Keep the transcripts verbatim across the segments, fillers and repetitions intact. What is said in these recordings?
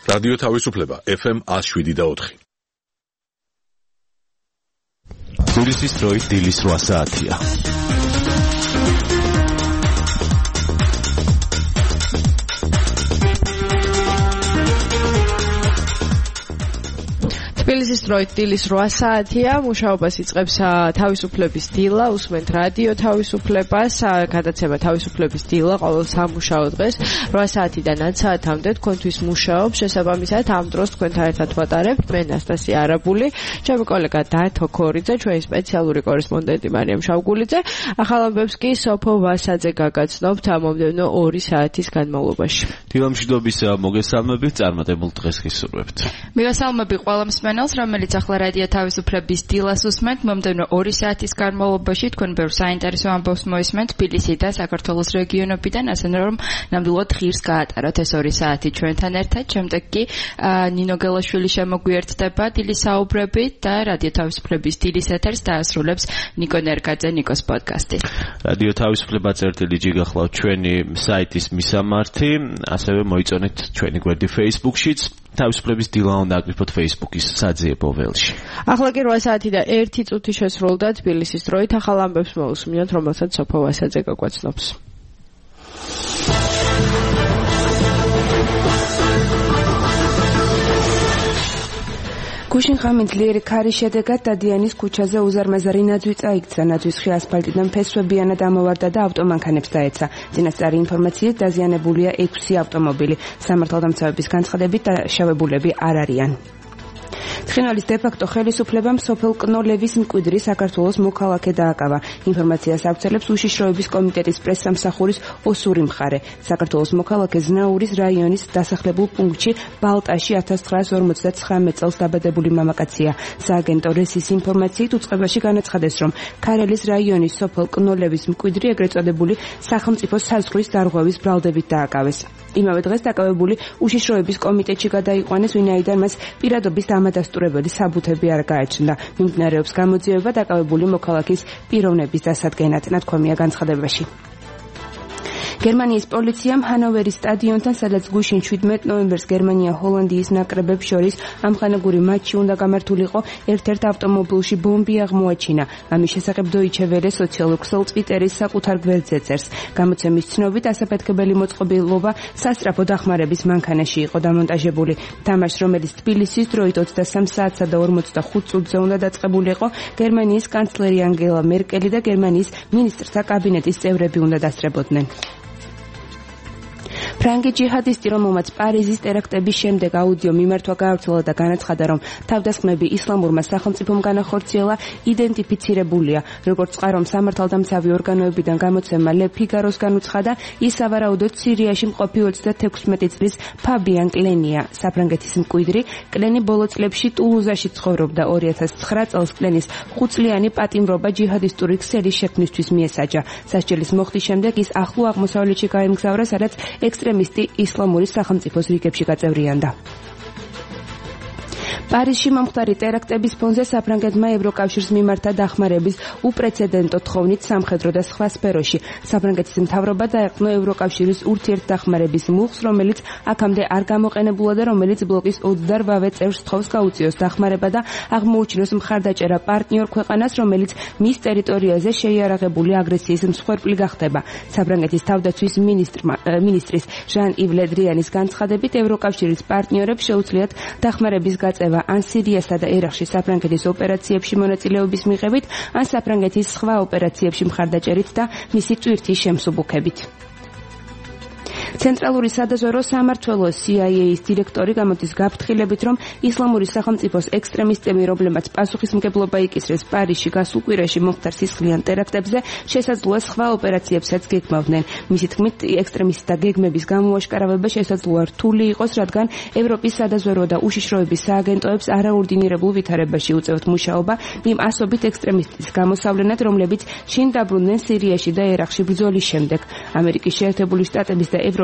რადიო თავისუფლება ეფ ემ one oh seven და four. თბილისის დროით დილის რვა საათია. თბილისის დროით დილის რვა საათია, მუშაობას იწყებს თავისუფლების დილა, უსმენთ რადიო თავისუფლებას, გადაცემა თავისუფლების დილა ყოველ სამუშაო დღეს რვა საათიდან ათ საათამდე თქვენთვის მუშაობს, შესაბამისად ამ დროს თქვენთან ერთად ვატარებთ მე ნასტასია არაბული, ჩემი კოლეგა დათო ქორიძე, ჩვენი სპეციალური კორესპონდენტი მარიამ შავგულიძე, ახალ ამბებს კი სოფო ვასაძე გაგაცნობთ მომდევნო ორი საათის განმავლობაში. დილამშვიდობის მოგესალმებით, წარმატებულ დღეს გისურვებთ. მივესალმები ყველა მსმენელს, რომელიც ახლა რადიო თავისუფლების დილას უსმენთ, მომდევნო ორი საათის განმავლობაში თქვენ ბევრ საინტერესო ამბავს მოისმენთ თბილისი და საქართველოს რეგიონებიდან, ასე რომ ნამდვილად ღირს გაატაროთ ეს ორი საათი ჩვენთან ერთად. შემდეგ კი ნინო გელაშვილი შემოგვიერთდება დილის საუბრებით და რადიო თავისუფლების დილის ეთერს დაასრულებს ნიკო ნერგაძე, ნიკოს პოდკასტი. რადიო თავისუფლება წერტილი ჯი გახლავთ ჩვენი საიტის მისამართი, ასევე მოიწონეთ ჩვენი გვერდი Facebook-შიც. თავისუფლების დილა უნდა აკრიფოთ Facebook-ის საძიებო ველში. ახლა კი რვა საათი და ერთი წუთი შესრულდა თბილისის დროით, ახალ ამბებს მოусმინოთ, რომელსაც სოფო ვასაძე გაგვაცნობს. გუშინ ღამით ძლიერი ქარის შედეგად დადიანის ქუჩაზე უზარმაზარი ნაძვი წაიქცა. ნაძვის ხე ასფალტიდან ფესვებიანად ამოვარდა და ავტომანქანებს დაეცა. წინასწარი ინფორმაციით დაზიანებულია ექვსი ავტომობილი. სამართალდამცავების განცხადებით დაშავებულები არ არიან. ცხინვალის დე-ფაქტო ხელისუფლებამ სოფელ კნოლევის მკვიდრი საქართველოს მოქალაქე დააკავა. ინფორმაციას ავრცელებს უშიშროების კომიტეტის პრესსამსახურის ოსური მხარე. საქართველოს მოქალაქე ზნაურის რაიონის დასახლებულ პუნქტში ბალტაში ათას ცხრაას ორმოცდაცხრამეტ წელს დაბადებული მამაკაცია. სააგენტო რესის ინფორმაციით უწყებაში განაცხადეს, რომ ქარელის რაიონის სოფელ კნოლევის მკვიდრი ეგრეთ წოდებული სახელმწიფო საზღვრის დარღვევის ბრალდებით დააკავეს. იმავე დღეს დაკავებული უშიშროების კომიტეტში გადაიყვანეს, ვინაიდან მას პირადობის დამადასტურებელი საბუთები არ გააჩნდა. მიმდინარეობს გამოძიება დაკავებული მოქალაქის პიროვნების დასადგენად, ნათქვამია განცხადებაში. გერმანიის პოლიციამ ჰანოვერის სტადიონთან, სადაც გუშინ შვიდმეტ ნოემბერს გერმანია ჰოლანდიის ნაკრებებს შორის ამხანაგური მატჩი უნდა გამართულიყო, ერთ-ერთ ავტომობილში ბომბი აღმოაჩინა. ამის შესახებ დოიჩე ველე სოციალურ ქსელ ტვიტერის საკუთარ გვერდზე წერს. გამოცემის ცნობით ასაფეთქებელი მოწყობილობა სასწრაფო დახმარების მანქანაში იყო დამონტაჟებული. თამაშს, რომელიც თბილისის დროით ოცდასამ საათსა და ორმოცდახუთ წუთზე უნდა დაწყებულიყო, გერმანიის კანცლერი ანგელა მერკელი და გერმანიის მინისტრთა კაბინეტის წევრები უნდა დასწრებოდნენ. ფრანგი ჯიჰადისტი, რომელმაც პარიზის ტერაქტების შემდეგ აუდიო მიმართვა გაავრცელა და განაცხადა, რომ თავდასხმები ისლამურმა სახელმწიფომ განახორციელა, იდენტიფიცირებულია. როგორც წყარომ სამართალდამცავი ორგანოებიდან გამოცემა ლე ფიგაროს განუცხადა, ის სავარაუდოდ სირიაში მყოფი ოცდათექვსმეტი წლის ფაბიან კლენია. საფრანგეთის მკვიდრი კლენი ბოლო წლებში ტულუზაში ცხოვრობდა. ორი ათას ცხრა წელს კლენის ხუთწლიანი პატიმრობა ჯიჰადისტური ქსელის შექმნისთვის მიესაჯა. სასჯელის მოხდის შემდეგ ის ახლო აღმოსავლეთში გაემგზავრა, სადაც ექსტრემისტი ისლამური სახელმწიფოს რიგებში გაწევრიანდა. პარიზში მომხდარი ტერაქტების ფონზე საფრანგეთმა ევროკავშირს მიმართა დახმარების უპრეცედენტო თხოვნით სამხედრო და სხვა სფეროში. საფრანგეთის მთავრობა დაეყნო ევროკავშირის ურთიერთდახმარების მუხლს, რომელიც აქამდე არ გამოყენებულა და რომელიც ბლოკის ოცდაოთხ წევრს თხოვს გაუწიოს დახმარება და აღმოუჩინოს მხარდაჭერა პარტნიორ ქვეყანას, რომელიც მის ტერიტორიაზე შეიარაღებული აგრესიის მსხვერპლი გახდება. საფრანგეთის თავდაცვის მინისტრის ჟან-ივ ლე დრიანის განცხადებით, ევროკავშირის პარტნიორებს შეუძლიათ დახმარების გაწევა ან სირიასა და ერაყში საფრანგეთის ოპერაციებში მონაწილეობის მიღებით, ან საფრანგეთის სხვა ოპერაციებში მხარდაჭერით და მისი ტვირთის შემსუბუქებით. ცენტრალური სადაზვერვო სამმართველოს სი აი ეის დირექტორი გამოდის გაფრთხილებით, რომ ისლამური სახელმწიფოს ექსტრემისტები, რომლებმაც პასუხისმგებლობა იკისრეს პარიზში გასულ კვირაში მომხდარ სისხლიან ტერაქტებზე, შესაძლოა სხვა ოპერაციებსაც გეგმავდნენ. მისი თქმით, ექსტრემისტთა გეგმების გამოაშკარავება შესაძლოა რთული იყოს, რადგან ევროპის სადაზვერვო და უშიშროების სააგენტოებს არაორდინირებულ ვითარებაში უწევთ მუშაობა იმ ასობით ექსტრემისტის გამოსავლენად, რომლებიც შინ დაბრუნდნენ სირიაში და ერაყში ბრძოლის შემდეგ. ამერიკის შეერთებული შტატების და ევროპის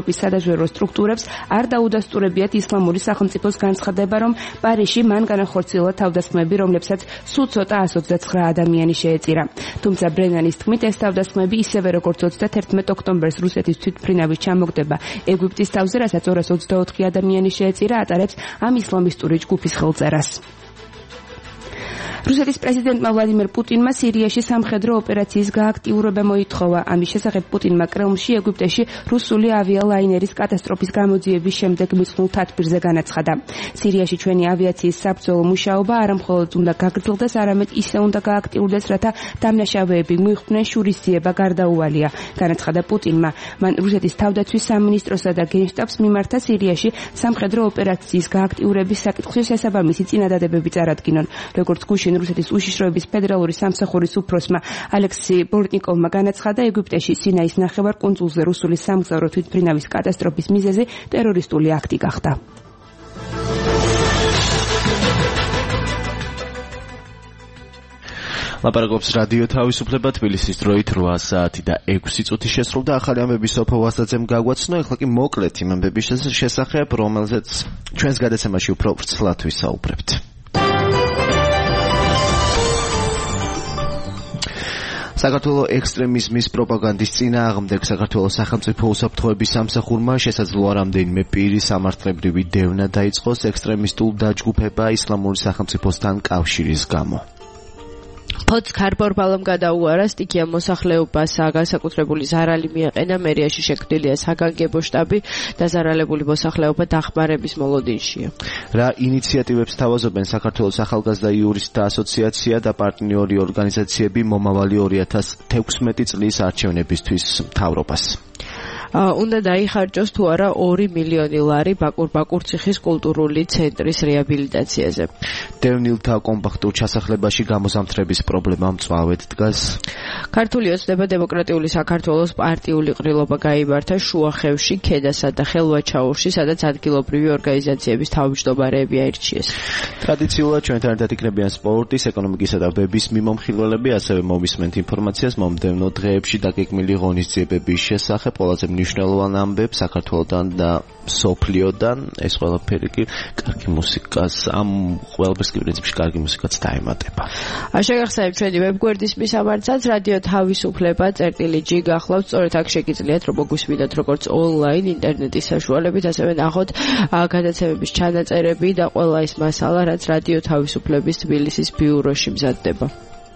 ევროპის სადაზვერვო სტრუქტურებს არ დაუდასტურებიათ ისლამური სახელმწიფოს განცხადება, რომ პარიზში მან განახორციელა თავდასხმები, რომლებსაც სულ ცოტა ას ოცდაცხრა ადამიანი შეეწირა. თუმცა ბრენანის თქმით, ეს თავდასხმები ისევე როგორც ოცდათერთმეტ ოქტომბერს რუსეთის თვითმფრინავის ჩამოგდება ეგვიპტის თავზე, რასაც ორას ოცდაოთხი ადამიანი შეეწირა, ატარებს ამ ისლამისტური ჯგუფის ხელწერას. რუსეთის პრეზიდენტმა ვლადიმერ პუტინმა სირიაში სამხედრო ოპერაციის გააქტიურება მოითხოვა. ამის შესახებ პუტინმა კრემლში ეგვიპტეში რუსული ავიალაინერის კატასტროფის გამოძიების შემდეგ მისულ თათბირზე განაცხადა. სირიაში ჩვენი ავიაციის საბრძოლო მუშაობა არა მხოლოდ უნდა გაგრძელდეს, არამედ ისე უნდა გააქტიურდეს, რათა დამნაშავეები მიხვდნენ შურისძიება გარდაუვალია, განაცხადა პუტინმა. მან რუსეთის თავდაცვის სამინისტროსა და გენშტაბს მიმართა სირიაში სამხედრო ოპერაციის გააქტიურების საკითხში შესაბამისი წინადადებები წარადგინონ. როგორც გუშინ რუსეთის უშიშროების ფედერალური სამსახურის უფროსმა ალექსი ბორტნიკოვმა განაცხადა, ეგვიპტეში სინაის ნახევარკუნძულზე რუსული სამგზავრო თვითმფრინავის კატასტროფის მიზეზი ტერორისტული აქტი გახდა. ლაპარაკობს რადიო თავისუფლება, თბილისის დროით რვა საათი და ექვსი წუთი შესრულდა. ახალი ამბები სოფო ვასდაძემ გაგვაცნო. ეხლა კი მოკლედ იმ ამბების შესახებ, რომელზეც ჩვენს გადაცემაში უფრო ვრცლად ვისაუბრებთ. საქართველოს ექსტრემიზმის პროპაგანდის წინააღმდეგ საქართველოს სახელმწიფო უსაფრთხოების სამსახურმა შესაძლოა რამდენიმე პირის სამართლებრივი დევნა დაიწყოს ექსტრემისტულ დაჯგუფება ისლამური სახელმწიფოსთან კავშირის გამო. ფოც ქარბორბალომ გადაუარა სტიქია მოსახლეობას განსაკუთრებული ზარალი მიაყენა, მერიაში შექმნილია საგანგებო შტაბი, დაზარალებული მოსახლეობა დახმარების მოლოდინშია. რა ინიციატივებს თავაზობენ საქართველოს ახალგაზრდა იურისტთა ასოციაცია და პარტნიორი ორგანიზაციები მომავალი ორი ათას თექვსმეტი წლის არჩევნებისთვის მთავრობას? უნდა დაიხარჯოს თუ არა ორი მილიონი ლარი ბაკურ-ბაკურციხის კულტურული ცენტრის რეაბილიტაციაზე. დევნილთა კომპაქტურ ჩასახლებაში გამოზამთრების პრობლემა მწვავედ დგას. ქართული ოცნება დემოკრატიული საქართველოს პარტიული ყრილობა გაიმართა შუახევში, ქედასა და ხელვაჩაურში, სადაც ადგილობრივი ორგანიზაციების თავმჯდომარეები აირჩიეს. ტრადიციულად ჩვენთან ერთად იქნებიან სპორტის, ეკონომიკისა და ვების მიმომხილველები, ასევე მოვისმენთ ინფორმაციას მომდევნო დღეებში დაგეგმილი ღონისძიებების შესახებ, ყველაზე მნიშვნელოვან ამბებს საქართველოდან და სოფლიოდან. ეს ყველაფერი კი კარგი მუსიკას, ამ ყველაფერს კი პრინციპში კარგი მუსიკაც დაემატება. შეგახსენებთ ჩვენი ვებგვერდის მისამართსაც რადიო თავისუფლება წერტილი ჯი გახლავთ. სწორედ აქ შეგიძლიათ რომ მოგვისმინოთ როგორც ონლაინ ინტერნეტის საშუალებით, ასევე ნახოთ გადაცემების ჩანაწერები და ყველა ის მასალა, რაც რადიო თავისუფლების თბილისის ბიუროში მზადდება.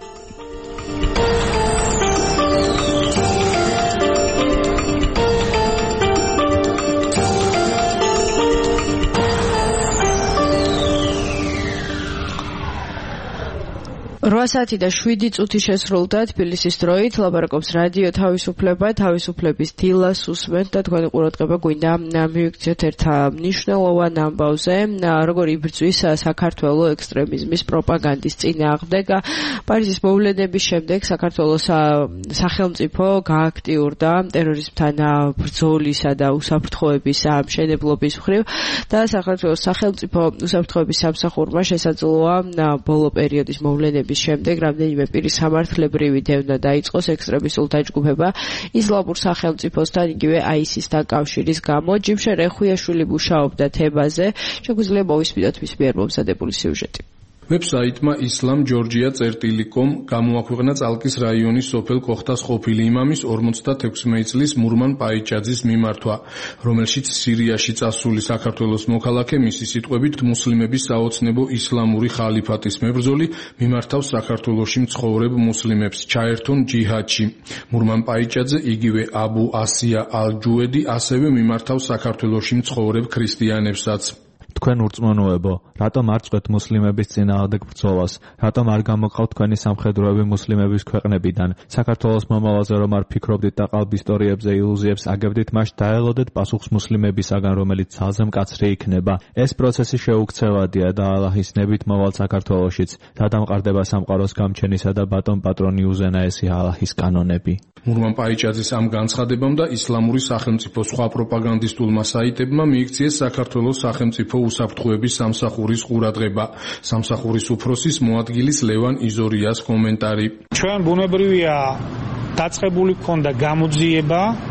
რვა საათი და შვიდი წუთი შესრულდა თბილისის დროით. ლაპარაკობს რადიო თავისუფლება, თავისუფლების დილას უსმენთ და თქვენი ყურადღება გვინდა მივიქცეთ ერთ მნიშვნელოვან ამბავზე, როგორ იბრძვის საქართველოს ექსტრემიზმის პროპაგანდის წინააღმდეგ. პარიზის მოვლენების შემდეგ საქართველოს სახელმწიფო გააქტიურდა ტერორიზმთან ბრძოლისა და უსაფრთხოების მშენებლობის მხრივ და საქართველოს სახელმწიფო უსაფრთხოების სამსახურმა შესაძლოა ბოლო პერიოდის მოვლენების შემდეგ რამდენიმე პირის სამართლებრივი დევნა დაიწყოს ექსტრემისტულ დაჯგუფება ისლამურ სახელმწიფოსთან, იგივე აისისთან კავშირის გამო. ჯიმშე რეხუიაშვილი მუშაობდა თემაზე. შეგვიძლია მოვისმინოთ მის მიერ მომზადებული სიუჟეტი. ვებსაიტმა ისლამ ჯორჯია წერტილი კომ გამოაქვეყნა წალკის რაიონის სოფელ კოხტას ყოფილი იმამის ორმოცდათექვსმეტი წლის მურმან პაიჭაძის მიმართვა, რომელშიც სირიაში წასული საქართველოს მოქალაქე მისი სიტყვებით მუსლიმების საოცნებო ისლამური ხალიფატის მებრძოლი მიმართავს საქართველოში მცხოვრებ მუსლიმებს ჩაერთონ ჯიჰადში. მურმან პაიჭაძე, იგივე აბუ ასია ალ-ჯუედი ასევე მიმართავს საქართველოში მცხოვრებ ქრისტიანებსაც. თქვენ ურწმუნოებო, რატომ არ წყვეთ მუსლიმების წინააღმდეგ ბრძოლას? რატომ არ გამოგყავთ თქვენი სამხედროები მუსლიმების ქვეყნებიდან? საქართველოს მომავალზე რომ არ ფიქრობდით და ყალბისტორიებზე ილუზიებს აგებდით, მას დაელოდეთ პასუხს მუსლიმებისაგან, რომელიც ძალზე მკაცრი იქნება. ეს პროცესი შეუქცევადია და ალაჰის ნებით მოვალ საქართველოშიც. გადამყარდება სამყაროს გამჩენისა და ბატონ პატრონი უზენაესი ალაჰის კანონები. მურმან პაიჭაძის ამ განცხადებამ და ისლამური სახელმწიფოს სხვა პროპაგანდისტულმა საიტებმა მიიქციეს საქართველოს სახელმწიფო უსაფრთხოების სამსახურის ყურადღება. სამსახურის უფროსის მოადგილის ლევან იზორიას კომენტარი. ჩვენ ბუნებრივია დაწყებული ქონდა გამოძიება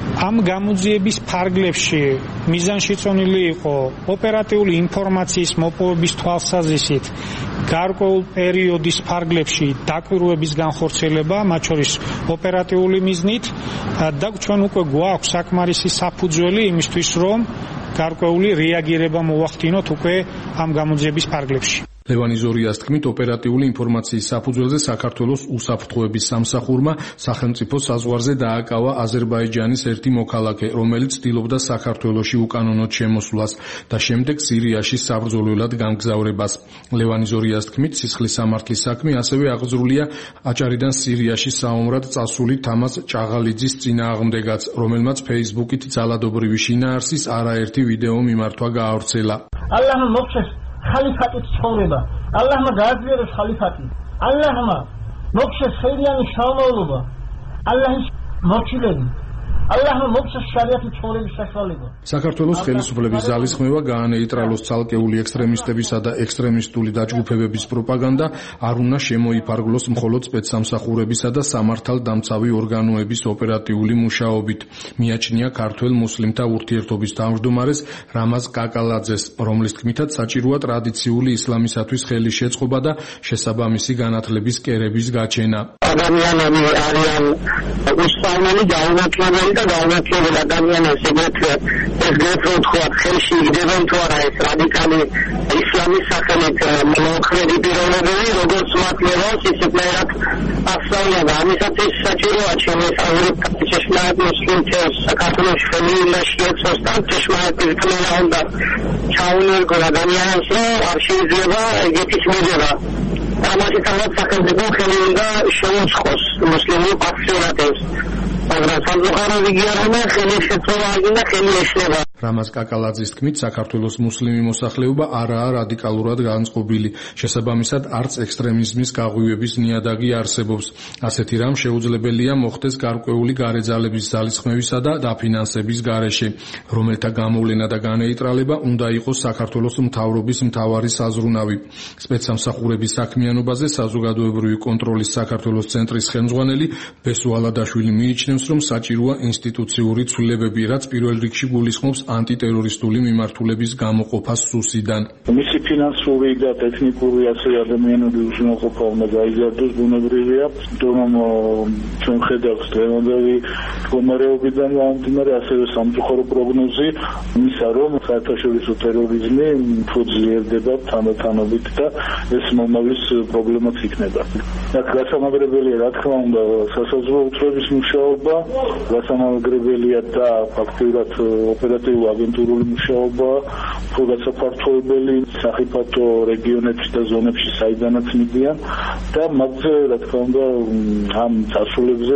ამ გამოძიების ფარგლებში მიზანშეწონილი იყო ოპერატიული ინფორმაციის მოპოვების თვალსაზრისით გარკვეულ პერიოდის ფარგლებში დაკვირვების განხორციელება, მათ შორის ოპერატიული მიზნით და ჩვენ უკვე გვაქვს საკმარისი საფუძველი იმისთვის, რომ გარკვეული რეაგირება მოვახდინოთ უკვე ამ გამოძიების ფარგლებში. ლევანი ზორიას თქმით, ოპერატიული ინფორმაციის საფუძველზე საქართველოს უსაფრთხოების სამსახურმა სახელმწიფო საზღვარზე დააკავა აზერბაიჯანის ერთი მოქალაქე, რომელიც ცდილობდა საქართველოში უკანონოდ შემოსვლას და შემდეგ სირიაში საბრძოლველად გამგზავრებას. ლევანი ზორიას თქმით, სისხლის სამართლის საქმე ასევე აღძრულია აჭარიდან სირიაში საომრად წასული თამაზ ჭაღალიძის წინააღმდეგაც, რომელმაც Facebook-ით ძალადობრივი შინაარსის არაერთი ვიდეო მიმართვა გაავრცელა. ალლაჰმა მოგცეს ხალიფატის ცხოვრება. ალლაჰმა გააძლიეროს ხალიფატი. ალლაჰმა მოგცეს ხეირიანი შრომავლობა. ალლაჰის მორჩილები. ალლაჰმა მოგცეს შარიათის ცხოვრების საშუალება. საქართველოს ხელისუფლების ძალისხმევა გაანეიტრალოს ცალკეული ექსტრემისტებისა და ექსტრემისტული დაჯგუფებების პროპაგანდა არ უნდა შემოიფარგლოს მხოლოდ სპეცსამსახურებისა და სამართალდამცავი ორგანოების ოპერატიული მუშაობით. მიაჩნია ქართველ მუსლიმთა ურთიერთობის თავმჯდომარეს რამაზ კაკალაძეს, რომლის თქმითაც საჭიროა ტრადიციული ისლამისათვის ხელის შეწყობა და შესაბამისი განათლების კერების გაჩენა. ადამიანები არიან უსწავლელი გაუნათლებელი და გაუნათლებელი ადამიანებს ეგრეთვე ეს გეთრო თქვა ხელში იგდებენ თუ არა ეს რადიკალი ისლამის სახელით მოხრედი პიროვნებები როგორც მათლევას ისეთერად ასწავლება. ამისაც ის საჭიროა შემოსავლით ჭეშმარიტ მუსლიმებს საქართველოს ხელმისაწვდომი შეეცოს და ჭეშმარიტ პიროვნებები უნდა ჩაუნერგო ადამიანებს არ შეიძლება ეგეთი მოძება. ამაში თავად სახელმწიფო ხელი უნდა შეუწყოს მუსლიმურ პატრიოტებს. მაგრამ სამწუხაროდ იგი არ უნდა ხელი შეწოვა და ხელი ეშლება. რამაზ კაკალაძის თქმით, საქართველოს მუსლიმი მოსახლეობა არაა რადიკალურად განწყობილი. შესაბამისად, არც ექსტრემიზმის გაღვივების ნიადაგი არსებობს. ასეთი რამ შეუძლებელია მოხდეს გარკვეული გარეძალების ძალისხმევისა და დაფინანსების გარეშე, რომელთა გამოვლენა და განეიტრალება უნდა იყოს საქართველოს მთავრობის მთავარი საზრუნავი. სპეცსამსახურების საქმიანობაზე საზოგადოებრივი კონტროლის საქართველოს ცენტრის ხელმძღვანელი ბესო ალადაშვილი მიიჩნევს, რომ საჭიროა ინსტიტუციური ცვლილებები, რაც პირველ რიგში გულისხმობს ანტიტერორისტული მიმართულების გამოყოფას სუსიდან. მისი ფინანსური და ტექნიკური ასევე ადამიანური უზრუნველყოფა უნდა გაიზარდოს, ბუნებრივია, რომ ჩვენ ხედავთ დღევანდელი მდგომარეობიდან გამომდინარე ასევე სამწუხარო პროგნოზი იმისა, რომ საერთაშორისო ტერორიზმი უფრო ძლიერდება თანდათანობით და ეს მომავლის პრობლემაც იქნება. აქ გასამაგრებელია, რა თქმა უნდა, სასაზღვრო უთხრების მუშაობა, გასამაგრებელია და ფაქტიურად ოპერატიული აგენტურული მუშაობა, უფრო გასაფართოებელი სახიფათო რეგიონებში და ზონებში საიდანაც მიდიან და მაგზე რა თქმა უნდა ამ წასულებზე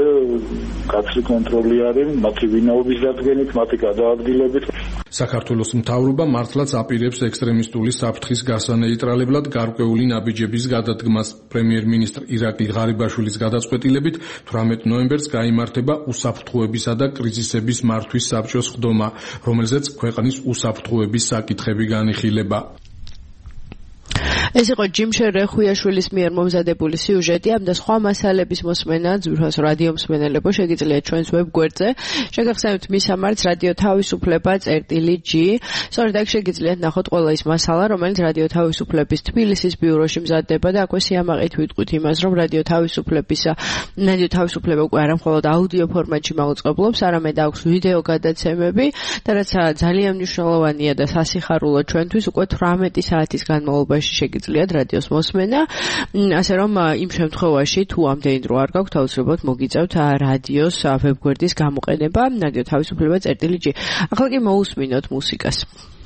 კაცრი კონტროლი არის, მათი ვინაობის დადგენით, მათი გადაადგილებით. საქართველოს მთავრობა მართლაც აპირებს ექსტრემისტული საფრთხის გასანეიტრალებლად გარკვეული ნაბიჯების გადადგმას. პრემიერ-მინისტრ ირაკლი ღარიბაშვილის გადაწყვეტილებით თვრამეტ ნოემბერს გაიმართება უსაფრთხოებისა და კრიზისების მართვის საბჭოს ხდომა, რომელზეც ქვეყნის უსაფრთხოების საკითხები განიხილება. ეს იყო ჯიმშერ რეხუიაშვილის მიერ მომზადებული სიუჟეტი. ამ და სხვა მასალების მოსმენა ძვირფას რადიო მსმენელებო შეგიძლიათ ჩვენს ვებგვერდზე. შეგახსენებთ მისამართს რადიო თავისუფლება წერტილი ჯი. სწორედ აქ შეგიძლიათ ნახოთ ყველა ის მასალა, რომელიც რადიო თავისუფლების თბილისის ბიუროში მზადდება და აქვე სიამაყით ვიტყვით იმას, რომ რადიო თავისუფლებისა რადიო თავისუფლება უკვე არა მხოლოდ აუდიო ფორმატში მაუწყებლობს, არამედ აქვს ვიდეო გადაცემები და რაც ძალიან მნიშვნელოვანია და სასიხარულო ჩვენთვის, უკვე თვრამეტი საათის განმავლობაში შეგიძლიათ რადიოს მოსმენა, ასე რომ იმ შემთხვევაში თუ ამდენი დრო არ გაქვთ, აუცილებლად მოგიწევთ რადიოს ვებგვერდის გამოყენება, რადიო თავისუფლება წერტილი ჯი. ახლა კი მოусმინოთ მუსიკას.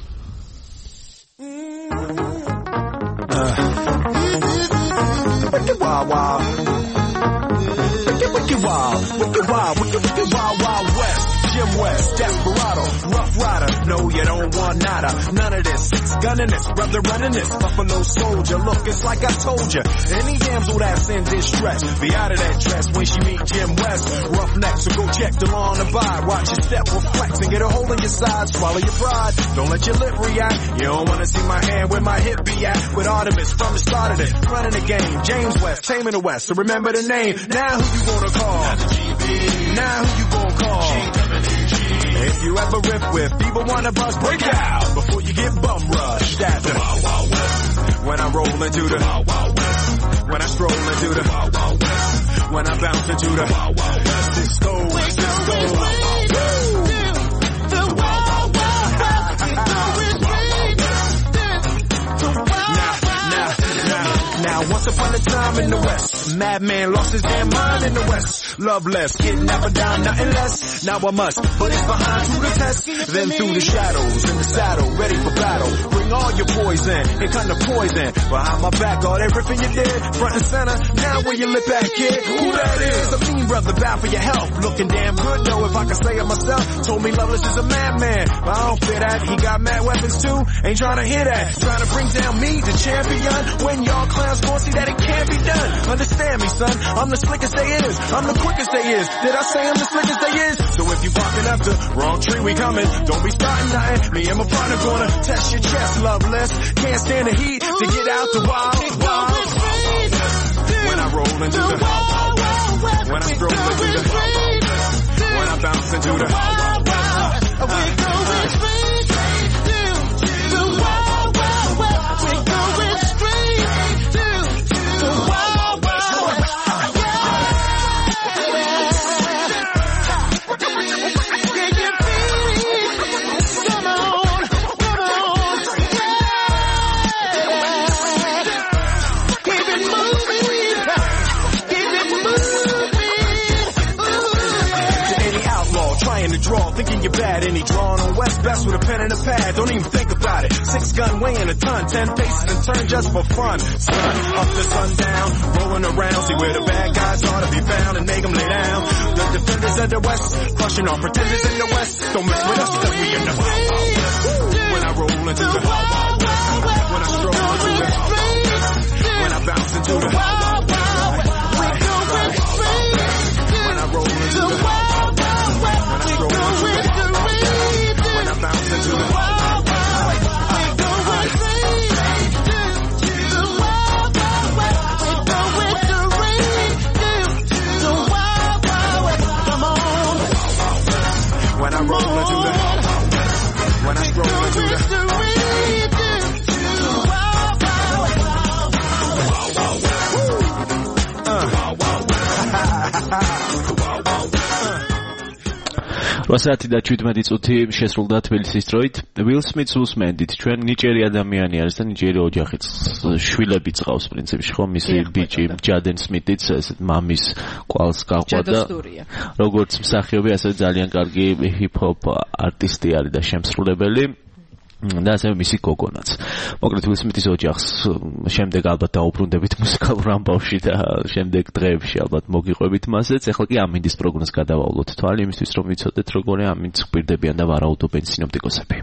Jim West, Desperado, Rough Rider, no you don't want nada, none of this, six gunning this, brother running this, Buffalo Soldier, look it's like I told you, any damsel that's in distress, be out of that dress when she meet Jim West, rough neck, so go check the law on the bide, watch your step, reflex and get a hole in your side, swallow your pride, don't let your lip react, you don't wanna see my hand where my hip be at, with Artemis from the start of it, running the game, James West, taming the West, so remember the name, now who you gonna call? Now who you gon' call? If you ever riff with fever wanna bust, break out before you get bum rushed at the Wild Wild West. When I roll into the Wild Wild West. When I stroll into the Wild Wild West. When I bounce into the Wild Wild West. Cisco, Cisco. The Wild Wild West. Now, now, now, once upon a time in the West, a madman lost his damn mind in the West. Love less, getting never down, nothing less. Now I must put it behind to the test. Then through the shadows, in the saddle, ready for battle. Bring all your poison, it kind of poison. Behind my back, all that ripping you did, front and center. Now where you lip at, kid? Who that is? A mean brother, bow for your help. Looking damn good, though, if I can say it myself. Told me Loveless is a madman, but I don't fit that. He got mad weapons too, ain't trying to hear that. Trying to bring down me, the champion. When y'all clowns gon' see that it can't be done. Understand me, son, I'm the slickest they is. I'm the quickest they is. Did I say I'm the slickest they is? So if you barking up the wrong tree, we coming. Don't be starting nothing. Me and my partner gonna test your chest, Loveless. Can't stand the heat to get out the wild, wild. When I roll into the wild, wild. When I stroll into the wild, when I bounce into the wild, wild. We going straight to the wild, wild west. We going straight to the wild, wild west. Thinking you're bad, any drawing on West Best with a pen and a pad. Don't even think about it. Six gun weighing a ton, ten paces and turn just for fun. Sun up to sundown, rolling around, see where the bad guys ought to be found and make them lay down. The defenders of the West, crushing on pretenders in the West. Don't mess with us, cause we in the Wild Wild West. When I roll into the Wild Wild West, when I stroll into the Wild Wild West, when I bounce into the Wild Wild West, we going straight. When I roll into the Wild Wild West, when I stroll into the Wild Wild West, when I bounce into the Wild Wild West, we going straight to the Wild Wild West. We going straight to the Wild Wild West. Come on. When I roll into the Wild Wild West, when I stroll into the Wild Wild West. რვა და შვიდმეტი წუთი შესრულდა თბილისის დროით. Will Smith-ს უსმენდით. ჩვენ ნიჭიერი ადამიანი არის და ნიჭიერი ოჯახიც, შვილები წყავს პრინციპში, ხო, მისი ბიჭი ჯადენ სმითიც, ესეთ მამის კვალს გაყვა და როგორც მსახიობი, ასევე ძალიან კარგი ჰიპ-ჰოპ არტისტი არის და შემსრულებელი. და ასევე მისი გოგონაც. მოკლედ Will Smith-ის ოჯახს შემდეგ ალბათ დაუბრუნდებით მუსიკალურ ამბავში და შემდეგ დღეებში ალბათ მოგიყვებით მასეც. ეხლა კი ამინდის პროგნოზს გადავავლოთ თვალი, იმისთვის რომ ვიცოდეთ როგორია ამინდს გვირდებიან და ვარაუდობენ სინოპტიკოსები.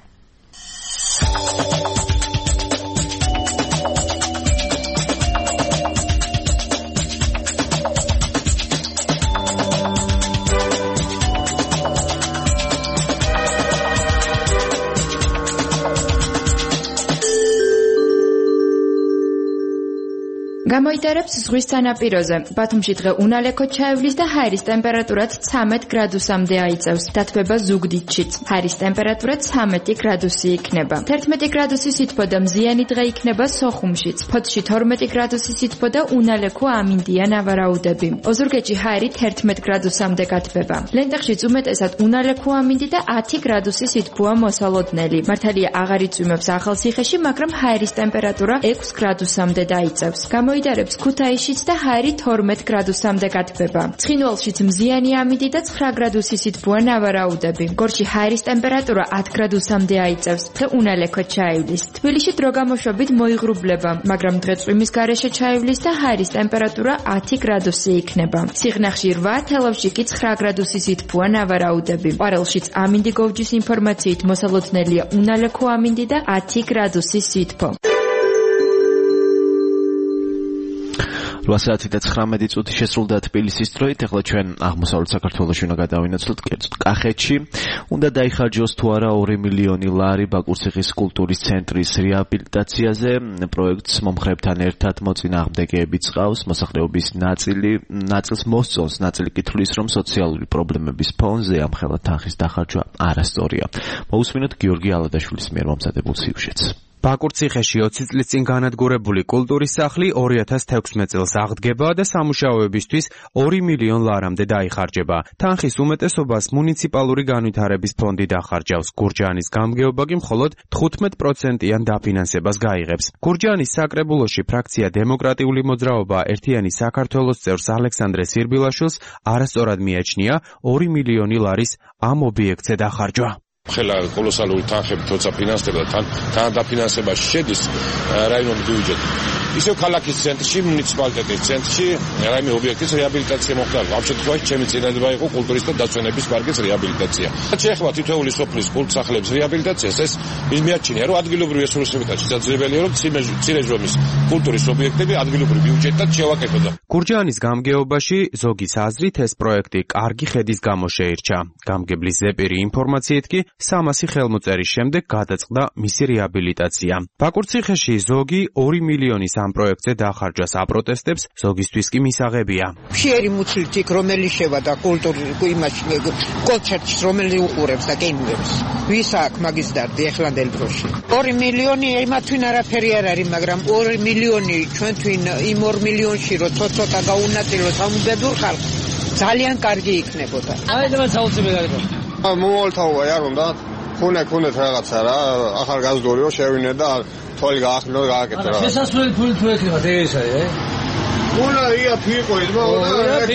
გამოიტარებს ზღვის სანაპიროზე. ბათუმში დღე უნალექოდ ჩაევლის და ჰაერის ტემპერატურაც ცამეტ გრადუსამდე აიწევს. დათბება ზუგდიდშიც. ჰაერის ტემპერატურა ცამეტი გრადუსი იქნება. თერთმეტი გრადუსი სითბო და მზიანი დღე იქნება სოხუმშიც. ფოთში თორმეტი გრადუსი სითბო და უნალექო ამინდია ნავარაუდები. ოზურგეთში ჰაერი თერთმეტ გრადუსამდე გათბება. ლენტეხშიც უმეტესად უნალექო ამინდი და ათი გრადუსი სითბოა მოსალოდნელი. მართალია აღარ იწვიმებს ახალციხეში, მაგრამ ჰაერის ტემპერატურა ექვს გრადუსამდე დაიწევს. გამოიტარებს ქუთაისშიც და ჰაერი თორმეტ გრადუსამდე გათბება. ცხინვალშიც მზიანი ამინდი და ცხრა გრადუსი სითბოა ნავარაუდები. გორში ჰაერის ტემპერატურა ათ გრადუსამდე აიწევს. დღე უნალექოდ ჩაივლის. თბილისში დრო გამოშვებით მოიღრუბლება, მაგრამ დღე წვიმის გარეშე ჩაივლის და ჰაერის ტემპერატურა ათი გრადუსი იქნება. სიღნაღში რვა, თელავში კი ცხრა გრადუსი სითბოა ნავარაუდები. ყვარელშიც ამინდი გოვჯის ინფორმაციით მოსალოდნელია უნალექო ამინდი და ათი გრადუსი სითბო. რვა საათი და ცხრამეტი წუთი შესრულდა თბილისის დროით. ეხლა ჩვენ აღმოსავლეთ საქართველოში უნდა გადავინაცვლოთ, კერძოდ კახეთში. უნდა დაიხარჯოს თუ არა ორი მილიონი ლარი ბაკურციხის კულტურის ცენტრის რეაბილიტაციაზე. პროექტს მომხრეებთან ერთად მოწინააღმდეგეებიც ყავს. მოსახლეობის ნაწილი ნაწილს მოსწონს, ნაწილი კითხვის, რომ სოციალური პრობლემების ფონზე ამხელა თანხის დახარჯვა არასწორია. მოусმინოთ გიორგი ალადაშვილის მიერ მომზადებულ სიუჟეტს. ბაკურციხეში ოცი წლის წინ განადგურებული კულტურის სახლი ორი ათას თექვსმეტ წელს აღდგება და სამუშაოებისთვის ორი მილიონ ლარამდე დაიხარჯება. თანხის უმეტესობას მუნიციპალური განვითარების ფონდი დახარჯავს. გურჯაანის გამგეობა კი მხოლოდ თხუთმეტ პროცენტიან დაფინანსებას გაიღებს. გურჯაანის საკრებულოში ფრაქცია დემოკრატიული მოძრაობა ერთიანი საქართველოს წევრს ალექსანდრე სირბილაშვილს არასწორად მიაჩნია ორი მილიონი ლარის ამ ობიექტზე დახარჯვა. ხელა კოლოსალური თანხებით როცა ფინანსდება თან თან დაფინანსებაში შედის რაიონული ბიუჯეტი. ისევ ქალაქის ცენტრში, მუნიციპალიტეტის ცენტრში რაიმე ობიექტის რეაბილიტაცია მოხდა. ამ შემთხვევაში ჩემი წინადადება იყო კულტურის და დაცვენების პარკის რეაბილიტაცია. შეეხება თითოეული სოფლის კულტსახლების რეაბილიტაციას, ეს ის მიაჩნია, რომ ადგილობრივი რესურსებიდან შესაძლებელია, რომ მცირე ზომის კულტურის ობიექტები ადგილობრივ ბიუჯეტად შევაკეთოთ. გურჯაანის გამგეობაში ზოგის აზრით ეს პროექტი კარგი ხედის გამო შეირჩა. გამგებლის ზეპირი ინფორმაციით კი სამასი ხელმოწერის შემდეგ გადაწყდა მისი რეაბილიტაცია. ბაკურციხეში ზოგი ორი მილიონის ამ პროექტზე დახარჯვას აპროტესტებს, ზოგისთვის კი მისაღებია. ფიერი მუცლით იქ რომელი შევა და კულტურულ იმაში კონცერტში რომელი უყურებს და კინოებს. ვის აქ მაგის დარდი ეხლანდელ დროში. ორი მილიონი იმათვინ არაფერი არ არის, მაგრამ ორი მილიონი ჩვენთვინ იმ ორ მილიონში რო ცოტა გაუნაწილოს ამ უბედურ ხალხს ძალიან კარგი იქნებოდა. აი და საოცრები გარიყო. მოვალთავა არ უნდა ხუნე ხუნეთ რაღაცა რა ახალგაზრდული რომ შევინე და თვალი გაახნო გააკეთე რა შესასვლელი ფული თუ ეკრიბათ ესა ე უნდა იაფი იყო ის მაგრამ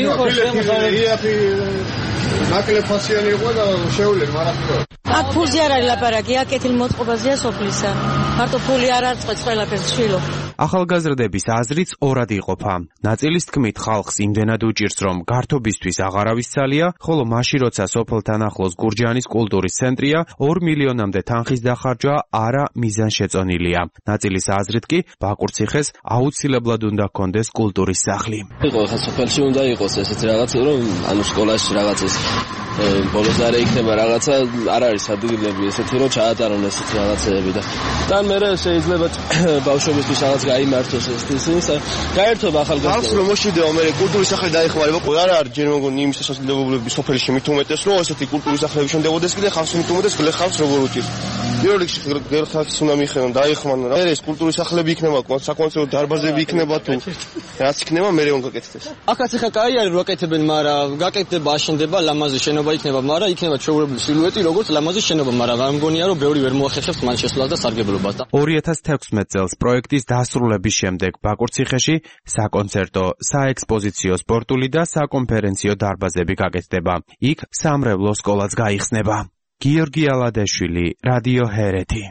იაფი ნაკლეფასიანი იყო და შეულენ მარაფრო აქ ფულზე არ არის ლაპარაკი, აქ კეთილ მოწყობაზეა სოფლისა. მარტო ფული არ არწყვეტს ყველაფერს შვილო. ახალგაზრდების აზრიც ორად იყოფა. ნაწილის თქმით ხალხს იმდენად უჭირს, რომ გართობისთვის აღარავის ძალია, ხოლო მაშინ როცა სოფელთან ახლოს გურჯაანის კულტურის ცენტრია, ორ მილიონამდე თანხის დახარჯვა არა მიზანშეწონილია. ნაწილის აზრით კი ბაკურციხეს აუცილებლად უნდა ჰქონდეს კულტურის სახლი. იყო ხა სოფელში უნდა იყოს ესეთი რაღაც, რომ ანუ სკოლაში რაღაცას ბოლოს არ იქნება რაღაცა, არ არის ადგილები ესეთი, რომ ჩაატარონ ესეთი რაღაცეები და თან მე შეიძლება ბავშვებისთვის რაღაც გაიმართოს ესეთის, გაერთობა ახალგაზრდა. ხალხს რომ მოშიდეო მე კულტურის სახლი დაეხმარება, ყველა არ არის ჯერ მოგონი იმის შესაძლებლობები სოფელში მით უმეტეს, რომ ესეთი კულტურის სახლები შემდებოდეს კიდე ხალხს მით უმეტეს, გლე ხალხს როგორ უჭირს. პირველ რიგში გელ ხალხს უნდა მიხედონ, დაეხმარონ რა. ეს კულტურის სახლები იქნება, საკონცერტო დარბაზები იქნება თუ რაც იქნება, მე უნდა გაკეთდეს. აქაც ხა კაი არის რო აკეთებენ, მაგრამ გაკეთდება, აშენდება, ლამაზი შენობა იქნება, მაგრამ იქნება ჩვეულებრივი სილუეტი, როგორც ლამაზი შენობა, მაგრამ არ მგონია რომ ბევრი ვერ მოახერხებს მან შესვლა და სარგებლობას და ორი ათას თექვსმეტ წელს პროექტის დასრულების შემდეგ ბაკურციხეში საკონცერტო, საექსპოზიციო, სპორტული და საკონფერენციო დარბაზები გაკეთდება. იქ სამრევლო სკოლაც გაიხსნება. გიორგი ალადაშვილი, რადიო ჰერეთი.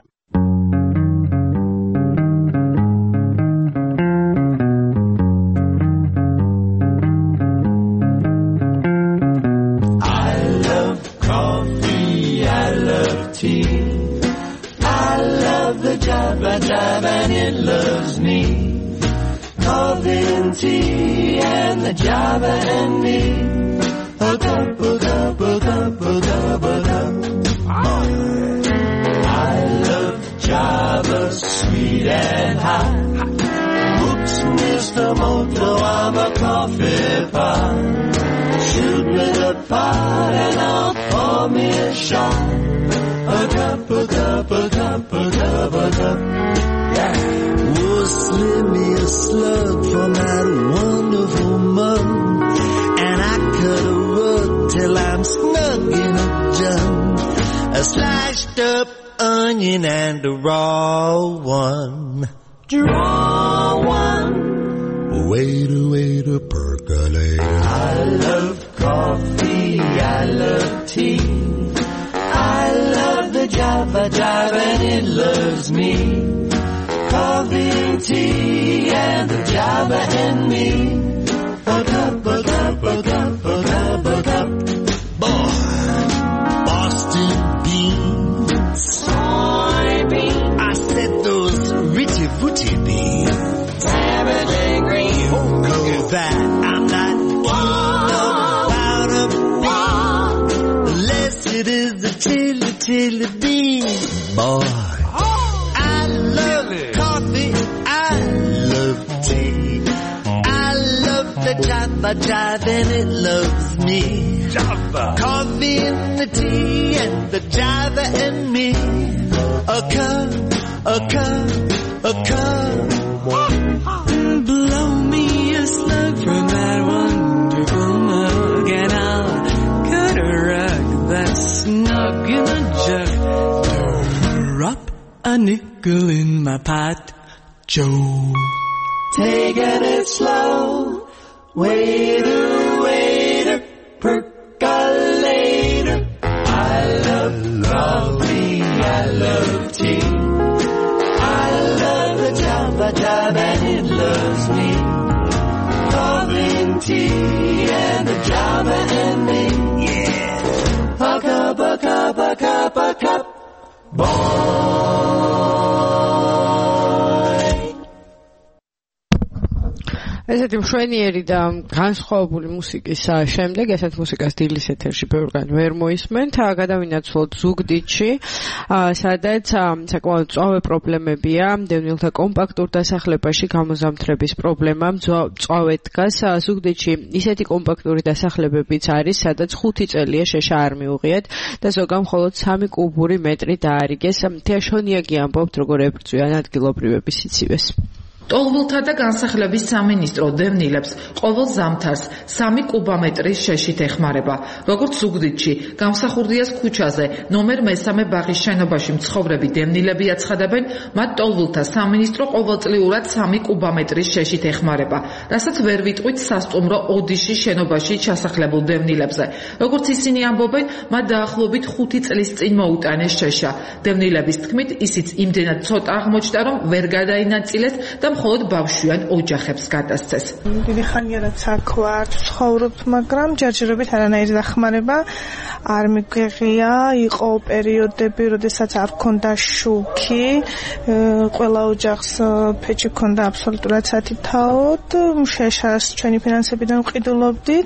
I love the Java Jive and it loves me. Coffee and tea and the Java and me. Hook up, hook up, hook up, hook up, hook up. I love Java, sweet and hot. Whoops, Mister Moto, I'm a coffee pot. Shoot me the pot and I'll pour me a shot. A cup, a cup, a cup, a cup, a cup. Yeah. Oh, slip me a slug from that wonderful mug, and I cut a rug till I'm snug in a jug. A sliced up onion and a raw one. Draw one. Wait a wait a percolator. I love coffee, I love tea. I love the Java Jive and it loves me. Coffee and tea and the Java and me. A cup, a cup, a cup, a cup, a cup. Boy, Boston beans, soybeans. I said those richy footy beans. Savage green, oh, chili, chili bean. Boy, I love coffee, I love tea. I love the Java Jive and it loves me. Java. Coffee and the tea and the Java and me. A cup, a cup, a cup. Blow me a slug from that wonderful mug and I'll cut a rug that's snug in a jug. Drop a nickel in my pot, Joe. Taking it slow, waiter, waiter, percolator. I love coffee, I love tea. I love the Java Jive and it loves me. Coffee and tea and the Java and me. Yeah. A cup, a cup, a cup, a cup. Boy. ესეთი მშვენიერი და განსხვავებული მუსიკის შემდეგ ესეთ მუსიკას დილის ეთერში ბევრგან ვერ მოისმენთ. გადავინაცვლოთ ზუგდიდში, სადაც საკმაოდ მწვავე პრობლემებია. დევნილთა კომპაქტურ დასახლებაში გამოზამთრების პრობლემა მწვავე დგას. ზუგდიდში ისეთი კომპაქტური დასახლებებიც არის, სადაც ხუთი წელია შეშა არ მიუღიათ და ზოგამ მხოლოდ სამი კუბური მეტრი დაარიგეს. თეაშონიაგი ამბობთ, როგორ ებრძვიან ადგილობრივების სიცივეს. ტოლღულთა და განსახლების სამინისტრო დევნილებს ყოველ ზამთარს სამი კუბომეტრის შეშით ეხმარება. როგორც ზუგდიდში, გამსახურდიას ქუჩაზე, ნომერ მესამე ბაღის შენობაში მცხოვრები დევნილები აცხადებენ, მათ ტოლღულთა სამინისტრო ყოველწლიურად სამი კუბომეტრის შეშით ეხმარება, რასაც ვერ ვიტყვით სასტუმრო ოდიშის შენობაში ჩასახლებულ დევნილებზე. როგორც ისინი ამბობენ, მათ დაახლოებით ხუთი წლის წინ მოუტანეს შეშა. დევნილების თქმით, ისიც იმდენად ცოტა აღმოჩნდა, რომ ვერ გადაინაწილეს და მხოლოდ ბავშვიან ოჯახებს გადასცეს. დიდი ხანია რაც აქ ვარ, ცხოვრობ, მაგრამ ჯერჯერობით არანაირი დახმარება არ მიგვიღია. იყო პერიოდები, როდესაც არ ქონდა შუქი, ყველა ოჯახს ფეჭი ქონდა აბსოლუტურად სათითაოდ. შეშას ჩვენი ფინანსებიდან ვყიდულობდით.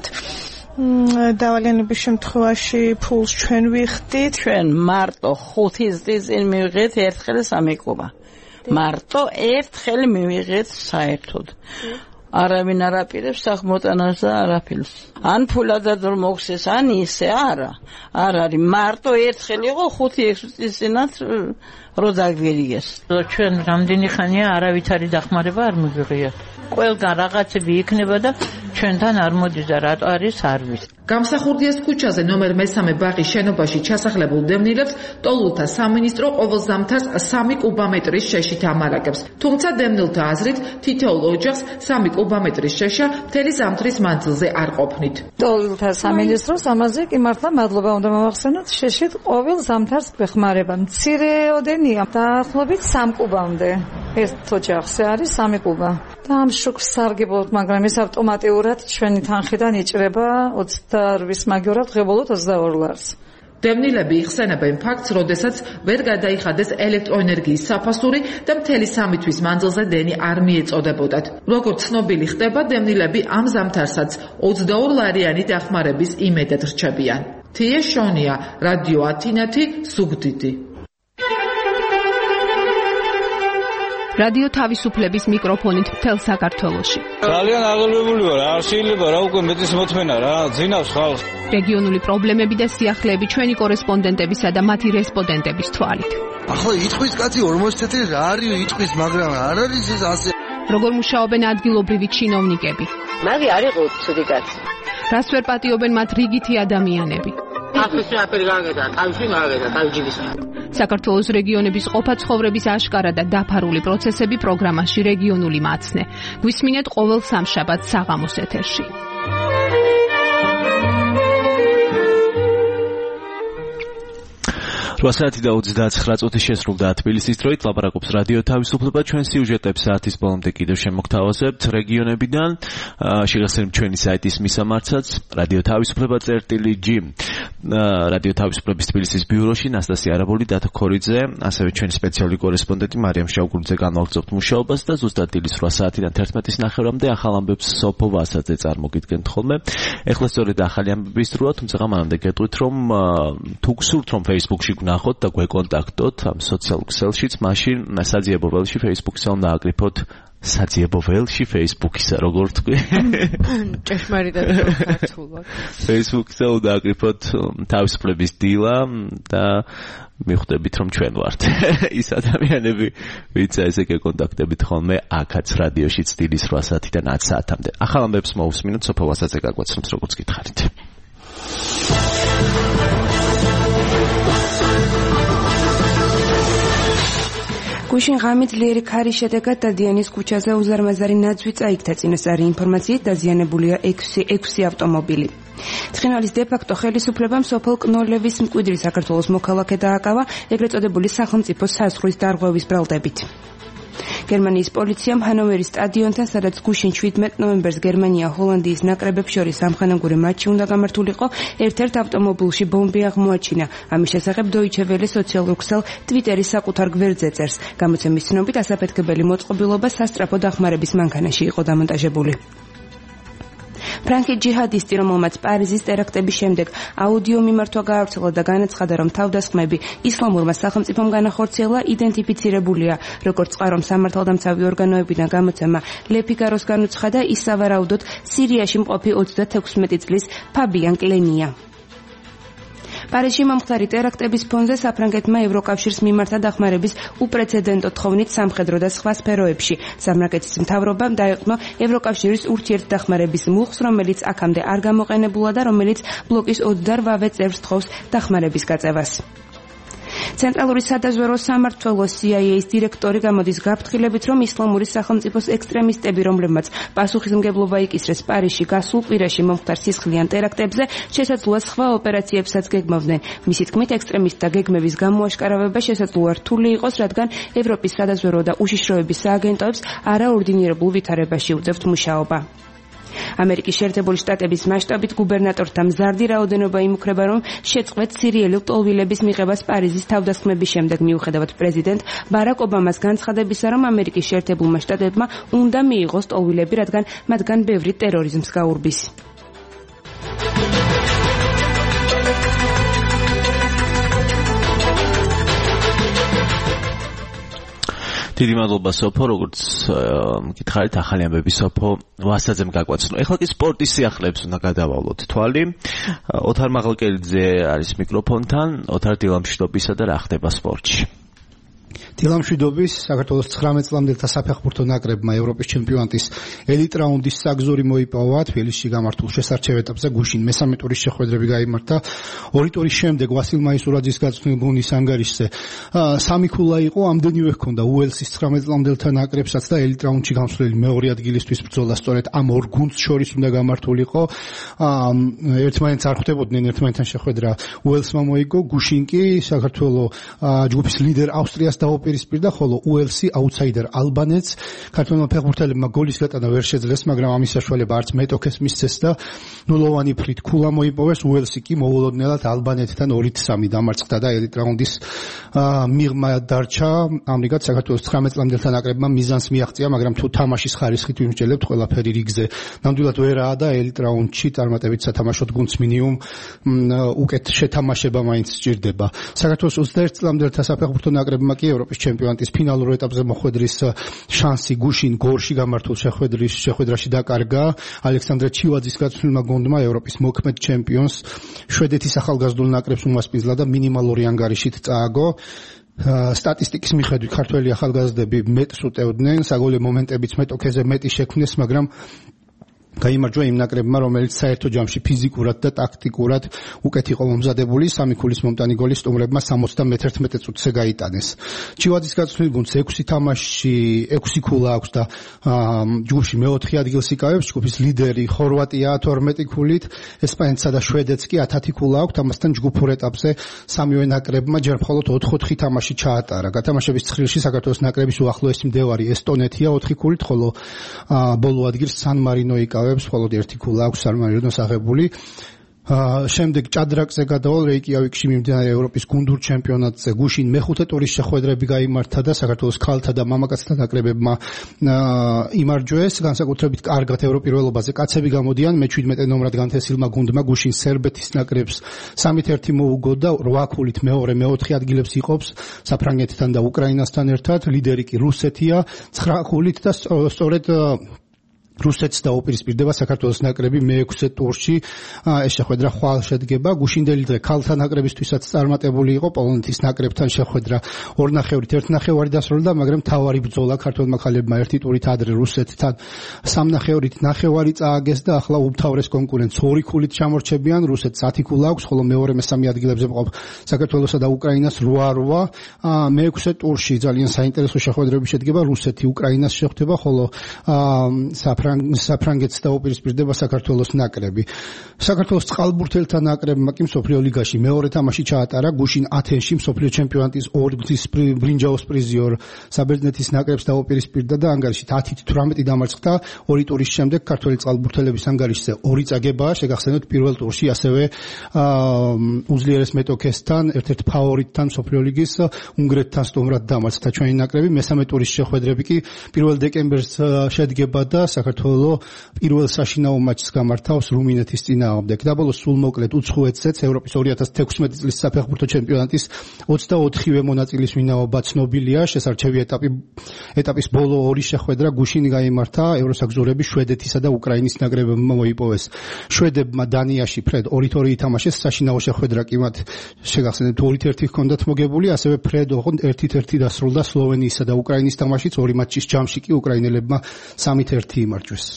დავალიანების შემთხვევაში ფულს ჩვენ ვიხდით. ჩვენ მარტო ხუთი წლის წინ მივიღეთ ერთხელ სამი კუბა. მარტო ერთხელ მივიღეთ საერთოდ. არავინ არ აპირებს სახმოტანას და არაფერს. ან ფულადად რომ მოხსეს, ან ისე არა. არ არის. მარტო ერთხელ იყო ხუთი ექვსი წლის წინათ რო დაგვიგეს. ჩვენ რამდენი ხანია არავითარი დახმარება არ მივიღიათ. ყველგან რაღაცები იქნება და ჩვენთან არ მოდის და რატო არის არ ვიცი. გამსახურდიას ქუჩაზე ნომერ მესამე ბაღის შენობაში ჩასახლებულ დევნილებს ტოლღულთა სამინისტრო ყოველ ზამთარს სამი კუბომეტრის შეშით ამარაგებს. თუმცა დევნილთა აზრით, თითოეულ ოჯახს სამი კუბომეტრის შეშა მთელი ზამთრის მანძილზე არ ყოფნით. ტოლღულთა სამინისტროს ამაზე კი მართლა მადლობა უნდა მოვახსენოთ, შეშით ყოველ ზამთარს გვეხმარება. მცირეოდენია, დაახლოებით სამ კუბამდე. ერთ ოჯახზე არის სამი კუბა. და ამ შუქს სარგებლობთ, მაგრამ ეს ავტომატურად ჩვენი თანხიდან იჭრება ოცდაორ მაგივრად ღებულობთ ოცდაორ ლარს. დევნილები იხსენებენ ფაქტს, როდესაც ვერ გადაიხადეს ელექტროენერგიის საფასური და მთელი სამი თვის მანძილზე დენი არ მიეწოდებოდათ. როგორც ცნობილი ხდება, დევნილები ამ ზამთარსაც ოცდაორ ლარიანი დახმარების იმედად რჩებიან. თია შონია, რადიო ათინათი, ზუგდიდი. რადიო თავისუფლების მიკროფონით მთელ საქართველოში. ძალიან აღელვებული ვარ, არ შეიძლება რა უკვე მეტის მოთმენა რა, ძინავს ხალხს. რეგიონული პრობლემები და სიახლეები ჩვენი კორესპონდენტებისა და მათი რესპონდენტების თვალით. ახლა იტყვის კაცი ორმოცი წელი რა არის იტყვის, მაგრამ არ არის ეს ასე. როგორ მუშაობენ ადგილობრივი ჩინოვნიკები? მაგი არ იყო ცუდი კაცი. რას ვერ პატიობენ მათ რიგითი ადამიანები? ახლა აფერი გაგედა, თავში მაგედა, თავჯიბის. საქართველოს რეგიონების ყოფა ცხოვრების აშკარა და დაფარული პროცესები პროგრამაში რეგიონული მაცნე. გვისმინეთ ყოველ სამშაბათს საღამოს ეთერში. რვა საათი და ოცდაცხრა წუთი შესრულდა თბილისის დროით. ლაპარაკობს რადიო თავისუფლება. ჩვენ სიუჟეტებს საათის ბოლომდე კიდევ შემოგთავაზებთ რეგიონებიდან. შეგახსენებთ ჩვენი საიტის მისამართსაც რადიო თავისუფლება წერტილი ჯი. რადიო თავისუფლების თბილისის ბიუროში ნასტასია არაბული, დათო ქორიძე, ასევე ჩვენი სპეციალური კორესპონდენტი მარიამ შავგურიძე განვაგრძობთ მუშაობას და ზუსტად დილის რვა საათიდან თერთმეტის ნახევრამდე ახალ ამბებს სოფო ვასაძე წარმოგიდგენთ ხოლმე. ეხლა სწორედ ახალი ამბების დროა, თუმცა მანამდე გეტყვით, რომ თუ გსურთ რომ Facebook-ში გნახოთ და გვეკონტაქტოთ ამ სოციალურ ქსელშიც, მაშინ საძიებო ველში Facebook-ზე უნდა აკრიფოთ საძიებო ველში Facebook-ისა, როგორ თქვი? ჭეშმარიტად ქართულად. Facebook-ზე უნდა აკრიფოთ თავისუფლების დილა და მიხვდებით რომ ჩვენ ვართ ის ადამიანები, ვინც ესე გეკონტაქტებით ხოლმე აქაც რადიოშიც დილის რვა საათიდან ათ საათამდე. ახალ ამბებს მოусმინოთ, სოფო ვასაძე გაგვაცნობს, როგორც გითხარით. გუშინ ღამით ძლიერი ქარის შედეგად დადიანის ქუჩაზე უზარმაზარი ნაძვი წაიქცა. წინასწარი ინფორმაციით დაზიანებულია ექვსი ავტომობილი. ცხინვალის დე-ფაქტო ხელისუფლებამ სოფელ კნოლევის მკვიდრი საქართველოს მოქალაქე დააკავა ეგრეთ წოდებული სახელმწიფო საზღვრის დარღვევის ბრალდებით. გერმანიის პოლიციამ ჰანოვერის სტადიონთან, სადაც გუშინ შვიდმეტ ნოემბერს გერმანია ჰოლანდიის ნაკრებებს შორის სამხანაგური მატჩი უნდა გამართულიყო, ერთ-ერთ ავტომობილში ბომბი აღმოაჩინა. ამის შესახებ დოიჩე ველე სოციალურ ქსელ ტვიტერის საკუთარ გვერდზე წერს. გამოცემის ცნობით ასაფეთქებელი მოწყობილობა სასწრაფო დახმარების მანქანაში იყო დამონტაჟებული. ფრანკი ჯიჰადისტი, რომელმაც პარიზის ტერაქტების შემდეგ აუდიო მიმართვა გაავრცელა და განაცხადა, რომ თავდასხმები ისლამურმა სახელმწიფომ განახორციელა, იდენტიფიცირებულია. როგორც წყარომ სამართალდამცავი ორგანოებიდან გამოცემა Le Figaro-ს განუცხადა, ის სავარაუდოდ სირიაში მყოფი ოცდათექვსმეტი წლის ფაბიან კლენია. პარიზში მომხდარი ტერაქტების ფონზე საფრანგეთმა ევროკავშირს მიმართა დახმარების უპრეცედენტო თხოვნით სამხედრო და სხვა სფეროებში. სამრაგეთის მთავრობამ დაეყნო ევროკავშირის ურთიერთდახმარების მუხს, რომელიც აქამდე არ გამოყენებულა და რომელიც ბლოკის ოცდაოთხ წევრს თხოვს დახმარების გაწევას. ცენტრალური სადაზვერვო სამმართველოს სი აი ეის დირექტორი გამოდის გაფრთხილებით, რომ ისლამური სახელმწიფოს ექსტრემისტები, რომლებმაც პასუხისმგებლობა იკისრეს პარიზში გასულ კვირაში მომხდარ სისხლიან ტერაქტებზე, შესაძლოა სხვა ოპერაციებსაც გეგმავდნენ. მისი თქმით, ექსტრემისტთა გეგმების გამოაშკარავება შესაძლოა რთული იყოს, რადგან ევროპის სადაზვერვო და უშიშროების სააგენტოებს არაორდინირებულ ვითარებაში უწევთ მუშაობა. ამერიკის შეერთებული შტატების მასშტაბით გუბერნატორთა მზარდი რაოდენობა იმუქრება, რომ შეწყვეტ სირიელი ლტოლვილების მიღებას პარიზის თავდასხმების შემდეგ, მიუხედავად პრეზიდენტ ბარაკ ობამას განცხადებისა, რომ ამერიკის შეერთებულმა შტატებმა უნდა მიიღოს ლტოლვილები, რადგან მათგან ბევრი ტერორიზმს გაურბის. დიდი მადლობა სოფო, როგორც გითხარით, ახალი ამბები სოფო ვასაძემ გაგვაცნო. ეხლა კი სპორტის სიახლეებს უნდა გადავალოთ თვალი. ოთარ მაღალკელიძე არის მიკროფონთან. ოთარ, დილამშვიდობისა და რა ხდება სპორტში? დილამშვიდობის. საქართველოს ცხრამეტ წლამდელთა საფეხბურთო ნაკრებმა ევროპის ჩემპიონატის ელიტ რაუნდის საგზური მოიპოვა. თბილისში გამართულ შესარჩევ ეტაპზე გუშინ მესამე ტურის შეხვედრები გაიმართა. ორი ტურის შემდეგ ვასილ მაისურაძის გაწვრთნილ გუნდის ანგარიშზე სამი ქულა იყო, ამდენივე ჰქონდა უელსის ცხრამეტ წლამდელთა ნაკრებსაც და ელიტ რაუნდში გამსვლელი მეორე ადგილისთვის ბრძოლა სწორედ ამ ორ გუნდს შორის უნდა გამართულიყო. ერთმანეთს არ ხვდებოდნენ, ერთმანეთთან შეხვედრა უელსმა მოიგო. გუშინ კი საქართველოს ჯგუფის ლიდერ ავსტრიას დაუპირისპირდა, ხოლო უელსი აუთსაიდერ ალბანეთს ქართველმა ფეხბურთელებმა გოლის გატანა ვერ შეძლეს, მაგრამ ამის საშუალება არც მეტოქეს მისცეს და ნულოვანი ფრით ქულა მოიპოვეს. უელსი კი მოულოდნელად ალბანეთთან ორით სამი დამარცხდა და ელიტ რაუნდის მიღმა დარჩა. ამრიგად საქართველოს ცხრამეტ წლამდელთა ნაკრებმა მიზანს მიაღწია, მაგრამ თუ თამაშის ხარისხით ვიმსჯელებთ, ყველაფერი რიგზე ნამდვილად ვერაა და ელიტ რაუნდში წარმატებით სათამაშოდ გუნდს მინიმუმ უკეთ შეთამაშება მაინც სჭირდება. საქართველოს ოცდაერთ წლამდელთა საფეხბურთო ნაკრებმა კი ევროპის ჩემპიონატის ფინალურ ეტაპზე მოხვედრის შანსი გუშინ გორში გამართულ შეხვედრის შეხვედრაში დაკარგა. ალექსანდრე ჩივაძის გაწვრთნილმა გუნდმა ევროპის მოქმედ ჩემპიონს შვედეთის ახალგაზრდულ ნაკრებს უმასპინძლა და მინიმალური ანგარიშით წააგო. სტატისტიკის მიხედვით ქართველი ახალგაზრდები მეტს უტევდნენ, საგოლე მომენტებიც მეტოქეზე მეტი შექმნეს, მაგრამ გაიმარჯვა იმ ნაკრებმა, რომელიც საერთო ჯამში ფიზიკურად და ტაქტიკურად უკეთ იყო მომზადებული. სამი ქულის მომტანი გოლი სტუმრებმა სამოცდამეთერთმეტე წუთზე გაიტანეს. ჩივაძის გაწვრთნილ გუნდს ექვსი თამაშში ექვსი ქულა აქვს და ჯგუფში მეოთხე ადგილს იკავებს. ჯგუფის ლიდერი ხორვატია თორმეტი ქულით, ესპანეთსა და შვედეთს კი ათი ქულა აქვს. ამასთან ჯგუფურ ეტაპზე სამივე ნაკრებმა ჯერ მხოლოდ ოთხ-ოთხი თამაში ჩაატარა. გათამაშების ცხრილში საქართველოს ნაკრების უახლოესი მდევარი ესტონეთია ოთხი ქულით, ხოლო ბოლო ადგილს სან მარინო იკავებს. მხოლოდ ერთი ქულა აქვს სან მარინოს აღებული. შემდეგ ჭადრაკზე გადავალ რეიკიავიკში მიმდინარე ევროპის გუნდურ ჩემპიონატზე გუშინ მეხუთე ტურის შეხვედრები გაიმართა და საქართველოს ქალთა და მამაკაცთა ნაკრებებმა იმარჯვეს განსაკუთრებით კარგად ევროპირველობაზე კაცები გამოდიან მეჩვიდმეტე ნომრად განთესილმა გუნდმა გუშინ სერბეთის ნაკრებს სამით ერთი მოუგო და რვა ქულით მეორე მეოთხე ადგილებს იყოფს საფრანგეთთან და უკრაინასთან ერთად ლიდერი კი რუსეთია ცხრა ქულით და სწორედ რუსეთს დაუპირისპირდება საქართველოს ნაკრები მეექვსე ტურში ეს შეხვედრა ხვალ შედგება გუშინდელი დღე ქალთა ნაკრებისთვისაც წარმატებული იყო პოლონეთის ნაკრებთან შეხვედრა ორ ნახევრით ერთ ნახევარი დასრულდა მაგრამ თავარი ბრძოლა ქართველმა ხალებმა ერთი ტურით ადრე რუსეთთან სამ ნახევრით ნახევარი წააგეს და ახლა უმთავრეს კონკურენტს ორი ქულით ჩამორჩებიან რუსეთს ათი ქულა აქვს ხოლო მეორე მესამე ადგილებზე მყოფ საქართველოსა და უკრაინას რვა რვა მეექვსე ტურში ძალიან საინტერესო შეხვედრები შედგება რუსეთი უკრაინას შეხვდება ხოლო საფრანგეთს დაუპირისპირდება საქართველოს ნაკრები. საქართველოს წყალბურთელთა ნაკრებმა კი მსოფლიო ლიგაში მეორე თამაში ჩაატარა გუშინ ათენში მსოფლიო ჩემპიონატის ორგზის ბრინჯაოს პრიზიორ საბერძნეთის ნაკრებს დაუპირისპირდა და ანგარიშით ათით თვრამეტი დამარცხდა ორი ტურის შემდეგ ქართველი წყალბურთელების ანგარიშზე ორი წაგებაა შეგახსენოთ პირველ ტურში ასევე უძლიერეს მეტოქესთან ერთ-ერთ ფავორიტთან მსოფლიო ლიგის უნგრეთთან სტუმრად დამარცხდა ჩვენი ნაკრები მესამე ტურის შეხვედრები კი პირველ დეკემბერს შედგება და საქართველო პირველ საშინაო მატჩს გამართავს რუმინეთის წინააღმდეგ. დაბოლოს სულ მოკლედ უცხოეთზეც ევროპის ორი ათას თექვსმეტი წლის საფეხბურთო ჩემპიონატის ოცდაოთხივე მონაწილის ვინაობა ცნობილია. შესარჩევი ეტაპი ეტაპის ბოლო ორი შეხვედრა გუშინ გაიმართა ევროსაგზურები შვედეთისა და უკრაინის ნაკრებებმა მოიპოვეს. შვედებმა დანიაში ფრედ ორით ორი ითამაშეს საშინაო შეხვედრა კი მათ შეგახსენებთ ორით ერთი ჰქონდათ მოგებული, ასევე ფრედ ერთით ერთი დასრულდა სლოვენიისა და უკრაინის თამაშიც ორი მატჩის ჯამში კი უკრაინელებმა სამით ერთი იმარჯვეს.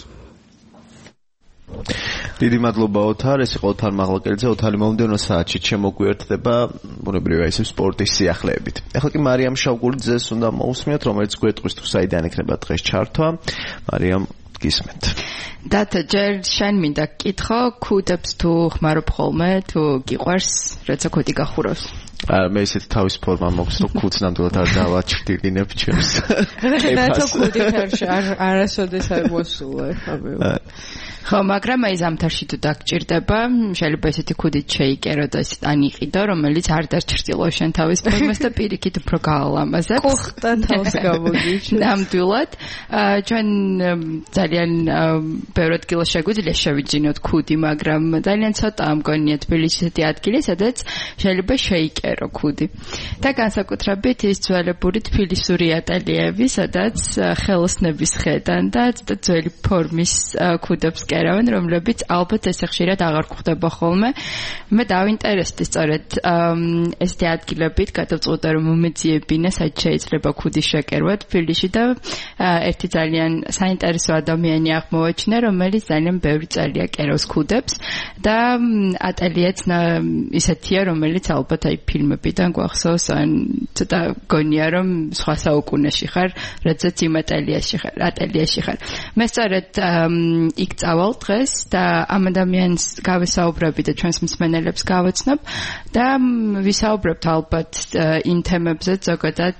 დიდი მადლობა ოთარ, ეს იყო ოთარ მაღლაკელიძე. ოთარი მომდევნო საათში შემოგვიერთდება ბუნებრივია ისე სპორტის სიახლეებით. ახლა კი მარიამ შავგულიძეს უნდა მოусმინოთ, რომელიც გვეტყვის თუ საიდან იქნება დღეს ჩართვა. მარიამ, გისმენთ. დათო, ჯერ შენ მინდა გკითხო, ქუდებს თუ ხმარობ ხოლმე, თუ გიყვარს, როცა ქუდი გახურავს? მე ისეთ თავის ფორმა მაქვს, რომ ქუდს ნამდვილად არ დავაჩრდილინებ ჩემს. დათო ქუდი ფერში არასოდეს არ მოსულა, ხაბეო. ხო, მაგრამ აი ზამთარში თუ დაგჭირდება, შეიძლება ესეთი ქუდით შეიკერო და ესეთ ანიყიდო, რომელიც არ დაჩრდილო შენ თავის ფორმას და პირიქით უფრო გაალამაზებს. კუხტა თავს გამოგიჩნდა. ნამდვილად. ჩვენ ძალიან ბევრად კილო შეგვიძლია შევიძინოთ ქუდი, მაგრამ ძალიან ცოტაა მგონია თბილისში ესეთი ადგილი, სადაც შეიძლება შეიკერო ქუდი. და განსაკუთრებით ის ძველებური თბილისური ატელიეები, სადაც ხელოსნების ხედან და ძველი ფორმის ქუდებს კერავენ, რომლებიც ალბათ ესე ხშირად აღარ გვხვდება ხოლმე. მე დავინტერესდი სწორედ ესეთი ადგილებით, გადავწყვიტე რომ მომეძიებინე, საით შეიძლება ქუდი შეკერვა თბილისში და ერთი ძალიან საინტერესო ადამიანი აღმოვაჩინე, რომელიც ძალიან ბევრი წელია კერავს ქუდებს და ატელიეც ისეთია, რომელიც ალბათ აი ფილმებიდან გვახსოვს, ან ცოტა გონია რომ სხვა საუკუნეში ხარ, რადგან იმ ატელიეში ხარ, ატელიეში ხარ. მე სწორედ იქ წავალ დღეს და ამ ადამიანს გავესაუბრები და ჩვენს მსმენელებს გავაცნობ და ვისაუბრებთ ალბათ იმ თემებზე ზოგადად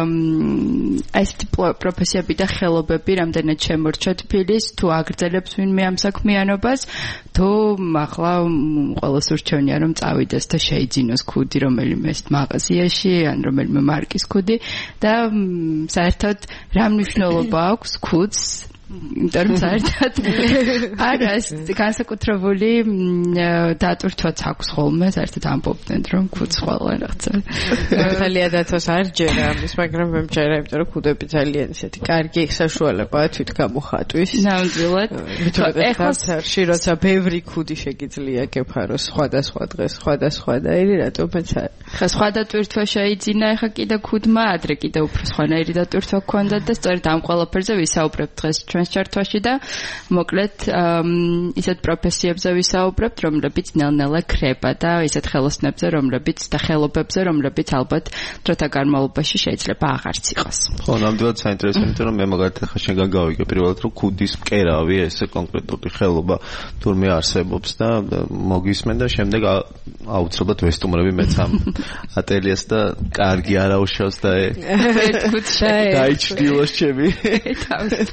ესეთი პროფესიები და ხელობები რამდენად შემორჩა თბილის, თუ აგრძელებს ვინმე ამ საქმიანობას, თუ ახლა ყველას ურჩევნია რომ წავიდეს და შეიძინოს ქუდი რომელიმე მაღაზიაში ან რომელიმე მარკის ქუდი და საერთოდ რა მნიშვნელობა აქვს ქუდს იმიტომ რომ საერთოდ არა ეს განსაკუთრებული დატვირთვაც აქვს ხოლმე საერთოდ ამბობდნენ რომ ქუდს ყველა რაღაცა ძალიან დათოს არ ჯერა ამის მაგრამ მე მჯერა იმიტომ რომ ქუდები ძალიან ისეთი კარგი საშუალებაა თვით გამოხატვის ნამდვილად ეხლა სარში როცა ბევრი ქუდი შეგიძლია გეფაროს სხვადასხვა დღეს სხვადასხვა და ერი რატომ მეცა ხა სხვა დატვირთვა შეიძინა ეხა კიდე ქუდმა ადრე კიდე უფრო სხვანაირი დატვირთვა გქონდა და სწორედ ამ ყველაფერზე ვისაუბრებთ დღეს ჩვენს ჩართვაში და მოკლედ ისეთ პროფესიებზე ვისაუბრებთ, რომლებიც ნელ-ნელა ქრება და ისეთ ხელოსნებზე, რომლებიც და ხელობებზე, რომლებიც ალბათ დროთა განმავლობაში შეიძლება აღარც იყოს. ხო, ნამდვილად საინტერესო, იმიტომ რომ მე მაგალითად ახლა შენ გავიგე პირველად რომ ქუდის მკერავი ესე კონკრეტული ხელობა თურმე არსებობს და მოგისმენ და შემდეგ აუცილებლად ვესტუმრები მეც ამ ატელიეს და კარგი არაუშავს და ერთ ქუდს დაიჩრდილოს ჩემი თავის ფორმა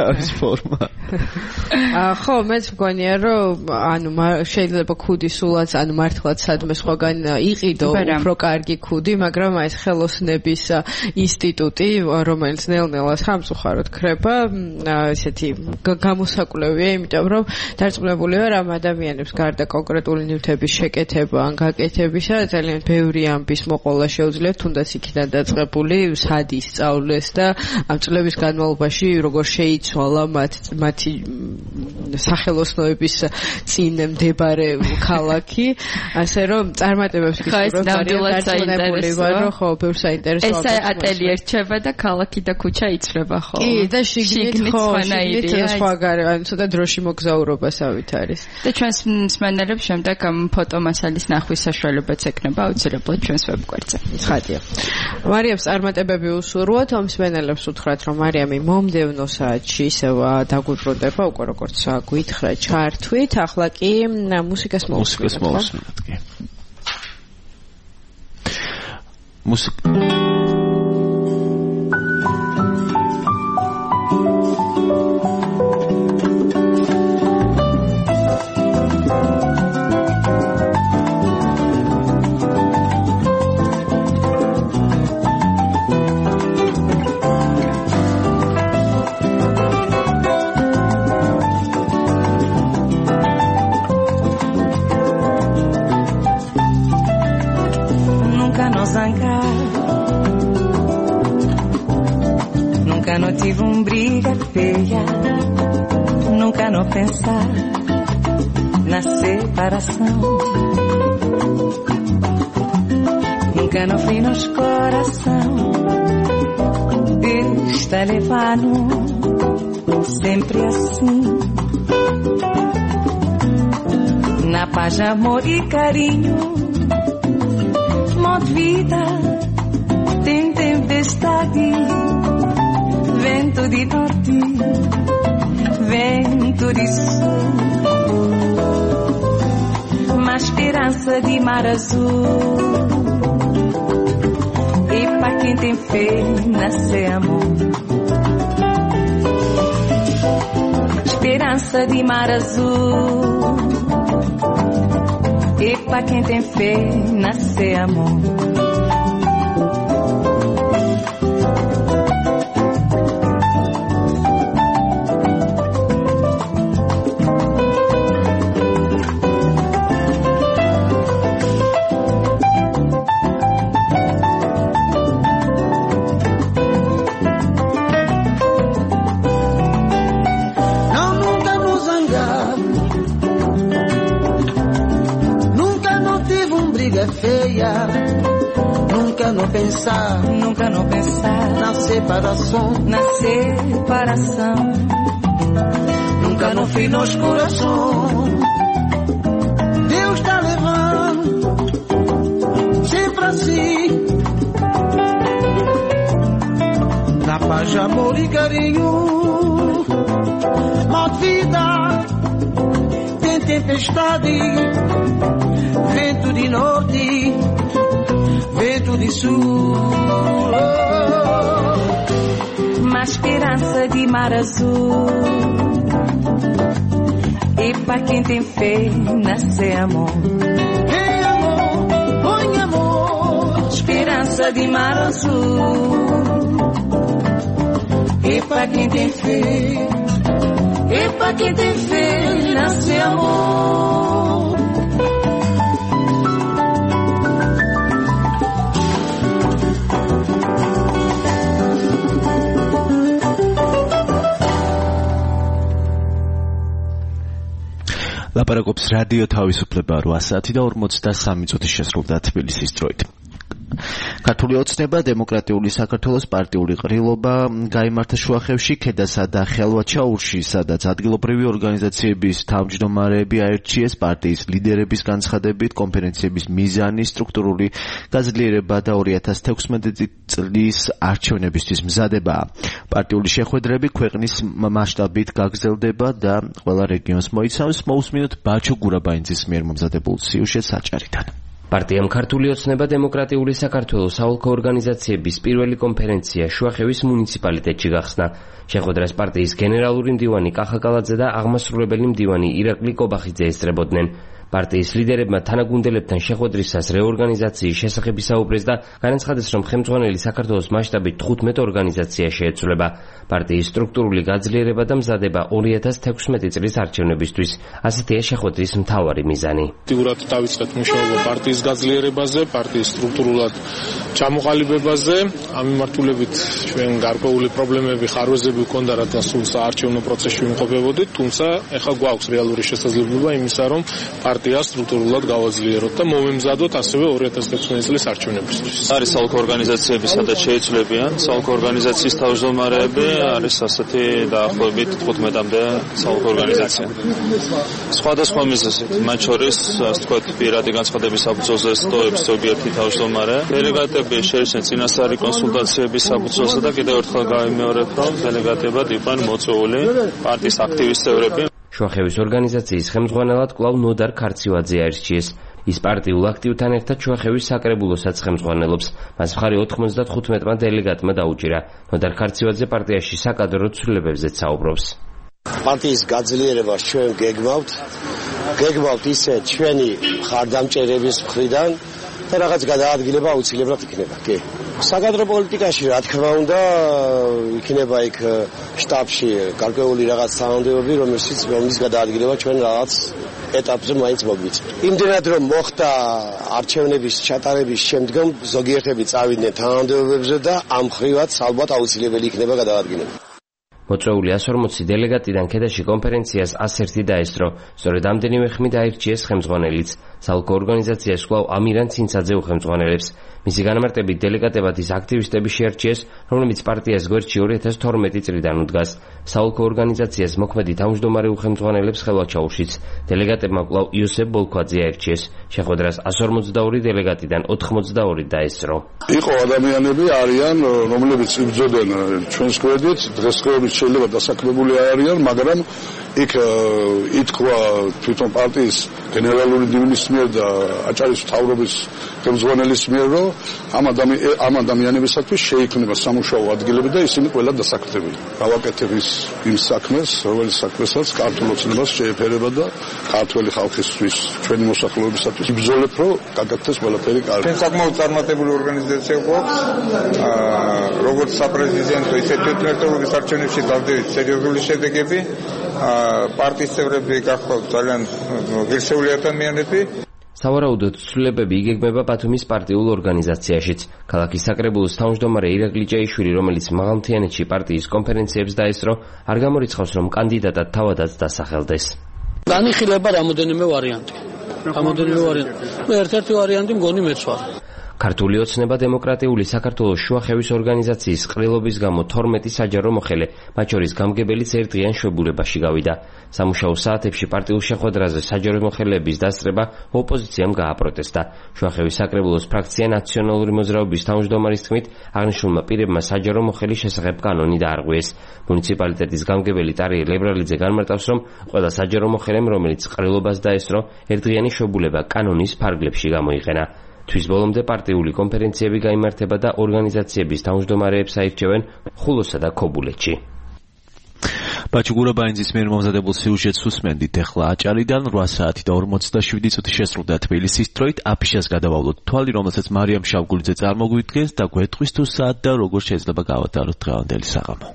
თავის ფორმა. ხო, მეც მგონია რომ ანუ შეიძლება ქუდი სულაც ანუ მართლაც სადმე სხვაგან იყიდო უფრო კარგი ქუდი, მაგრამ აი ეს ხელოსნების ინსტიტუტი, რომელიც ნელ-ნელა სამწუხაროდ ქრება, ესეთი გამოსაკვლევია, იმიტომ რომ დარწმუნებული ვარ ამ ადამიანებს გარდა კონკრეტული ნივთების შეკეთება ან გაკეთებისა ძალიან ბევრი ამბის მოყოლა შეუძლიათ, თუნდაც იქიდან დაწყებული სად ისწავლეს და ამ წლების განმავლობაში როგორ შეიცვალა მათ მათი სახელოსნოების წინ მდებარე ქალაქი, ასე რომ წარმატებებს გისურვებ, დარწმუნებული ვარ, რომ ხო, ბევრ საინტერესო ეს ატელიე რჩება და ქალაქი და ქუჩა იცვლება ხო? კი, და შიგნით ხო, შიგნით სხვაგარი, ანუ ცოტა დროში მოგზაურობასავით არის. და ჩვენს მსმენელებს შემდეგ ამ ფოტომასალის ნახვის საშუალებაც ექნება აუცილებლად ჩვენს ვებგვერდზე. ცხადია. მარიამს წარმატებები უსურვოთ, ამ მსმენელებს უთხრათ, რომ მარიამი მომდევნო საათში ისევ დაგვიბრუნდება, უკვე როგორც გვითხრა ჩართვით, ახლა კი მუსიკას მოვუსმენთ. მუსიკას მოვუსმენთ, კი. მუსიკა Nunca não tive um briga feia, nunca não pensar na separação, nunca não fui nos coração, Deus está levando sempre assim, na paz, amor e carinho, modo vida tem tempestade, vento de norte, vento de sul, uma esperança de mar azul, e para quem tem fé nascer amor, esperança de mar azul, e para quem tem fé nascer amor. Feia, nunca não pensar, nunca não pensar na separação, na separação, nunca não fui nos coração, Deus está levando sempre assim, na paz, amor e carinho, uma vida tem tempestade, vento de norte, vento de sul, uma esperança de mar azul, e para quem tem fé nascer amor, hey amor, põe amor, esperança de mar azul, e para quem tem fé, e para quem tem fé nascer amor. ლაპარაკობს რადიო თავისუფლება რვა საათი და ორმოცდასამი წუთი შესრულდა თბილისის დროით. ქართული ოცნება დემოკრატიული საქართველოს პარტიული ყრილობა გაიმართა შუახევში, ქედასა და ხელვაჩაურში, სადაც ადგილობრივი ორგანიზაციების თავმჯდომარეები აერჩიეს პარტიის ლიდერების განცხადებით, კონფერენციების მიზანი, სტრუქტურული გაძლიერება და ორი ათას თექვსმეტი წლის არჩევნებისთვის მზადებაა. პარტიული შეხვედრები ქვეყნის მასშტაბით გაგრძელდება და ყველა რეგიონს მოიცავს. მოусმინოთ ბაჩო გურაბაინძის მიერ მომზადებულ სიუჟეტს საჭარიდან. პარტიამ ქართული ოცნება დემოკრატიული საქართველოს საოლქო ორგანიზაციების პირველი კონფერენცია შუახევის მუნიციპალიტეტში გახსნა. შეხვედრას პარტიის გენერალური მდივანი კახა კალაძე და აღმასრულებელი მდივანი ირაკლი კობახიძე ესწრებოდნენ. პარტიის ლიდერებმა თანაგუნდელებთან შეხვედრისას რეორგანიზაციის შესახებ ისაუბრეს და განაცხადეს, რომ ხელმძღვანელი საქართველოს მასშტაბით თხუთმეტ ორგანიზაცია შეეცვლება. პარტიის სტრუქტურული გაძლიერება და მზადება ორი ათას თექვსმეტი წლის არჩევნებისთვის. ასეთია შეხვედრის მთავარი მიზანი. აქტიურად დავიწყეთ მუშაობა პარტიის გაძლიერებაზე, პარტიის სტრუქტურულად ჩამოყალიბებაზე. ამ მიმართულებით ჩვენ გარკვეული პრობლემები, ხარვეზები გვქონდა, რათა სულ საარჩევნო პროცესში ვიმყოფებოდით, თუმცა ეხლა გვაქვს რეალური შესაძლებლობა იმისა, რომ პარტია სტრუქტურულად გავაძლიეროთ და მომემზადოთ ასევე ორი ათას თექვსმეტი წლის არჩევნებისთვის. არის საოლქო ორგანიზაციები, სადაც შეიცვლებიან საოლქო ორგანიზაციის თავმჯდომარეები, არის ასეთი დაახლოებით თხუთმეტამდე საოლქო ორგანიზაცია. სხვადასხვა მიზეზით, მათ შორის, ასე ვთქვათ, პირადი განცხადების საფუძველზე სტოებს ზოგიერთი თავმჯდომარე, დელეგატები შეიცნენ წინასწარი კონსულტაციების საფუძველზე და კიდევ ერთხელ გავიმეორებ, რომ დელეგატებად იყვნენ მოწვეული პარტიის აქტივის წევრები. შუახევის ორგანიზაციის ხელმძღვანელად კვლავ ნოდარ ქარცივაძე აირჩიეს. ის პარტიულ აქტივთან ერთად შუახევის საკრებულოსაც ხელმძღვანელობს. მას მხარი ოთხმოცდათხუთმეტმა დელეგატმა დაუჭირა. ნოდარ ქარცივაძე პარტიაში საკადრო ცვლილებებზეც საუბრობს. პარტიის გაძლიერებას ჩვენ გეგმავთ. გეგმავთ ისე ჩვენი ხარდამჭერების მხრიდან და რაღაც გადაადგილება აუცილებლად იქნება. კი. საკადრო პოლიტიკაში რა თქმა უნდა იქნება იქ შტაბში გარკვეული რაღაც თანამდებობები, რომელშიც რომლის გადაადგილება ჩვენ რაღაც ეტაპზე მაინც მოგვიწევთ. იმდენად რომ მოხდა არჩევნების ჩატარების შემდგომ ზოგიერთები წავიდნენ თანამდებობებზე და ამ ხრივაც ალბათ აუცილებელი იქნება გადაადგილება. მოწვეული ას ორმოცი დელეგატიდან ქედაში კონფერენციას ას ერთი დაესწრო. სწორედ ამდენივე ხმით აირჩიეს ხელმძღვანელიც. საოლქო ორგანიზაციას კვლავ ამირან ცინცაძე უხელმძღვანელებს. მისი განმარტებით დელეგატებად ის აქტივისტები შეარჩიეს, რომლებიც პარტიას გვერდში ორი ათას თორმეტი წლიდან უდგას. საოლქო ორგანიზაციას მოქმედი თავმჯდომარე უხელმძღვანელებს ხელვაჩაურშიც. დელეგატებმა კვლავ იოსებ ბოლქვაძე აირჩიეს. შეხვედრას ას ორმოცდაორი დელეგატიდან ოთხმოცდაორი დაესწრო. იყო ადამიანები არიან, რომლებიც იბრძოდნენ ჩვენს გვერდით, დღესდღეობით შეიძლება დასაქმებული არიან, მაგრამ იქ ითქვა თვითონ პარტიის გენერალური მდივნის მიერ და აჭარის მთავრობის ხელმძღვანელის მიერ, რომ ამ ამ ადამიანებისათვის შეიქმნება სამუშაო ადგილები და ისინი ყველა დასაქმდებიან. გავაკეთებ ის იმ საქმეს, რომელიც საქმესაც ქართულ ოცნებას შეეფერება და ქართველი ხალხისთვის, ჩვენი მოსახლეობისათვის იბრძოლებ, რომ გაგაკეთდეს ყველაფერი კარგი. ჩვენ საკმაოდ წარმატებული ორგანიზაცია გვაქვს. როგორც საპრეზიდენტო, ისე თვითმმართველობის არჩევნებში დავდივით სერიოზული შედეგები. პარტიის წევრები გახვალთ ძალიან ღირსეული ადამიანები. სავარაუდოდ ცვლილებები იგეგმება ბათუმის პარტიულ ორგანიზაციაშიც. ქალაქის საკრებულოს თავმჯდომარე ირაკლი ჭეიშვილი, რომელიც მაღალმთიანეთში პარტიის კონფერენციებს დაესწრო, არ გამორიცხავს, რომ კანდიდატად თავადაც დასახელდეს. განიხილება რამოდენიმე ვარიანტი. რამოდენიმე ვარიანტი. ერთ-ერთი ვარიანტი მგონი მეც ვარ. ქართული ოცნება დემოკრატიული საქართველოს შუახევის ორგანიზაციის ყრილობის გამო თორმეტი საჯარო მოხელე, მათ შორის გამგებელიც ერთდღიან შვებულებაში გავიდა. სამუშაო საათებში პარტიულ შეხვედრაზე საჯარო მოხელეების დასწრება ოპოზიციამ გააპროტესტა. შუახევის საკრებულოს ფრაქცია ნაციონალური მოძრაობის თავმჯდომარის თქმით, აღნიშნულმა პირებმა საჯარო მოხელის შესახებ კანონი დაარღვიეს. მუნიციპალიტეტის გამგებელი ტარიელ ებრალიძე განმარტავს, რომ ყველა საჯარო მოხელემ, რომელიც ყრილობას დაესწრო, ერთდღიანი შვებულება კანონის ფარგლებში გამოიყენა. თვის ბოლომდე პარტიული კონფერენციები გაიმართება და ორგანიზაციების თავმჯდომარეებს აირჩევენ ხულოსა და ქობულეთში. ბაჩუგურა ბაინძის მიერ მომზადებულ სიუჟეტს უსმენდით. ახლა აჭარიდან რვა საათი და ორმოცდაშვიდი წუთი შესრულდა თბილისის დროით. აფიშას გადავავლოთ თვალი, რომელსაც მარიამ შავგულიძე წარმოგვიდგენს და გვეტყვის თუ საათ და როგორ შეიძლება გავატაროთ დღევანდელი საღამო.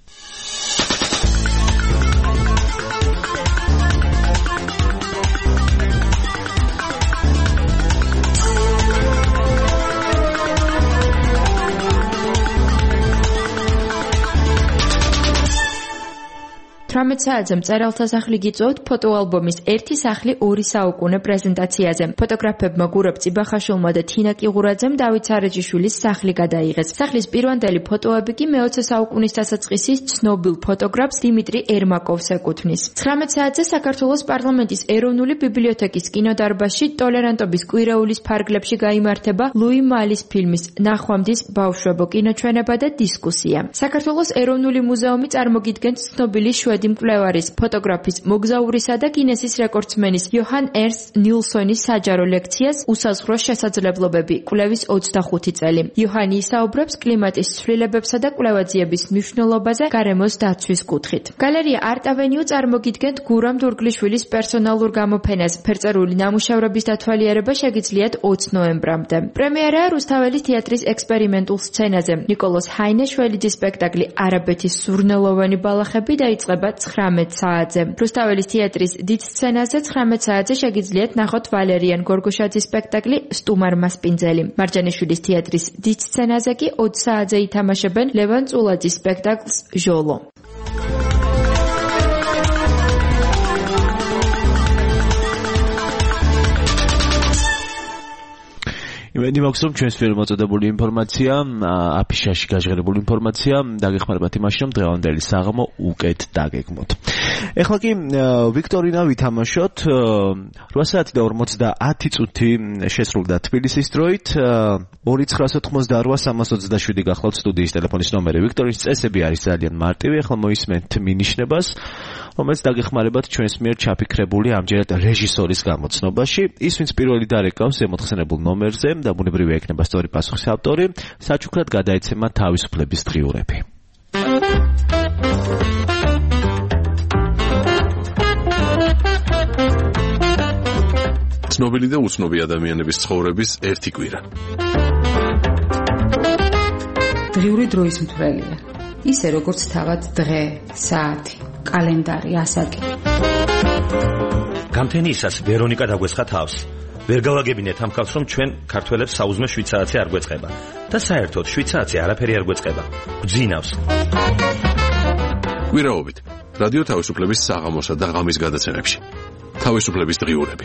თვრამეტ საათზე მწერალთა სახლი გიწვევთ ფოტოალბომის ერთი სახლი ორი საუკუნე პრეზენტაციაზე. ფოტოგრაფებმა გურაბ წიბახაშვილმა და თინა კიღურაძემ დავით სარეჯიშვილის სახლი გადაიღეს. სახლის პირვანდელი ფოტოები კი მეოცე საუკუნის დასაწყისის ცნობილ ფოტოგრაფს დიმიტრი ერმაკოვს ეკუთვნის. ცხრამეტ საათზე საქართველოს პარლამენტის ეროვნული ბიბლიოთეკის კინოდარბაზში ტოლერანტობის კვირეულის ფარგლებში გაიმართება ლუი მალის ფილმის ნახვამდის ბავშვებო კინოჩვენება და დისკუსია. საქართველოს ეროვნული მუზეუმი წარმოგიდგენს ცნობილი შვედი მკვლევარის, ფოტოგრაფის, მოგზაურისა და გინესის რეკორდსმენის იოჰან ერნსტ ნილსონის საჯარო ლექციას უსაზღრო შესაძლებლობები კვლევის ოცდახუთი წელი. იოჰანი ისაუბრებს კლიმატის ცვლილებებსა და კვლევაძიების მნიშვნელობაზე გარემოს დაცვის კუთხით. გალერეა Art Avenue წარმოგიდგენთ გურამ დურგლიშვილის პერსონალურ გამოფენას. ფერწერული ნამუშევრების დათვალიერება შეგიძლიათ ოცი ნოემბრამდე. პრემიერა რუსთაველის თეატრის ექსპერიმენტულ სცენაზე. ნიკოლოზ ჰაინეშველიძის სპექტაკლი არაბეთის სურნელოვანი ბალახები დაიწყება ცხრამეტ საათზე. რუსთაველის თეატრის დიდ სცენაზე ცხრამეტ საათზე შეგიძლიათ ნახოთ ვალერიან გორგოშაძის სპექტაკლი სტუმარ მასპინძელი. მარჯანიშვილის თეატრის დიდ სცენაზე კი ოცი საათზე ითამაშებენ ლევან წულაძის სპექტაკლს ჟოლო. იმედი მაქვს, რომ ჩვენს მიერ მოწოდებული ინფორმაცია, აფიშაში გაჟღერებული ინფორმაცია დაგეხმარებათ იმაში, რომ დღევანდელი საღამო უკეთ დაგეგმოთ. ეხლა კი ვიქტორინა ვითამაშოთ. რვა საათი და ორმოცდაათი წუთი შესრულდა თბილისის დროით. ორი ცხრაას ოთხმოცდარვა სამას ოცდაშვიდი გახლავთ სტუდიის ტელეფონის ნომერი. ვიქტორინის წესები არის ძალიან მარტივი. ეხლა მოისმენთ მინიშნებას, რომელიც დაგეხმარებათ ჩვენს მიერ ჩაფიქრებული ამჯერად რეჟისორის გამოცნობაში. ის, ვინც პირველი დარეკავს ზემოთხსენებულ ნომერზე და ბუნებრივია იქნება სწორი პასუხის ავტორი, საჩუქრად გადაეცემა თავისუფლების დღიურები. ცნობილი და უცნობი ადამიანების ცხოვრების ერთი კვირა. დღიური დროის მთვრელია. ისე როგორც თავად დღე, საათი, კალენდარი, ასაკი. გამთენიისას ვერონიკა დაგვესხა თავს. ვერ გავაგებინეთ ამ ხალხს, რომ ჩვენ ქართველებს საუზმე შვიდ საათი არ გვეწყება და საერთოდ შვიდ საათი არაფერი არ გვეწყება. გძინავს. კვირაობით რადიო თავისუფლების საღამოსა და ღამის გადაცემებში. თავისუფლების დღიურები.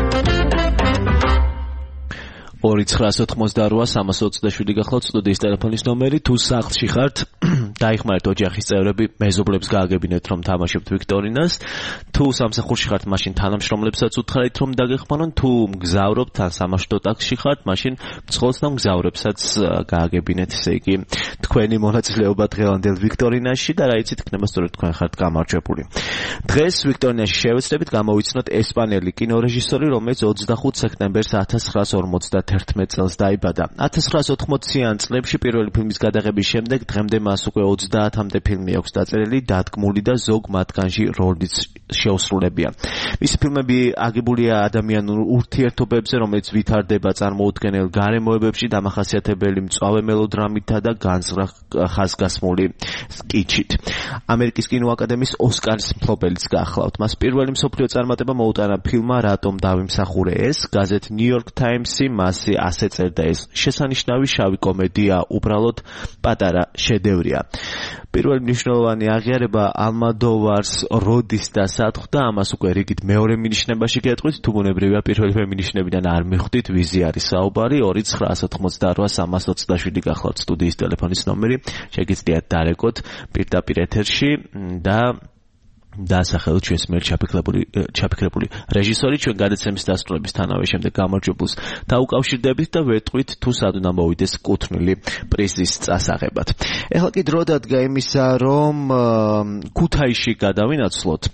ორი ცხრაას ოთხმოცდარვა სამას ოცდაშვიდი გახლავთ სტუდიის ტელეფონის ნომერი. თუ სახლში ხართ, დაიხმარეთ ოჯახის წევრები, მეზობლებს გააგებინეთ, რომ თამაშებთ ვიქტორინას. თუ სამსახურში ხართ, მაშინ თანამშრომლებსაც უთხრით, რომ დაგეხმარონ. თუ მგზავრობთ ან სამაშტო ტაქსში ხართ, მაშინ მძღოლს და მგზავრებსაც გააგებინეთ. ესე იგი, თქვენი მონაწილეობა დღევანდელ ვიქტორინაში და რა იცით, იქნება სწორედ თქვენ ხართ გამარჯვებული. დღეს ვიქტორინაში შევეცდებით გამოვიცნოთ ესპანელი კინორეჟისორი, რომელიც ოცდახუთ სექტემბერს ათას ცხრაას ორმოცდაათერთმეტ წელს დაიბადა. ათას ცხრაას ოთხმოციან წლებში პირველი ფილმის გადაღების შემდეგ დღემდე მას უკვე ოცდაათამდე ფილმი აქვს დაწერილი, დადგმული და ზოგ მათგანში როლიც შეუსრულებია. მისი ფილმები აგებულია ადამიანურ ურთიერთობებზე, რომელიც ვითარდება წარმოუდგენელ გარემოებებში, დამახასიათებელი მწვავე მელოდრამითა და განზრახ ხაზგასმული კიჩით. ამერიკის კინოაკადემიის ოსკარის მფლობელიც გახლავთ. მას პირველი მსოფლიო წარმატება მოუტანა ფილმმა რატომ დავიმსახურე ეს. გაზეთ New York Times-ი მასზე ასე წერდა, ეს შესანიშნავი შავი კომედია უბრალოდ პატარა შედევრია. პირველი მნიშვნელოვანი აღიარება ალმოდოვარს როდის და სათხდა, ამას უკვე რიგით მეორე მინიშნებაში გეტყვით, თუ ბუნებრივია პირველი მინიშნებიდან არ მიხვდით, ვიზი არის საუბარი. ორი ცხრაას ოცდაოთხმოცდარვა სამას ოცდაშვიდი გახლავთ სტუდიის ტელეფონის ნომერი, შეგიძლიათ დარეკოთ პირდაპირ ეთერში და დაასახელოთ ჩვენს მიერ ჩაფიქრებული ჩაფიქრებული რეჟისორი. ჩვენ გადაცემის დასრულებისთანავე შემდეგ გამარჯვებულს დაუკავშირდებით და ვეტყვით, თუ სად უნდა მოვიდეს კუთვნილი პრიზის წასაღებად. ეხლა კი დრო დადგა იმისა, რომ ქუთაისში გადავინაცვლოთ.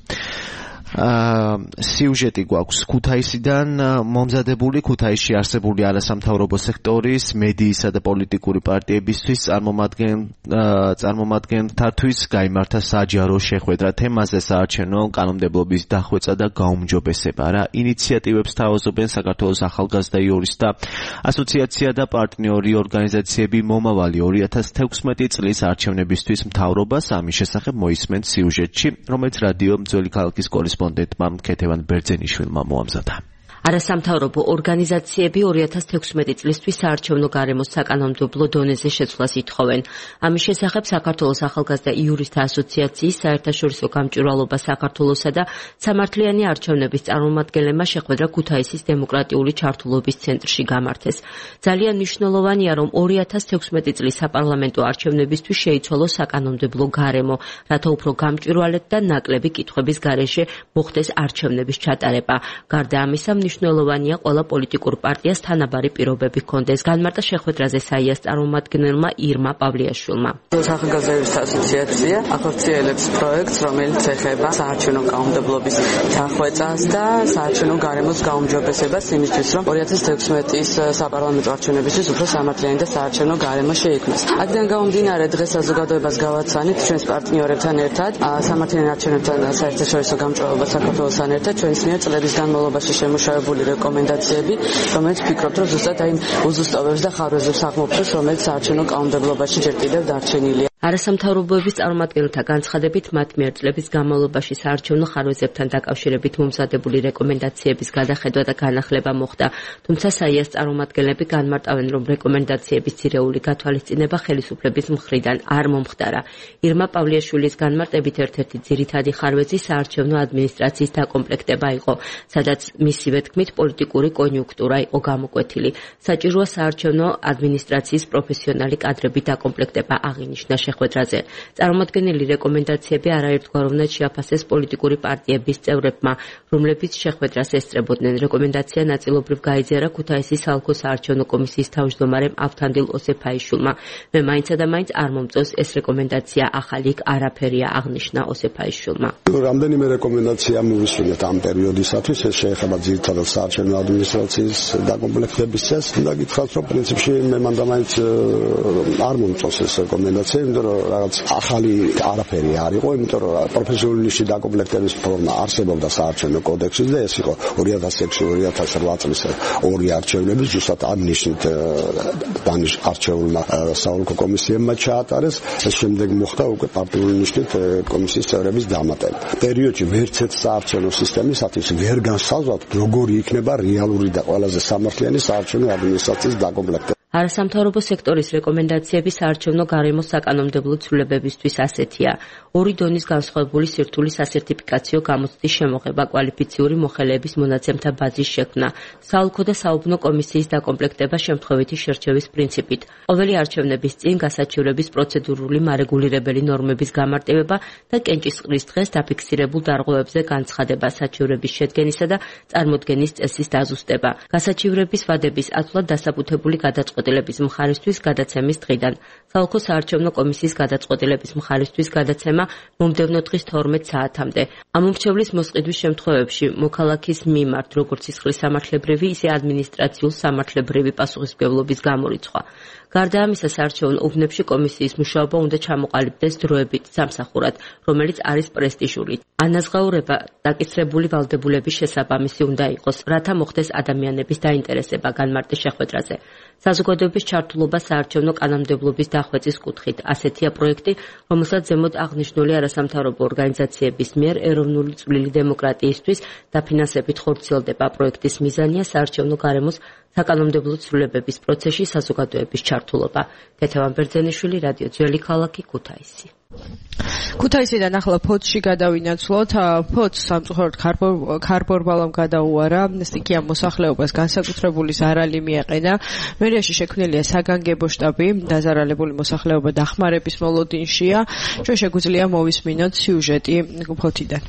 სიუჟეტი გვაქვს ქუთაისიდან მომზადებული. ქუთაისში არსებული არასამთავრობო სექტორის, მედიისა და პოლიტიკური პარტიებისთვის წარმომადგენლთათვის გაიმართა საჯარო შეხვედრა თემაზე საარჩევნო კანონმდებლობის დახვეწა და გაუმჯობესება. რა ინიციატივებს თავაზობენ საქართველოს ახალგაზრდა იურისტთა ასოციაცია და პარტნიორი ორგანიზაციები მომავალი ორი ათას თექვსმეტი წლის არჩევნებისთვის მთავრობას? ამის შესახებ მოისმენთ სიუჟეტში, რომელიც რადიო ძველი ქალაქის კორესპონდენტმა ქეთევან ბერძენიშვილმა მოამზადა. არასამთავრობო ორგანიზაციები ორი ათას თექვსმეტი წლისთვის საარჩევნო გარემოს საკანონმდებლო დონეზე შეცვლას ითხოვენ. ამის შესახებ საქართველოს ახალგაზრდა იურისტთა ასოციაციის საერთაშორისო გამჭვირვალობა საქართველოსა და სამართლიანი არჩევნების წარმომადგენლებმა შეხვედრა ქუთაისის დემოკრატიული ჩართულობის ცენტრში გამართეს. ძალიან მნიშვნელოვანია, რომ ორი ათას თექვსმეტი წლის საპარლამენტო არჩევნებისთვის შეიცვალოს საკანონმდებლო გარემო, რათა უფრო გამჭვირვალედ და ნაკლები კითხვების გარეშე მოხდეს არჩევნების ჩატარება. გარდა ამისა, მნიშვნელოვანია ყველა პოლიტიკურ პარტიას თანაბარი პირობები ჰქონდეს. განმარტა შეხვედრაზე საიას წარმომადგენელმა ირმა პავლიაშვილმა. სახალხო ასოციაცია ახორციელებს პროექტს, რომელიც ეხება საარჩევნო კანონმდებლობის დახვეწას და საარჩევნო გარემოს გაუმჯობესებას იმისთვის, რომ ორი ათას თექვსმეტის საპარლამენტო არჩევნებისთვის უფრო სამართლიანი და საარჩევნო გარემო შეიქმნას. აქედან გამომდინარე, დღეს საზოგადოებას გავაცანით ჩვენს პარტნიორებთან ერთად სამართლიანი არჩევნებთან საერთაშორისო გამჭვირვალობა საქართველოსთან ერთად ჩვენს მიერ წლების განმავლობაში შემუშავებული რეკომენდაციები, რომელიც ფიქრობთ, რომ ზუსტად აი უზუსტობებს და ხარვეზებს აღმოფხვრს, რომელიც საარჩევნო კანონმდებლობაში ჯერ კიდევ დარჩენილია. არასამთავრობოების წარმომადგენელთა განცხადებით, მათ მიერ წლების განმავლობაში საარჩევნო ხარვეზებთან დაკავშირებით მომზადებული რეკომენდაციების გადახედვა და განახლება მოხდა, თუმცა საიას წარმომადგენლები განმარტავენ, რომ რეკომენდაციების ძირეული გათვალისწინება ხელისუფლების მხრიდან არ მომხდარა. ირმა პავლიაშვილის განმარტებით ერთ-ერთი ძირითადი ხარვეზი საარჩევნო ადმინისტრაციის დაკომპლექტება იყო, სადაც მისივე თქმით პოლიტიკური კონიუნქტურა იყო გამოკვეთილი. საჭიროა საარჩევნო ადმინისტრაციის პროფესიონალი კადრების დაკომპლექტება აღინიშნა შეხვედრაზე. წარმოადგენელი რეკომენდაციები არაერთგვაროვნად შეაფასეს პოლიტიკური პარტიების წევრებმა, რომლებიც შეხვედრას ესწრებოდნენ. რეკომენდაცია ნაწილობრივ გაიზიარა ქუთაისის საოლქო საარჩევნო კომისიის თავმჯდომარემ ავთანდილ ოსეფაიშვილმა. მე მაინცა და მაინც არ მომწონს ეს რეკომენდაცია, ახალი იქ არაფერია, აღნიშნა ოსეფაიშვილმა. რამდენიმე რეკომენდაცია მოვისმინეთ ამ პერიოდისათვის, ეს შეეხება ძირითადად საარჩევნო ადმინისტრაციის დაკომპლექტების წესს. უნდა გითხრათ, რომ პრინციპში მე მანდა მაინც არ მომწონს ეს რეკომენდაცია, იმიტომ რომ რაღაც ახალი არაფერი არ იყო, იმიტომ რომ პროფესიონალური ნიშნის დაკომპლექტების ფორმა არსებობდა საარჩევნო კოდექსში და ეს იყო ორი ათას ექვსი ორი ათას რვა წლის ორი არჩევნები, ზუსტად ამ ნიშნით დანიშ არჩეულმა საოლქო კომისიებმა ჩაატარეს. ეს შემდეგ მოხდა უკვე პარტიული ნიშნით კომისიის წევრების დამატება. პერიოდში ვერცერთ საარჩევნო სისტემისათვის ვერ განსაზღვრავთ, როგორი იქნება რეალური და ყველაზე სამართლიანი საარჩევნო ადმინისტრაციის დაკომპლექტება. არასამთავრობო სექტორის რეკომენდაციები საარჩევნო გარემოს საკანონმდებლო ცვლილებებისთვის ასეთია: ორი დონის განსხვავებული სირთულის სასერტიფიკაციო გამოცდის შემოღება, კვალიფიციური მოხელეების მონაცემთა ბაზის შექმნა, საოლქო და საუბნო კომისიის დაკომპლექტება შემთხვევითი შერჩევის პრინციპით, ყოველი არჩევნების წინ გასაჩივრების პროცედურული მარეგულირებელი ნორმების გამარტივება და კენჭისყრის დღეს დაფიქსირებულ დარღვევებზე განცხადება, საჩივრების შედგენისა და წარმოდგენის წესის დაზუსტება, გასაჩივრების ვადების ათვლად დასაბუთებული გადაწყვეტილება გადაწყვეტილების მხარისთვის გადაცემის დღიდან. საოლქო საარჩევნო კომისიის გადაწყვეტილების მხარისთვის გადაცემა მომდევნო დღის თორმეტ საათამდე. ამომრჩევლის მოსყიდვის შემთხვევებში მოქალაქის მიმართ როგორც სისხლის სამართლებრივი, ისე ადმინისტრაციულ სამართლებრივი პასუხისმგებლობის გამორიცხვა. გარდა ამისა, საარჩევნო უბნებში კომისიის მუშაობა უნდა ჩამოყალიბდეს დროებით, სამსახურად, რომელიც არის პრესტიჟური. ანაზღაურება დაკისრებული ვალდებულების შესაბამისი უნდა იყოს, რათა მოხდეს ადამიანების დაინტერესება, განმარტეს შეხვედრაზე. საზოგადოების ჩართულობა საარჩევნო კანონმდებლობის დახვეწის კუთხით. ასეთია პროექტი, რომელსაც ზემოთ აღნიშნული არასამთავრობო ორგანიზაციების მიერ ეროვნული წვლილი დემოკრატიისთვის დაფინანსებით ხორციელდება. პროექტის მიზანია საარჩევნო გარემოს საკანონმდებლო ცვლილებების პროცესში საზოგადოების ჩართულობა. ქეთევან ბერძენიშვილი, რადიო ძველი ქალაქი, ქუთაისი. ქუთაისიდან ახლა ფოთში გადავინაცვლოთ. ფოთს სამწუხაროდ ქარბორბალამ გადაუარა სტიქია მოსახლეობას განსაკუთრებული ზარალი მიაყენა. მერიაში შექმნილია საგანგებო შტაბი, დაზარალებული მოსახლეობა დახმარების მოლოდინშია. ჩვენ შეგვიძლია მოვისმინოთ სიუჟეტი ფოთიდან.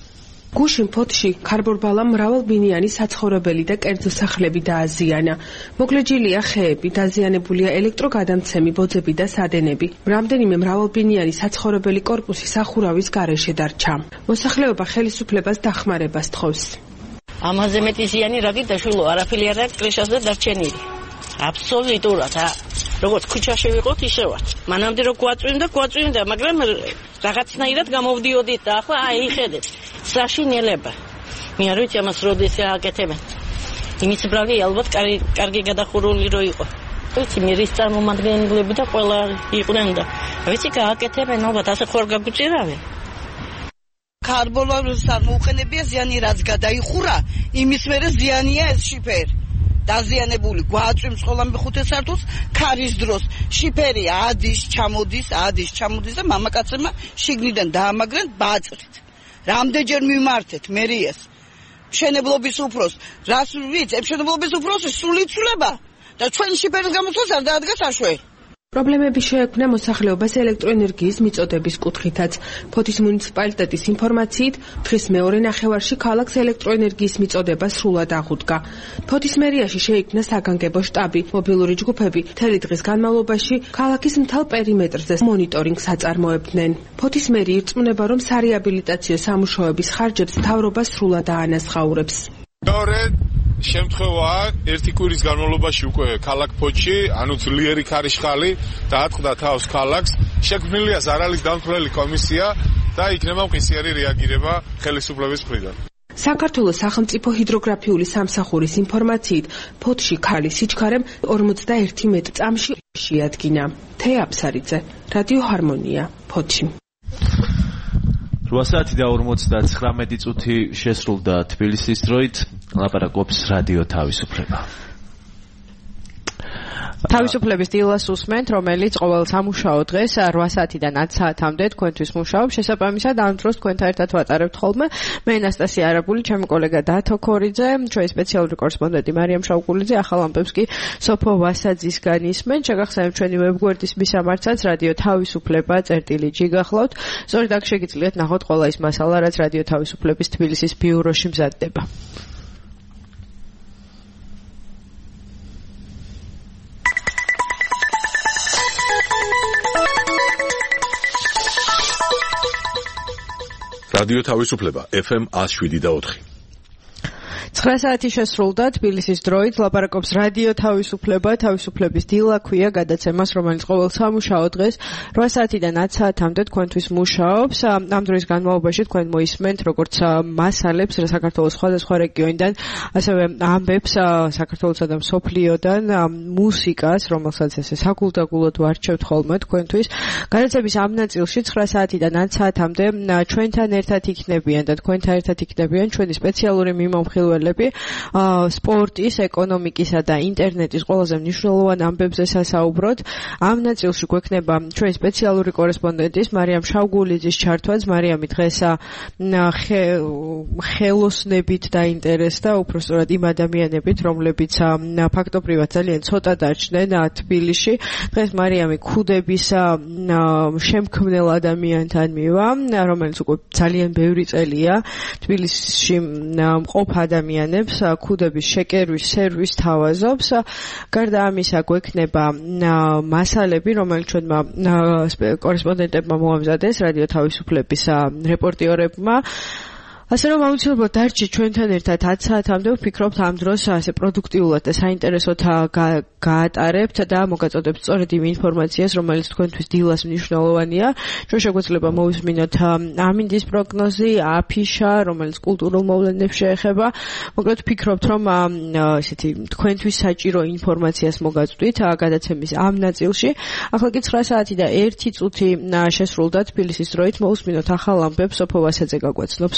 გუშინ ფოთში ქარბორბალამ მრავალბინიანი საცხოვრებელი და კერძო სახლები დააზიანა. მოკლეჯილია ხეები, დაზიანებულია ელექტროგადამცემი ბოძები და სადენები. რამდენიმე მრავალბინიანი საცხოვრებელი კორპუსი სახურავის გარეშე დარჩა. მოსახლეობა ხელისუფლებას დახმარებას თხოვს. ამაზე მეტი ზიანი რა გიდაშვილო, არაფერი არ აქვს კრეშაზე დარჩენილი. აბსოლუტურად, როგორც ქუჩაში ვიყოთ, ისევაც. მანამდე რო გვაწვიმდა, გვაწვიმდა, მაგრამ რაღაცნაირად გამოვდიოდით და ახლა აი ხედეთ. საშინელება. მე არ ვიცი ამას როდის აკეთებენ. იმის ბრალი ალბათ კარგი გადახურული რო იყო. ვიცი მე რის წარმომადგენლები და ყველა იყვნენ და ვიცი გააკეთებენ ალბათ ასე ხوار გაგუჭირავენ. ქარბორბალს არ მოუყენებია ზიანი რაც გადაიხურა, იმის მერე ზიანია ეს შიფერი. დაზიანებული გვაწვიმს ხოლმე ხუთი საათს ქარის დროს შიფერი ადის, ჩამოდის, ადის, ჩამოდის და მამაკაცებმა შიგნიდან დაამაგრენ ბაწრით. რამდენჯერ მიმართეთ მერიას მშენებლობის უფროს, რას ვიცი, მშენებლობის უფროსი სულ იცვლება და ჩვენ შიფერის გამოსვლას არ დაადგა საშველი. პრობლემები შეექმნა მოსახლეობას ელექტროენერგიის მიწოდების კუთხითაც. ფოთის მუნიციპალიტეტის ინფორმაციით, დღის მეორე ნახევარში ქალაქს ელექტროენერგიის მიწოდება სრულად აღუდგა. ფოთის მერიაში შეიქმნა საგანგებო შტაბი, მობილური ჯგუფები მთელი დღის განმავლობაში ქალაქის მთელ პერიმეტრზე მონიტორინგს აწარმოებდნენ. ფოთის მერი ირწმუნება, რომ სარეაბილიტაციო სამუშაოების ხარჯებს მთავრობა სრულად აანაზღაურებს. შემთხვევაა ერთი კვირის განმავლობაში უკვე ქალაქ ფოთში, ანუ ძლიერი ქარიშხალი დაატყდა თავს ქალაქს. შექმნილია ზარალის დამცველი კომისია და იქნება მყისიერი რეაგირება ხელისუფლების მხრიდან. საქართველოს სახელმწიფო ჰიდროგრაფიული სამსახურის ინფორმაციით, ფოთში ქალის სიჩქარემ ორმოცდაერთი მეტრ-წამში შეადგინა. თეა აფსარიძე, რადიო ჰარმონია, ფოთში. რვა საათი და ორმოცდათხრამეტი წუთი შესრულდა თბილისის დროით. ლაპარაკობს რადიო თავისუფლება. თავისუფლების დილას უსმენთ, რომელიც ყოველ სამუშაო დღეს რვა საათიდან ათ საათამდე თქვენთვის მუშაობს. შესაბამისად, ამ დროს თქვენთან ერთად ვატარებთ ხოლმე. მე ანასტასია არაბული, ჩემი კოლეგა დათო ქორიძე, ჩვენი სპეციალური კორესპონდენტი მარიამ შავგულიძე, ახალ ამბებს კი სოფო ვასაძისგან ისმენ. შეგახსენებთ ჩვენი ვებგვერდის მისამართსაც რადიო თავისუფლება წერტილი ჯი გახლავთ. სწორედ აქ შეგიძლიათ ნახოთ ყველა ის მასალა, რაც რადიო თავისუფლების თბილისის ბიუროში მზადდება. რადიო თავისუფლება ეფ ემ ათს შვიდი და ოთხი. ცხრა საათი შესრულდა თბილისის დროით. ლაპარაკობს რადიო თავისუფლება, თავისუფლების დილა ქვია გადაცემას, რომელიც ყოველ სამუშაო დღეს რვა საათიდან ათ საათამდე თქვენთვის მუშაობს. ამ დროის განმავლობაში თქვენ მოისმენთ როგორც მასალებს საქართველოს სხვადასხვა რეგიონიდან, ასევე ამბებს საქართველოსა და მსოფლიოდან, მუსიკას, რომელსაც ესე საგულდაგულოდ ვარჩევთ ხოლმე თქვენთვის. გადაცემის ამ ნაწილში ცხრა საათიდან ათ საათამდე ჩვენთან ერთად იქნებიან და თქვენთან ერთად იქნებიან ჩვენი სპეციალური მიმომხილველი სპორტის, ეკონომიკისა და ინტერნეტის ყველაზე მნიშვნელოვან ამბებზე სასაუბროთ. ამ ნაწილში გვექნება ჩვენი სპეციალური კორესპონდენტის მარიამ შავგულიძის ჩართვაც. მარიამი დღეს ხელოსნებით დაინტერესდა, უბრალოდ იმ ადამიანებით, რომლებიც ფაქტობრივად ძალიან ცოტა დარჩნენ თბილისში. დღეს მარიამი ქუდების შემქმნელ ადამიანთან მივა, რომელიც უკვე ძალიან ბევრი წელია თბილისში მყოფ ადამიანს ქუდების შეკერვის სერვისს თავაზობს. გარდა ამისა გვექნება მასალები, რომელიც ჩვენმა კორესპონდენტებმა მოამზადეს რადიო თავისუფლების რეპორტიორებმა. ასე რომ აუცილებლად დარჩით ჩვენთან ერთად ათ საათამდე. ვფიქრობთ ამ დროს ასე პროდუქტიულად და საინტერესოდ გაატარებთ და მოგაწოდებთ სწორედ იმ ინფორმაციას, რომელიც თქვენთვის დილას მნიშვნელოვანია. ჩვენ შეგვეძლება მოვისმინოთ ამინდის პროგნოზი, აფიშა, რომელიც კულტურულ მოვლენებს შეეხება. მოკლედ ვფიქრობთ, რომ ესეთი თქვენთვის საჭირო ინფორმაციას მოგაწვდით გადაცემის ამ ნაწილში. ახლა კი ცხრა საათი და ერთი წუთი შესრულდა თბილისის დროით. მოვისმინოთ ახალ ამბებს, სოფო ვასაძე გაგვაცნობს.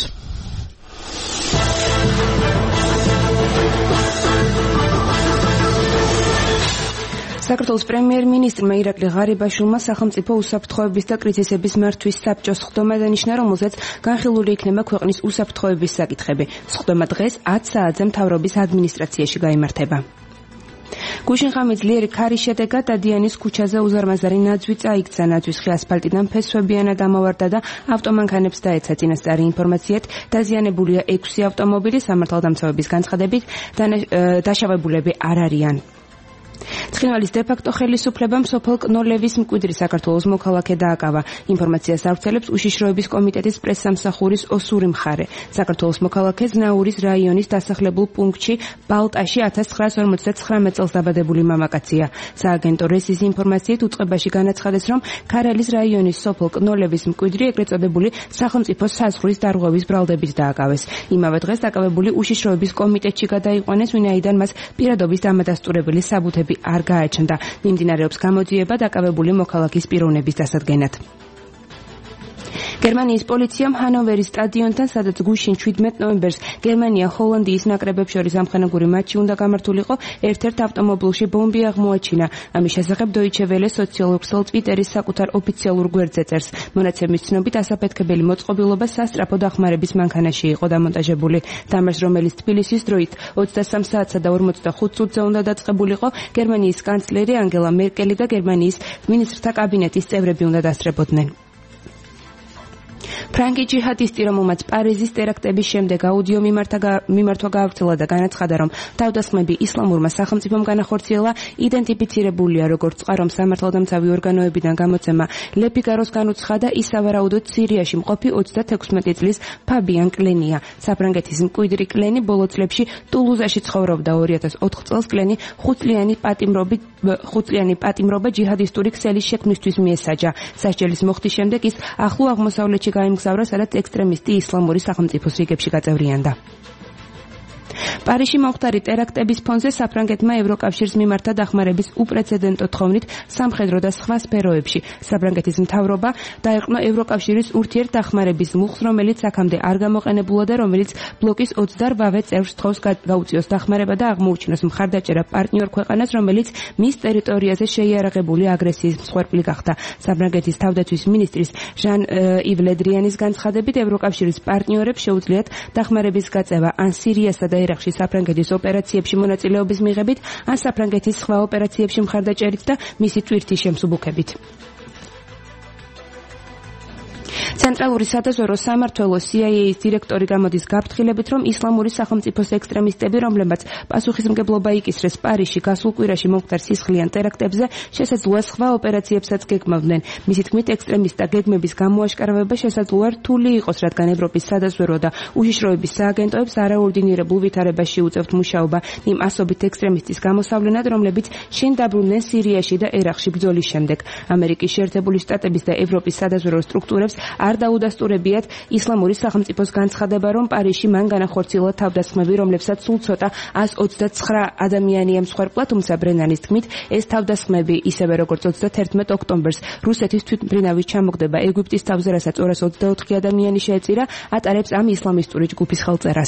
საქართველოს პრემიერ-მინისტრმა ირაკლი ღარიბაშვილმა სახელმწიფო უსაფრთხოების და კრიზისების მართვის საბჭოს სხდომა დანიშნა, რომელზეც განხილული იქნება ქვეყნის უსაფრთხოების საკითხები. სხდომა დღეს ათ საათზე მთავრობის ადმინისტრაციაში გაიმართება. გუშინღამის ძლიერი ქარის შედეგად დადიანის ქუჩაზე უზარმაზარი ნაძვი წაიქცა. ნაძვის ხე ასფალტიდან ფესვებიანად ამოვარდა და ავტომანქანებს დაეცა. წინასწარი ინფორმაციით დაზიანებულია ექვსი ავტომობილი. სამართალდამცავების განცხადებით დაშავებულები არ არიან. ცხინვალის დე-ფაქტო ხელისუფლებამ სოფელ კნოლევის მკვიდრი საქართველოს მოქალაქე დააკავა. ინფორმაციას ავრცელებს უშიშროების კომიტეტის პრესსამსახურის ოსური მხარე. საქართველოს მოქალაქე ზნაურის რაიონის დასახლებულ პუნქტში ბალტაში ათას ცხრაას ორმოცდათხრამეტ წელს დაბადებული მამაკაცია. სააგენტო რესის ინფორმაციით უწყებაში განაცხადეს, რომ ქარელის რაიონის სოფელ კნოლევის მკვიდრი ეგრეთ წოდებული სახელმწიფო საზღვრის დარღვევის ბრალდებით დააკავეს. იმავე დღეს დაკავებული უშიშროების კომიტეტში გადაიყვანეს, ვინაიდან მას პირადობის დამადასტურებელი საბუთები არ გააჩნდა. მიმდინარეობს გამოძიება დაკავებული მოქალაქის პიროვნების დასადგენად. გერმანიის პოლიციამ ჰანოვერის სტადიონთან, სადაც გუშინ შვიდმეტ ნოემბერს გერმანია ჰოლანდიის ნაკრებებს შორის ამხანაგური მატჩი უნდა გამართულიყო, ერთ-ერთ ავტომობილში ბომბი აღმოაჩინა. ამის შესახებ Deutsche Welle სოციალურ ქსელ Twitteris საკუთარ ოფიციალურ გვერდზე წერს. მონაცემის ცნობით ასაფეთქებელი მოწყობილობა სასწრაფო დახმარების მანქანაში იყო დამონტაჟებული. თამაშს, რომელიც თბილისის დროით ოცდასამ საათსა და ორმოცდახუთ წუთზე უნდა დაწყებულიყო, გერმანიის კანცლერი ანგელა მერკელი და გერმანიის მინისტრთა კაბინეტის წევრები უნდა დასწრებოდნენ. ფრანგი ჯიჰადისტი, რომელმაც პარიზის ტერაქტების შემდეგ აუდიო მიმართვა გაავრცელა და განაცხადა, რომ თავდასხმები ისლამურმა სახელმწიფომ განახორციელა, იდენტიფიცირებულია როგორც წყარომ სამართალდამცავი ორგანოებიდან გამოცემა Le Figaro-ს განუცხადა, ის სავარაუდოდ სირიაში მყოფი ოცდათექვსმეტი წლის ფაბიან კლენია. საფრანგეთის მკვიდრი კლენი ბოლო წლებში ტულუზაში ცხოვრობდა. ორი ათას ოთხ წელს კლენი ხუთწლიანი პატიმრობით ხუთწლიანი პატიმრობა ჯიჰადისტური ქსელის შექმნისთვის მიესაჯა. სასჯელის მოხდის შემდეგ ის ახლო აღმოსავლეთში გაემგზავრა, სადაც ექსტრემისტი ისლამური სახელმწიფოს რიგებში გაწევრიანდა. პარიზში მომხდარი ტერაქტების ფონზე საფრანგეთმა ევროკავშირს მიმართა დახმარების უპრეცედენტო თხოვნით სამხედრო და სხვა სფეროებში. საფრანგეთის მთავრობა დაეყრდნო ევროკავშირის ურთიერთდახმარების მუხლს, რომელიც აქამდე არ გამოყენებულა და რომელიც ბლოკის ოცდაოთხ წევრს თხოვს გაუწიოს დახმარება და აღმოუჩინოს მხარდაჭერა პარტნიორ ქვეყანას, რომელიც მის ტერიტორიაზე შეიარაღებული აგრესიის მსხვერპლი გახდა. საფრანგეთის თავდაცვის მინისტრის ჟან ივ ლე დრიანის განცხადებით, ევროკავშირის პარტნიორებს შეუძლიათ დახმარების გაწევა ან სირიასა და ერაყში საფრანგეთის ოპერაციებში მონაწილეობის მიღებით, ან საფრანგეთის სხვა ოპერაციებში მხარდაჭერით და მისი ტვირთის შემსუბუქებით. ცენტრალური სადაზვერვო სამმართველო C I A-ის დირექტორი გამოდის გაფრთხილებით, რომ ისლამური სახელმწიფოს ექსტრემისტები, რომლებმაც პასუხისმგებლობა იკისრეს პარიზში გასულ კვირაში მომხდარ სისხლიან ტერაქტებზე, შესაძლოა სხვა ოპერაციებსაც გეგმავდნენ. მისი თქმით, ექსტრემისტთა გეგმების გამოაშკარავება შესაძლოა რთული იყოს, რადგან ევროპის სადაზვერვო და უშიშროების სააგენტოებს არაორდინირებულ ვითარებაში უწევთ მუშაობა იმ ასობით ექსტრემისტის გამოსავლენად, რომლებიც შინ დაბრუნდნენ სირიაში და ერაყში ბრძოლის შემდეგ. ამერიკის შეერთებული შტატების და ევროპის სადაზვერვო სტრუქტურებს არ დაუდასტურებიათ ისლამური სახელმწიფოს განცხადება, რომ პარიზში მან განახორციელა თავდასხმები, რომლებსაც სულ ცოტა ას ოცდაცხრა ადამიანი ემსხვერპლა, თუმცა ბრენანის თქმით, ეს თავდასხმები, ისევე როგორც ოცდაათერთმეტ ოქტომბერს რუსეთის თვითმფრინავის ჩამოგდება ეგვიპტის თავზე, რასაც ორას ოცდაოთხი ადამიანი შეეწირა, ატარებს ამ ისლამისტური ჯგუფის ხელწერას.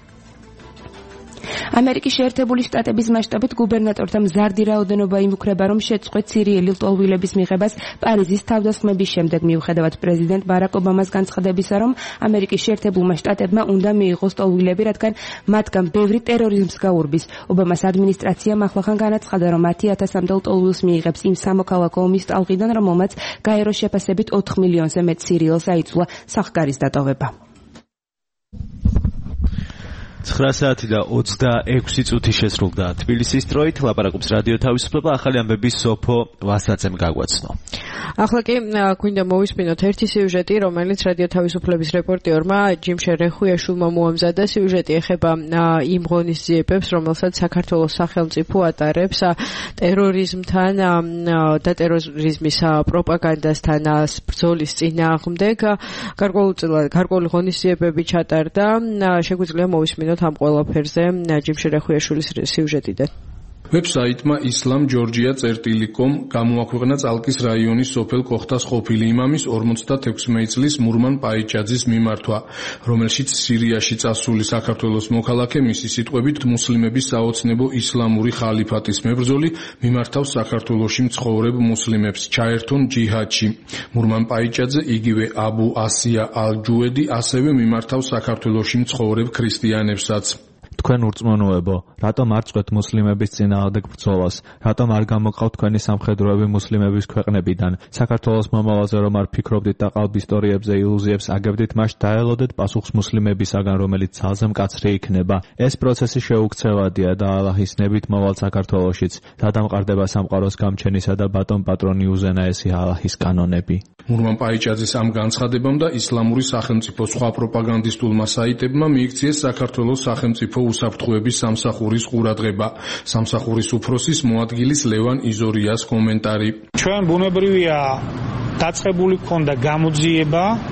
ამერიკის შეერთებული შტატების მასშტაბით გუბერნატორთა მზარდი რაოდენობა იმუქრება, რომ შეწყვეტ სირიელი ლტოლვილების მიღებას პარიზის თავდასხმების შემდეგ, მიუხედავად პრეზიდენტ ბარაკ ობამას განცხადებისა, რომ ამერიკის შეერთებულმა შტატებმა უნდა მიიღოს ლტოლვილები, რადგან მათგან ბევრი ტერორიზმს გაურბის. ობამას ადმინისტრაციამ ახლახან განაცხადა, რომ ათი ათასამდე ლტოლვილს მიიღებს იმ სამოქალაქო ომის ტალღიდან, რომელმაც გაეროს შეფასებით ოთხ მილიონზე მეტ სირიელს აიძულა სახგარის დატოვება. ცხრა საათი და ოცდაექვსი წუთი შესრულდა თბილისის დროით. ლაპარაკობს რადიო თავისუფლება. ახალი ამბების სოფო ვასაცემ გაგვაცნო. ახლა კი გვინდა მოვისმინოთ ერთი სიუჟეტი, რომელიც რადიო თავისუფლების რეპორტიორმა ჯიმ შერეხუიაშვილმა მოამზადა. სიუჟეტი ეხება იმ ღონისძიებებს, რომელსაც საქართველოს სახელმწიფო ატარებს ტერორიზმთან და ტერორიზმის პროპაგანდასთან ბრძოლის წინააღმდეგ. გარკვეული ღონისძიებები ჩატარდა. შეგვიძლია მოვისმინოთ ამ ყველაფერზე ჯიმ შერეხუიაშვილის სიუჟეტიდან. ვებსაიტმა ისლამ ჯორჯია წერტილი კომ გამოაქვეყნა წალკის რაიონის სოფელ კოხტას ყოფილი იმამის ორმოცდათექვსმეტი წლის მურმან პაიჭაძის მიმართვა, რომელშიც სირიაში წასული საქართველოს მოქალაქე მისი სიტყვებით მუსლიმების საოცნებო ისლამური ხალიფატის მებრძოლი მიმართავს საქართველოში მცხოვრებ მუსლიმებს ჩაერთონ ჯიჰადში. მურმან პაიჭაძე, იგივე აბუ ასია ალ-ჯუედი ასევე მიმართავს საქართველოში მცხოვრებ ქრისტიანებსაც. თქვენ ურწმუნოებო, რატომ არ წყვეთ მუსლიმების წინააღმდეგ ბრძოლას? რატომ არ გამოყავთ თქვენი სამხედროები მუსლიმების ქვეყნებიდან? საქართველოს მომავალზე რომ არ ფიქრობდით და ყალბ ისტორიებზე ილუზიებს აგებდით, მაშ დაელოდეთ პასუხს მუსლიმებისაგან, რომელიც ძალზე მკაცრი იქნება. ეს პროცესი შეუქცევადია და ალაჰის ნებით მოვალ საქართველოშიც. გადამყარდება სამყაროს გამჩენისა და ბატონ პატრონი უზენაესი ალაჰის კანონები. მურმან პაიჭაძის ამ განცხადებამ და ისლამური სახელმწიფოს სხვა პროპაგანდისტულმა საიტებმა მიიქციეს საქართველოს სახელმწიფო უსაფრთხოების სამსახურის ყურადღება. სამსახურის უფროსის მოადგილის ლევან იზორიას კომენტარი. ჩვენ ბუნებრივია დაწყებული ქონდა გამოძიება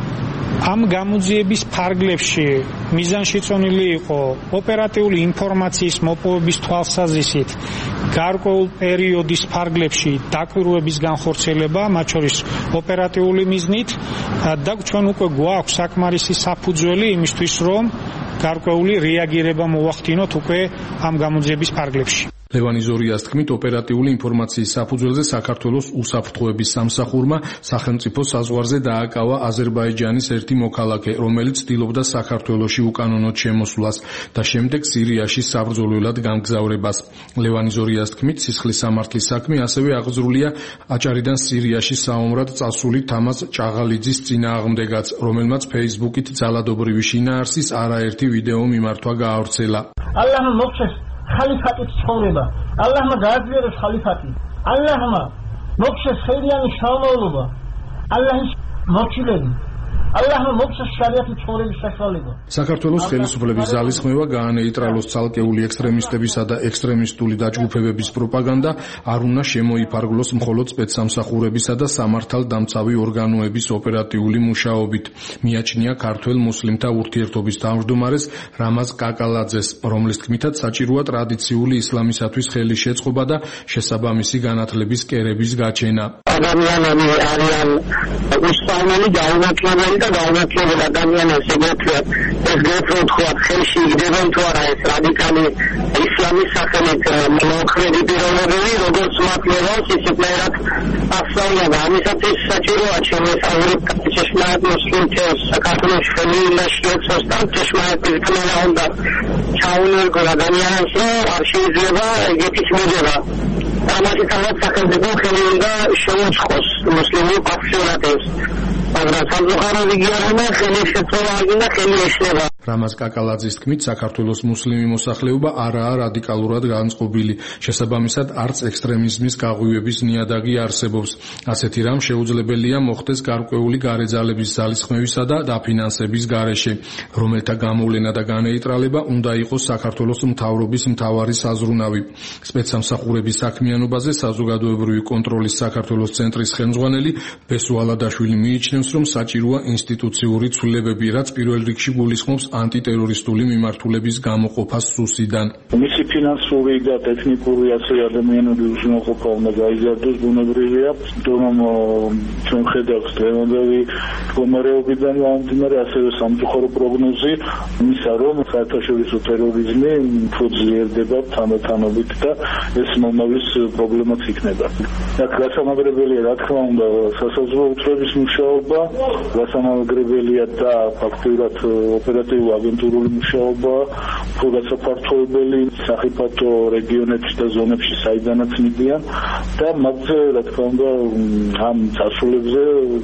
ამ გამოძიების ფარგლებში მიზანშეწონილი იყო ოპერატიული ინფორმაციის მოპოვების თვალსაზრისით გარკვეულ პერიოდის ფარგლებში დაკვირვების განხორციელება, მათ შორის ოპერატიული მიზნით და ჩვენ უკვე გვაქვს საკმარისი საფუძველი იმისთვის, რომ გარკვეული რეაგირება მოვახდინოთ უკვე ამ გამოძიების ფარგლებში. ლევანი ზორიას თქმით, ოპერატიული ინფორმაციის საფუძველზე საქართველოს უსაფრთხოების სამსახურმა სახელმწიფო საზღვარზე დააკავა აზერბაიჯანის ერთი მოქალაქე, რომელიც ცდილობდა საქართველოში უკანონოდ შემოსვლას და შემდეგ სირიაში საბრძოლველად გამგზავრებას. ლევანი ზორიას თქმით, სისხლის სამართლის საქმე ასევე აღძრულია აჭარიდან სირიაში საომრად წასული თამაზ ჭაღალიძის წინააღმდეგაც, რომელმაც Facebook-ით ძალადობრივი შინაარსის არაერთი ვიდეო მიმართვა გაავრცელა. ალლაჰმა მოგცეს ხალიფატის ცხოვრება. ალლაჰმა გააძლიეროს ხალიფატი. ალლაჰმა მოგცეს ხეირიანი შრომავლობა. ალლაჰის მორჩილები. ალლაჰმა მოგცეს შარიათის ცხოვრების საშუალება. საქართველოს ხელისუფლების ძალისხმევა გაანეიტრალოს ცალკეული ექსტრემისტებისა და ექსტრემისტული დაჯგუფებების პროპაგანდა არ უნდა შემოიფარგლოს მხოლოდ სპეცსამსახურებისა და სამართალდამცავი ორგანოების ოპერატიული მუშაობით. მიაჩნია ქართველ მუსლიმთა ურთიერთობის თავმჯდომარეს რამაზ კაკალაძეს, რომლის თქმითაც საჭიროა ტრადიციული ისლამისათვის ხელი შეწყობა და შესაბამისი განათლების კერების გაჩენა. ადამიანები არიან უსწავლელი გაუნათლებელი და გაუნათლებელ ადამიანებს ეგრეთვე ეს გეფროთ ხوات ხელში იგდებენ თუ არა ეს რადიკალი ისლამის სახელით მოხრედი პიროვნებები როგორც მათლევას ისეთერად ასწავლება. ამისათვის საჭიროა შემოსავლით ჭეშმარიტ მოსლიმებს საქართველოს ხელილა შეეცოს და ჭეშმარიტ პირქნა უნდა ჩაუნერგო ადამიანებს არ შეიძლება ეგეთი მოძება. ამაში თავად სახელმწიფო ხელი უნდა შემოწყოს მუსლიმურ პატრიოტებს. მაგრამ სამწუხაროდ იგი არ უნდა ხელი შეწოვა და ხელი ეშლება. რამაზ კაკალაძის თქმით, საქართველოს მუსლიმი მოსახლეობა არაა რადიკალურად განწყობილი. შესაბამისად, არც ექსტრემიზმის გაღვივების ნიადაგი არსებობს. ასეთი რამ შეუძლებელია მოხდეს გარკვეული გარეძალების ძალისხმევისა და დაფინანსების გარეშე, რომელთა გამოვლენა და განეიტრალება უნდა იყოს საქართველოს მთავრობის მთავარი საზრუნავი. სპეცსამსახურების საქმიანობაზე საზოგადოებრივი კონტროლის საქართველოს ცენტრის ხელმძღვანელი ბესო ალადაშვილი მიიჩნევს, რომ საჭიროა ინსტიტუციური ცვლილებები, რაც პირველ რიგში გულისხმობს ანტიტერორისტული მიმართულების გამოყოფას სუსიდან. მისი ფინანსური და ტექნიკური ასე ადამიანური უზრუნველყოფა უნდა გაიზარდოს, ბუნებრივია, რომ ჩვენ ხედავთ დღევანდელი მდგომარეობიდან გამომდინარე ასევე სამწუხარო პროგნოზი იმისა, რომ საერთაშორისო ტერორიზმი ფუძლიერდება თანდათანობით და ეს მომავლის პრობლემაც იქნება. აქ გასამაგრებელია, რა თქმა უნდა, სასაზღვრო უთხრების მუშაობა, გასამაგრებელია და ფაქტურად ოპერატიული აგენტურული მუშაობა, უფრო გასაფართოებელი სახიფათო რეგიონებში და ზონებში საიდანაც მიდიან და მაგზე რა თქმა უნდა ამ წასულებზე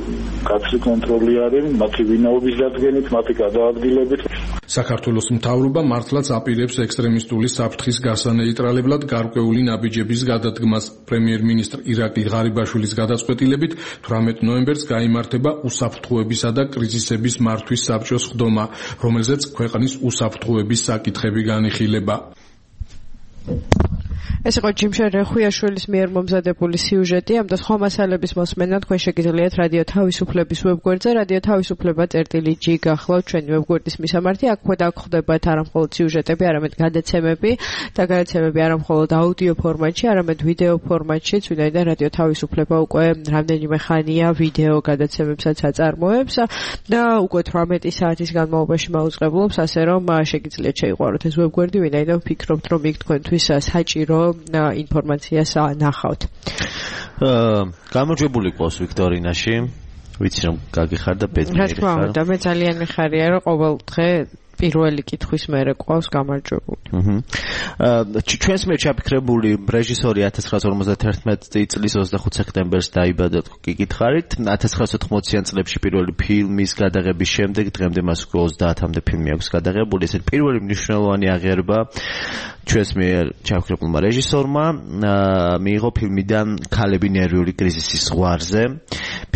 კაცრი კონტროლი არის, მათი ვინაობის დადგენით, მათი გადაადგილებით. საქართველოს მთავრობა მართლაც აპირებს ექსტრემისტული საფრთხის გასანეიტრალებლად გარკვეული ნაბიჯების გადადგმას. პრემიერ-მინისტრ ირაკლი ღარიბაშვილის გადაწყვეტილებით თვრამეტ ნოემბერს გაიმართება უსაფრთხოებისა და კრიზისების მართვის საბჭოს ხდომა, რომელზეც ქვეყნის უსაფრთხოების საკითხები განიხილება. ეს იყო ჯიმშენ რეხუიაშვილის მიერ მომზადებული სიუჟეტი. ამ და სხვა მასალების მოსმენა თქვენ შეგიძლიათ რადიო თავისუფლების ვებგვერდზე, რადიო თავისუფლება წერტილი ჯი გახლავთ ჩვენი ვებგვერდის მისამართი. აქ და აქ ხდებათ არა მხოლოდ სიუჟეტები, არამედ გადაცემები და გადაცემები არა მხოლოდ აუდიო ფორმატში, არამედ ვიდეო ფორმატშიც, ვინაიდან რადიო თავისუფლება უკვე რამდენიმე ხანია ვიდეო გადაცემებსაც აწარმოებს და უკვე თვრამეტი საათის განმავლობაში მაუწყებლობს, ასე რომ შეგიძლიათ შეიყვაროთ ეს ვებგვერდი, ვინაიდან ვფიქრობთ, რომ იქ თქვენთვის საჭირო ინფორმაციას ნახავთ. აა გამარჯვებული ყავს ვიქტორინაში. ვიცი რომ გაგიხარ და ბედნიერი ხარ. რა თქმა უნდა, მე ძალიან მიხარია რომ ყოველ დღე პირველი კითხვის მერე ყავს გამარჯვებული. აჰა. ჩვენს მიერ ჩაფიქრებული რეჟისორი ათას ცხრაასი ორმოცდაათერთმეტი წლის ოცდახუთ სექტემბერს დაიბადა, გიკითხარით. ათას ცხრაასი ოთხმოციან წლებში პირველი ფილმის გადაღების შემდეგ დღემდე მას უკვე ოცდაათამდე ფილმი აქვს გადაღებული. ეს პირველი მნიშვნელოვანი აღიარება ჩვენს მიერ ჩაფიქრებულმა რეჟისორმა მიიღო ფილმიდან ქალები ნერვიული კრიზისის ზღვარზე.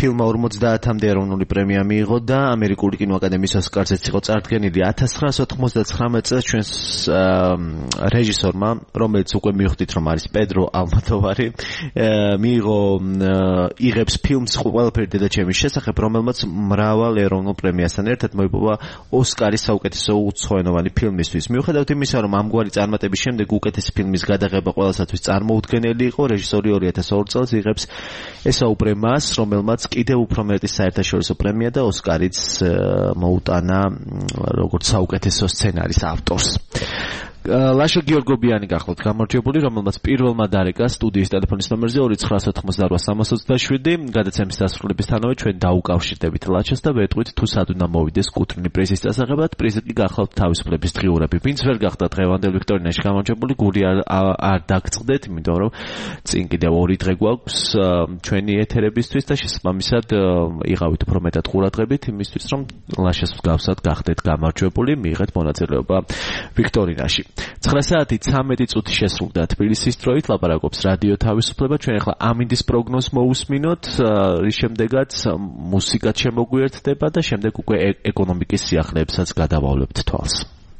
ფილმმა ორმოცდაათამდე ეროვნული პრემია მიიღო და ამერიკული კინოაკადემიის ოსკარზეც იყო წარდგენილი. ათას ცხრაასი ოთხმოცდათხრამეტ წელს ჩვენს რეჟისორმა, რომელიც უკვე მივხვდით რომ არის პედრო ალმოდოვარი, მიიღო იღებს ფილმს ყველაფერი დედაჩემის შესახებ, რომელმაც მრავალ ეროვნულ პრემიასთან ერთად მოიპოვა ოსკარი საუკეთესო უცხოენოვანი ფილმისთვის. მიუხედავად იმისა, რომ ამგვარი წარმატების შემდეგ უკეთესი ფილმის გადაღება ყველასათვის წარმოუდგენელი იყო, რეჟისორი ორი ათას ორ წელს იღებს ესაუ პრემიას, რომელმაც კიდევ უფრო მეტი საერთაშორისო პრემია და ოსკარიც მოუტანა როგორც საუკეთესო სცენარის ავტორს. ლაშა გიორგობიანი გახლავთ გამარჯვებული, რომელმაც პირველმა დარეკა სტუდიის ტელეფონის ნომერზე ორი ცხრაასი ოცდაოთხმოცდაოთხ სამას ოცდაშვიდი. გადაცემის დასრულებისთანავე ჩვენ დაუკავშირდებით ლაშას და ვეტყვით თუ სად უნდა მოვიდეს კუთვნილი პრიზის დასაღებად. პრიზი კი გახლავთ თავისუფლების დღიურები. ვინც ვერ გახდა დღევანდელ ვიქტორინაში გამარჯვებული, გული არ არ დაგწყდეთ, იმიტომ რომ წინ კიდევ ორი დღე გვაქვს ჩვენი ეთერებისთვის და შესაბამისად იღავით უფრო მეტად ყურადღებით იმისთვის, რომ ლაშას მსგავსად გახდეთ გამარჯვებული, მიიღეთ მონაწილეობა ვიქტორინაში. ცხრა საათი ცამეტი წუთი შესრულდა თბილისის დროით, ლაპარაკობს რადიო თავისუფლება. ჩვენ ახლა ამინდის პროგნოზს მოусმინოთ, რის შემდეგაც მუსიკაც შემოგვიერთდება და შემდეგ უკვე ეკონომიკის სიახლეებსაც გადავავლებთ თვალს.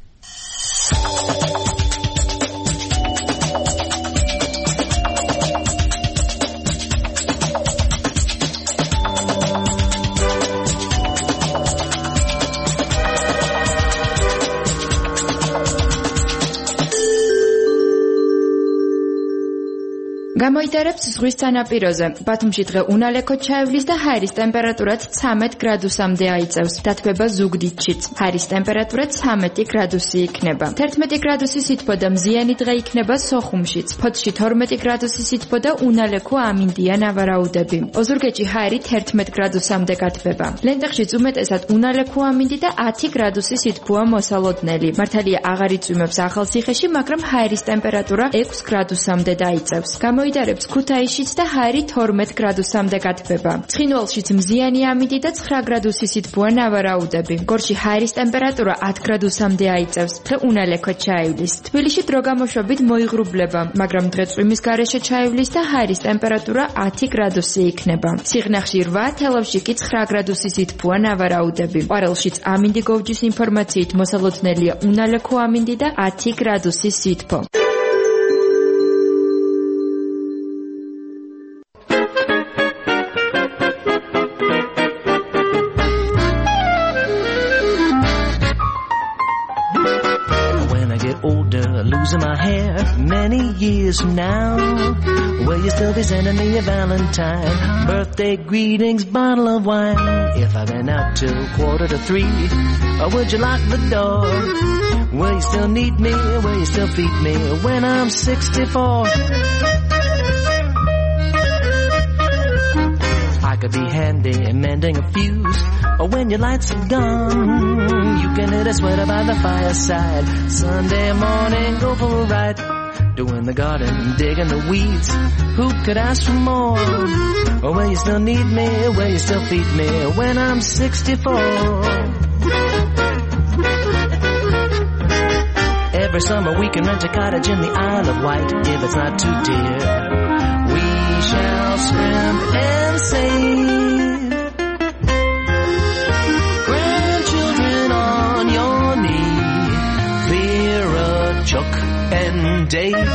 გამოიტარებს ზღვის სანაპიროზე. ბათუმში დღე უნალექო ჩაივლის და ჰაერის ტემპერატურაც ცამეტ გრადუსამდე აიწევს. დათბება ზუგდიდშიც. ჰაერის ტემპერატურა ცამეტი გრადუსი იქნება. თერთმეტი გრადუსი სითბო და მზიანი დღე იქნება სოხუმშიც. ფოთში თორმეტი გრადუსი სითბო და უნალექო ამინდია ნავარაუდები. ოზურგეთში ჰაერი თერთმეტ გრადუსამდე გათბება. ლენტეხშიც უმეტესად უნალექო ამინდი და ათი გრადუსი სითბოა მოსალოდნელი. მართალია აღარ იწვიმებს ახალციხეში, მაგრამ ჰაერის ტემპერატურა ექვს გრადუსამდე დაიწევს. გამოიტარებს ქუთაისშიც და ჰაერი თორმეტ გრადუსამდე გათბება. ცხინვალშიც მზიანი ამინდი და ცხრა გრადუსი სითბოა ნავარაუდები. გორში ჰაერის ტემპერატურა ათ გრადუსამდე აიწევს. დღე უნალექო ჩაივლის. თბილისში დრო გამოშვებით მოიღრუბლება, მაგრამ დღე წვიმის გარეშე ჩაივლის და ჰაერის ტემპერატურა ათი გრადუსი იქნება. სიღნაღში რვა, თელავში კი ცხრა გრადუსი სითბოა ნავარაუდები. ყვარელშიც ამინდი გოვჯის ინფორმაციით მოსალოდნელია უნალექო ამინდი და ათი გრადუსი სითბო. Losing my hair many years from now. Will you still be sending me a Valentine? Birthday greetings, bottle of wine. If I've been out till quarter to three, or would you lock the door? Will you still need me? Will you still feed me when I'm sixty-four? I could be handy in mending a fuse, or when your lights are gone, you can hit a sweater by the fireside. Sunday morning, go for a ride, doing the garden, digging the weeds. Who could ask for more? Or will you still need me? Will you still feed me when I'm sixty-four? Every summer we can rent a cottage in the Isle of Wight, if it's not too dear. We shall scrimp and save. Grandchildren on your knee, Vera, Chuck and Dave.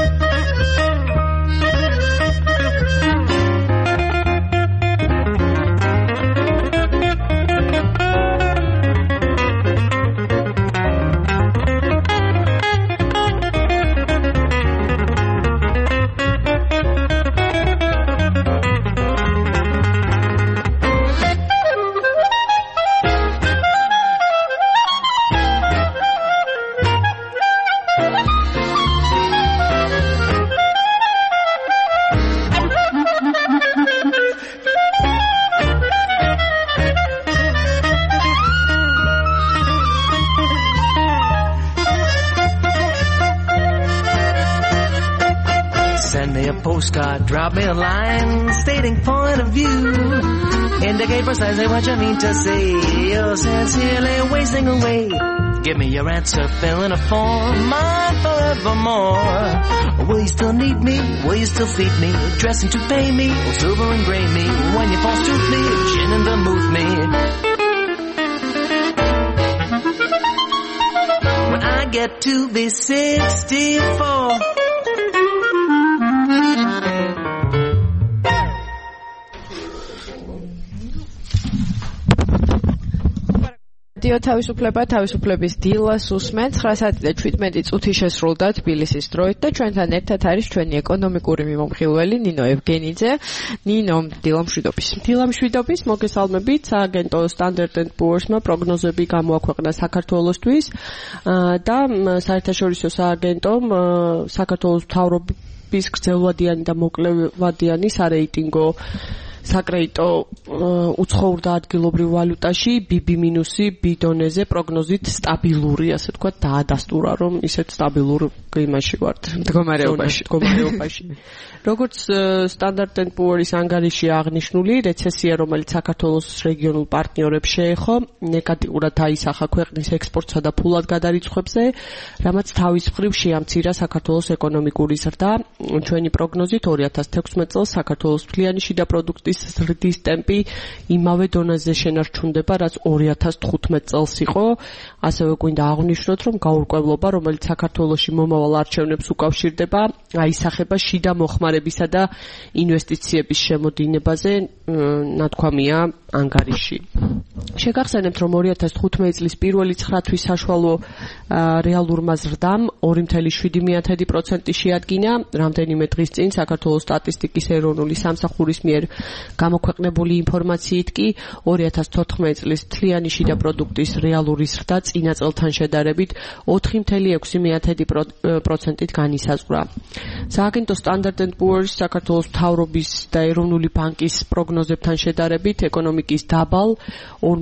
Postcard, drop me a line stating point of view. Indicate precisely what you mean to say. You're sincerely wasting away Give me your answer, fill in a form, mine forevermore. Will you still need me? Will you still feed me? Dressing to pay me, or silver and gray me? When you fall to me, gin and vermouth me. When I get to be sixty-four. რადიო თავისუფლება თავისუფლების დილას უსმენთ ცხრა საათი და შვიდმეტი წუთი შესრულდა თბილისის დროით და ჩვენთან ერთად არის ჩვენი ეკონომიკური მიმომხილველი ნინო ევგენიძე. ნინო, დილამშვიდობის. დილამშვიდობის, მოგესალმებით. სააგენტო Standard and Poor's-მა პროგნოზები გამოაქვეყნა საქართველოსთვის და საერთაშორისო სააგენტომ საქართველოს მთავრობის გრძელვადიანი და მოკლევადიანი სარეიტინგო საკრედიტო უცხოურ და ადგილობრივ ვალუტაში B B მინუსი B დონეზე პროგნოზით სტაბილური, ასე თქვა, დაადასტურა, რომ ისეთ სტაბილურ იმაში ვართ, მდგომარეობაში, მდგომარეობაში. როგორც Standard and Poor's ანგარიში აღნიშნული, რეცესია, რომელიც საქართველოს რეგიონულ პარტნიორებს შეეხო, ნეგატიურად აისახა ქვეყნის ექსპორტსა და ფულად გადარიცხვებზე, რამაც თავის მხრივ შეამცირა საქართველოს ეკონომიკური ზრდა. ჩვენი პროგნოზით ორი ათას თექვსმეტ წელს საქართველოს მთლიანი შიდა პროდუქტის ზრდის ტემპი იმავე დონეზე შენარჩუნდება, რაც ორი ათას თხუთმეტ წელს იყო. ასევე გვინდა აღვნიშნოთ, რომ გაურკვევლობა, რომელიც საქართველოში მომავალ არჩევნებს უკავშირდება, აისახება შიდა მოხმარებისა და ინვესტიციების შემოდინებაზე, ნათქვამია ანგარიში. შეგახსენებთ, რომ ორი ათას თხუთმეტი წლის პირველი ცხრა თვის საშუალო რეალურმა ზრდამ ორი ათას შვიდი პროცენტი შეადგინა. რამდენიმე დღის წინ საქართველოს სტატისტიკის ეროვნული სამსახურის მიერ გამოქვეყნებული ინფორმაციით კი ორი ათას თოთხმეტი წლის მთლიანი შიდა პროდუქტის რეალური ზრდა წინა წელთან შედარებით ოთხი ექვსი პროცენტით განისაზღვრა. სააგენტო Standard and Poor's საქართველოს მთავრობის და ეროვნული ბანკის პროგნოზებთან შედარებით ეკონომიკის დაბალ ორი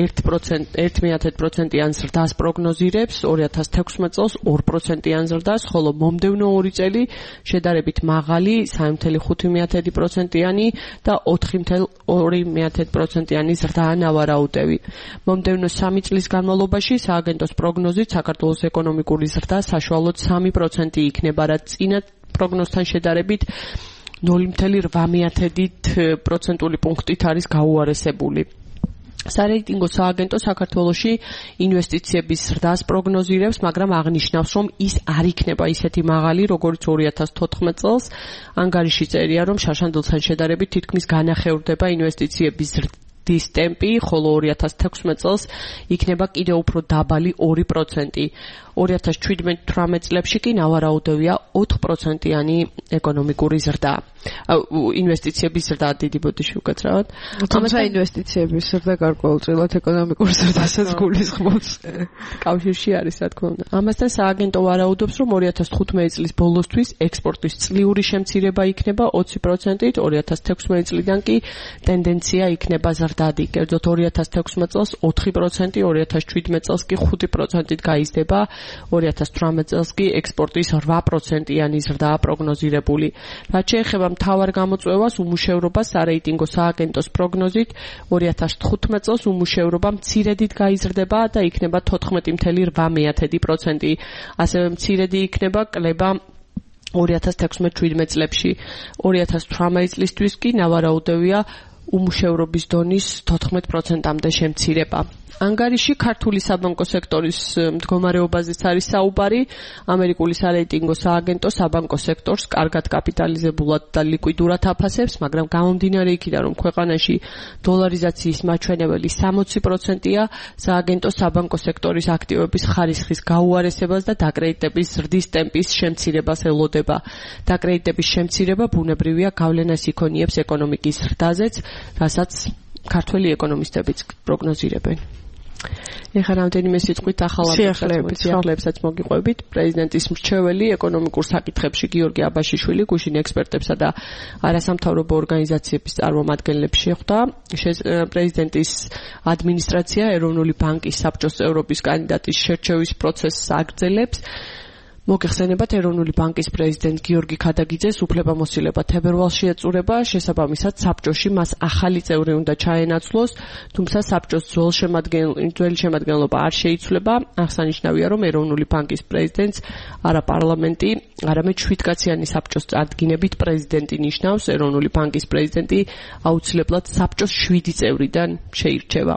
პროცენტიან ზრდას პროგნოზირებს ორი ათას თექვსმეტ წელს ორი პროცენტიან ზრდას, ხოლო მომდევნო ორი წელი შედარებით მაღალი სამი ხუთი პროცენტიანი და ოთხი ორი პროცენტიანი ზრდაა ნავარაუდევი. მომდევნო სამი წლის განმავლობაში სააგენტოს პროგნოზით საქართველოს ეკონომიკური ზრდა საშუალოდ სამი პროცენტი იქნება, რაც წინა პროგნოზთან შედარებით ნული ოთხ პროცენტული პუნქტით არის გაუარესებული. სარეიტინგო სააგენტო საქართველოში ინვესტიციების ზრდას პროგნოზირებს, მაგრამ აღნიშნავს, რომ ის არ იქნება ისეთი მაღალი, როგორც ორი ათას თოთხმეტ წელს. ანგარიში წერია, რომ შარშანდელთან შედარებით თითქმის განახევრდება ინვესტიციების ზრდის ტემპი, ხოლო ორი ათას თექვსმეტ წელს იქნება კიდევ უფრო დაბალი ორი პროცენტი. ორი ათას შვიდმეტ თვრამეტ წლებში კი ნავარაუდევია ოთხ პროცენტიანი ეკონომიკური ზრდა. ინვესტიციების ზრდა დიდი ბოდიში უკაცრავად. თუმცა ინვესტიციების ზრდა გარკვეულწილად ეკონომიკურ ზრდასაც გულისხმობს. კავშირში არის, რა თქმა უნდა. ამასთან სააგენტო ვარაუდობს, რომ ორი ათას თხუთმეტი წლის ბოლოსთვის ექსპორტის წლიური შემცირება იქნება ოცი პროცენტით, ორი ათას თექვსმეტი წლიდან კი ტენდენცია იქნება ზრდადი. კერძოდ ორი ათას თექვსმეტ წელს ოთხი პროცენტი, ორი ათას შვიდმეტ წელს კი ხუთი პროცენტით გაიზრდება. ორი ათას თვრამეტ წელს კი ექსპორტის რვა პროცენტიანი ზრდაა პროგნოზირებული. რაც შეეხება მთავარ გამოწვევას, უმუშევრობას, სარეიტინგო სააგენტოს პროგნოზით ორი ათას თხუთმეტ წელს უმუშევრობა მცირედით გაიზრდება და იქნება თოთხმეტი რვა პროცენტი. ასევე მცირედი იქნება კლება ორი ათას თექვსმეტ შვიდმეტ წლებში. ორი ათას თვრამეტი წლისთვის კი ნავარაუდევია უმუშევრობის დონის თოთხმეტ პროცენტამდე შემცირება. ანგარიში ქართული საბანკო სექტორის მდგომარეობაზეც არის საუბარი. ამერიკული სარეიტინგო სააგენტო საბანკო სექტორს კარგად კაპიტალიზებულად და ლიკვიდურად აფასებს, მაგრამ გამომდინარე იქიდან, რომ ქვეყანაში დოლარიზაციის მაჩვენებელი სამოცი პროცენტია, სააგენტო საბანკო სექტორის აქტივების ხარისხის გაუარესებას და დაკრედიტების ზრდის ტემპის შემცირებას ელოდება. დაკრედიტების შემცირება ბუნებრივია გავლენას იქონიებს ეკონომიკის ზრდაზეც, რასაც ქართველი ეკონომისტებიც პროგნოზირებენ. ეხლა რამდენიმე სიტყვით ახალ სიახლეებსაც მოგიყვებით. პრეზიდენტის მრჩეველი ეკონომიკურ საკითხებში გიორგი აბაშიშვილი გუშინ ექსპერტებსა და არასამთავრობო ორგანიზაციების წარმომადგენლებს შეხვდა. პრეზიდენტის ადმინისტრაცია ეროვნული ბანკის საბჭოს წევრობის კანდიდატის შერჩევის პროცესს აგრძელებს. მოგეხსენებათ ეროვნული ბანკის პრეზიდენტ გიორგი ქადაგიძეს უფლებამოსილება თებერვალში ეწურება, შესაბამისად საბჭოში მას ახალი წევრი უნდა ჩაენაცვლოს, თუმცა საბჭოს ძველ შემადგენლ შემადგენლობა არ შეიცვლება. აღსანიშნავია, რომ ეროვნული ბანკის პრეზიდენტს არა პარლამენტი, არამედ შვიდკაციანი საბჭოს წარდგინებით პრეზიდენტი ნიშნავს. ეროვნული ბანკის პრეზიდენტი აუცილებლად საბჭოს შვიდი წევრიდან შეირჩევა.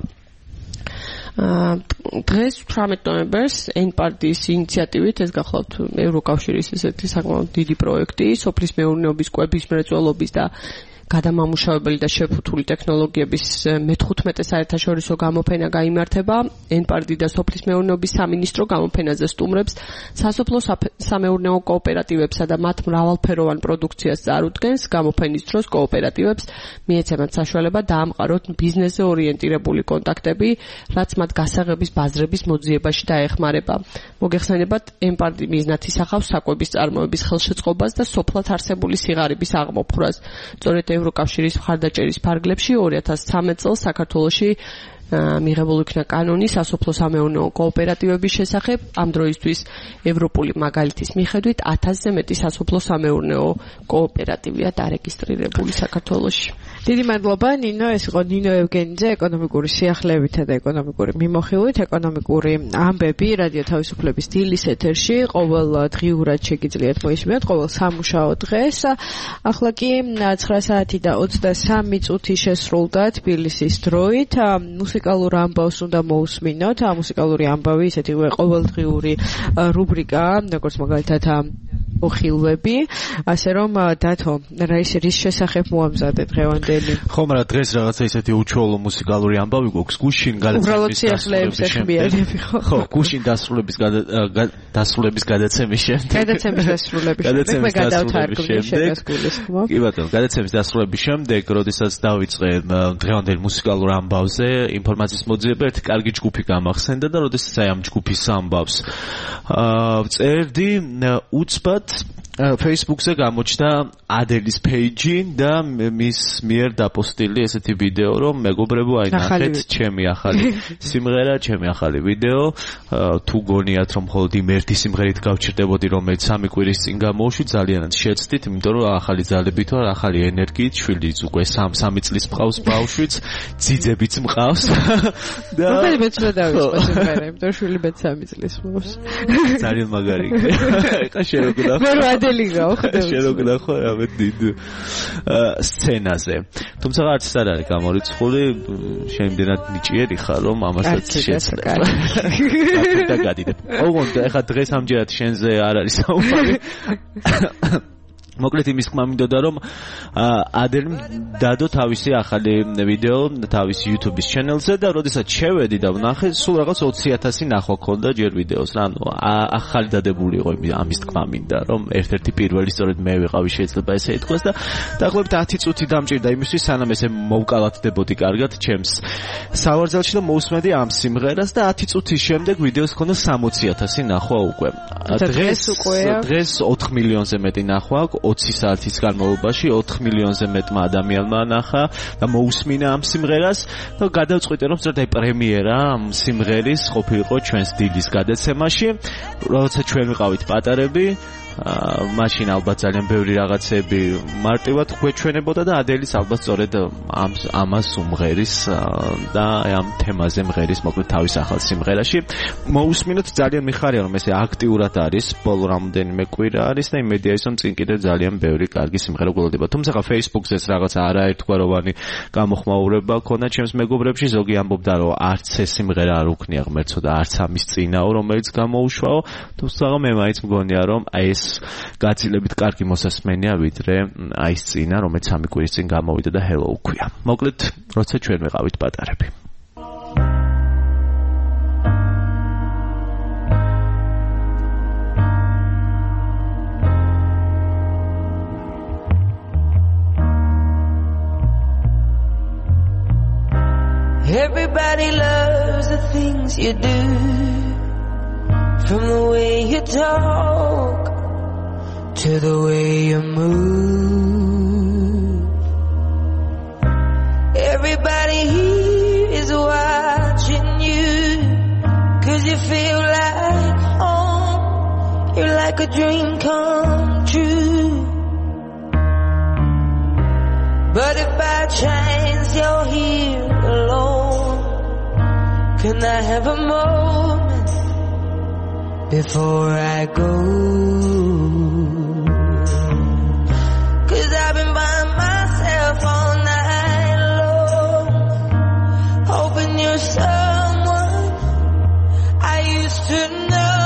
დღეს თვრამეტ ნოემბერს ეინ პარტიის ინიციატივით ეს გახლავთ ევროკავშირის ესეთი საკმაოდ დიდი პროექტი, სოფლის მეურნეობის კვების მრეწველობის და გადამამუშავებელი და შეფუთული ტექნოლოგიების მეთერთმეტე საერთაშორისო გამოფენა გაიმართება. ენპარდი და სოფლის მეურნეობის სამინისტრო გამოფენაზე სტუმრებს სასოფლო სამეურნეო კოოპერატივებსა და მათ მრავალფეროვან პროდუქციას წარუდგენს. გამოფენის დროს კოოპერატივებს მიეცემათ საშუალება დაამყაროთ ბიზნესზე ორიენტირებული კონტაქტები, რაც მათ გასაღების ბაზრების მოძიებაში დაეხმარება. მოგეხსენებათ, ენპარდი მიზნად ისახავს საკვების წარმოების ხელშეწყობას და სოფლად არსებული სიღარიბის აღმოფხვრას. სწორედ ევროკავშირის მხარდაჭერის ფარგლებში ორი ათას ცხრამეტ წელს საქართველოში მიღებული იქნა კანონი სასოფლო სამეურნეო კოოპერატივების შესახებ. ამ დროისთვის ევროპული მაგალითის მიხედვით ათასზე მეტი სასოფლო სამეურნეო კოოპერატივია დარეგისტრირებული საქართველოში. დიდი მადლობა ნინო, ეს იყო ნინო ევგენიძე ეკონომიკური სიახლეებითა და ეკონომიკური მიმოხილვით, ეკონომიკური ამბები რადიო თავისუფლების დილის ეთერში ყოველ დღიურად შეგიძლიათ მოისმინოთ, ყოველ სამუშაო დღეს. ახლა კი ცხრა საათი და ოცდასამი წუთი შესრულდა თბილისის დროით. მუსიკალურ ამბავს უნდა მოусმინოთ. მუსიკალური ამბავი ისეთივე ყოველდღიური რუბრიკა, როგორც მაგალითად მოხილვები, ასე რომ დათო, რა ის რის შესახებ მოამზადე დღევანდელი? ხო, მაგრამ დღეს რაღაცა ისეთი უჩვეულო მუსიკალური ამბავი გვაქვს გუშინ გადაცემის შესრულების ხო, გუშინ დასრულების დასრულების გადაცემის შემდეგ. გადაცემის დასრულების შემდეგ მე გადავთარგმნი შეგას გულისხმობ. კი ბატონო, გადაცემის დასრულების შემდეგ, როდესაც დავიწყე დღევანდელ მუსიკალურ ამბავზე ინფორმაციის მოძიება, ერთი კარგი ჯგუფი გამახსენდა და როდესაც აი ამ ჯგუფის ამბავს წერდი, უცბად Facebook-ზე გამოჩნდა ადელის პეიჯი და მის მიერ დაპოსტილი ესეთი ვიდეო, რომ მეგობრებო, აი ნახეთ ჩემი ახალი სიმღერა, ჩემი ახალი ვიდეო. თუ გონიათ, რომ მხოლოდ იმ ერთი სიმღერით გავჩერდებოდი, რომელიც სამი კვირის წინ გამოვშვი, ძალიანაც შეცდით, იმიტომ რომ ახალი ძალებით ვარ, ახალი ენერგიით, შვილიც უკვე სამი წლის მყავს ბავშვიც, ძიძებიც მყავს. და მე მეც რა დავიწყო სიმღერა, იმიტომ რომ შვილი მეც სამი წლის მყავს. ძალიან მაგარი. ეხა შეგდა. ადელი გავხდები. შეგდა ხო რამე დიდ სცენაზე. თუმცა არც არ არის გამორიცხული, შემდენად ნიჭიერი ხარ, რომ ამასაც შეცდებ. და გადიდებ. ოღონდ ეხა დღეს ამჯერად შენზე არ არის საუბარი. მოკლედ იმის თქმა მინდოდა, რომ ადელმ დადო თავისი ახალი ვიდეო თავის YouTube-ის ჩანელზე და როდესაც შევედი და ვნახე, სულ რაღაც ოცი ათასი ნახვა ქონდა ჯერ ვიდეოს. ანუ ახალი დადებული იყო ამის თქმა მინდა, რომ ერთ-ერთი პირველი სწორედ მე ვიყავი, შეიძლება ესე ითქვას და დაახლოებით ათი წუთი დამჭირდა იმისთვის, სანამ ესე მოვკალათდებოდი კარგად ჩემს სავარძელში და მოусმედი ამ სიმღერას და ათი წუთის შემდეგ ვიდეოს ქონდა სამოცი ათასი ნახვა უკვე. დღეს დღეს ოთხ მილიონზე მეტი ნახვა ოცი საათის განმავლობაში ოთხ მილიონზე მეტმა ადამიანმა ნახა და მოусმინა ამ სიმღერას და გადავწყვიტე, რომ ზრდა პრემიერა ამ სიმღერის ყოფილიყო ჩვენს დილის გადაცემაში, როცა ჩვენ ვიყავით პატარები. მაშინ ალბათ ძალიან ბევრი რაღაცები მარტივად გვეჩვენებოდა და ადელის ალბათ სწორედ ამ ამას უმღერის და ამ თემაზე მღერის მოკლედ თავის ახალ სიმღერაში. მოусმინოთ, ძალიან მიხარია, რომ ესე აქტიურად არის, ბოლო რამოდენიმე კვირა არის და იმედია ის, რომ წინ კიდევ ძალიან ბევრი კარგი სიმღერა გველოდება. თუმცა Facebook-ზეც რაღაცა არაერთგვაროვანი გამოხმაურება ქონდა ჩემს მეგობრებში, ზოგი ამბობდა, რომ არც ეს სიმღერა არ უქნია ღმერთსო და არც ამის წინაო, რომელიც გამოუშვაო. თუმცა მე მაინც მგონია, რომ აი ეს გაცილებით კარგი მოსასმენია ვიდრე აი ეს წინა, რომელიც სამი კვირის წინ გამოვიდა და hello ქვია. მოკლედ, როცა ჩვენ ვიყავით პატარები. Everybody loves the things you do, from the way you talk to the way you move. Everybody here is watching you, 'cause you feel like home. You're like a dream come true. But if by chance you're here alone, can I have a moment before I go? 'Cause I've been by myself all night long, hoping you're someone I used to know.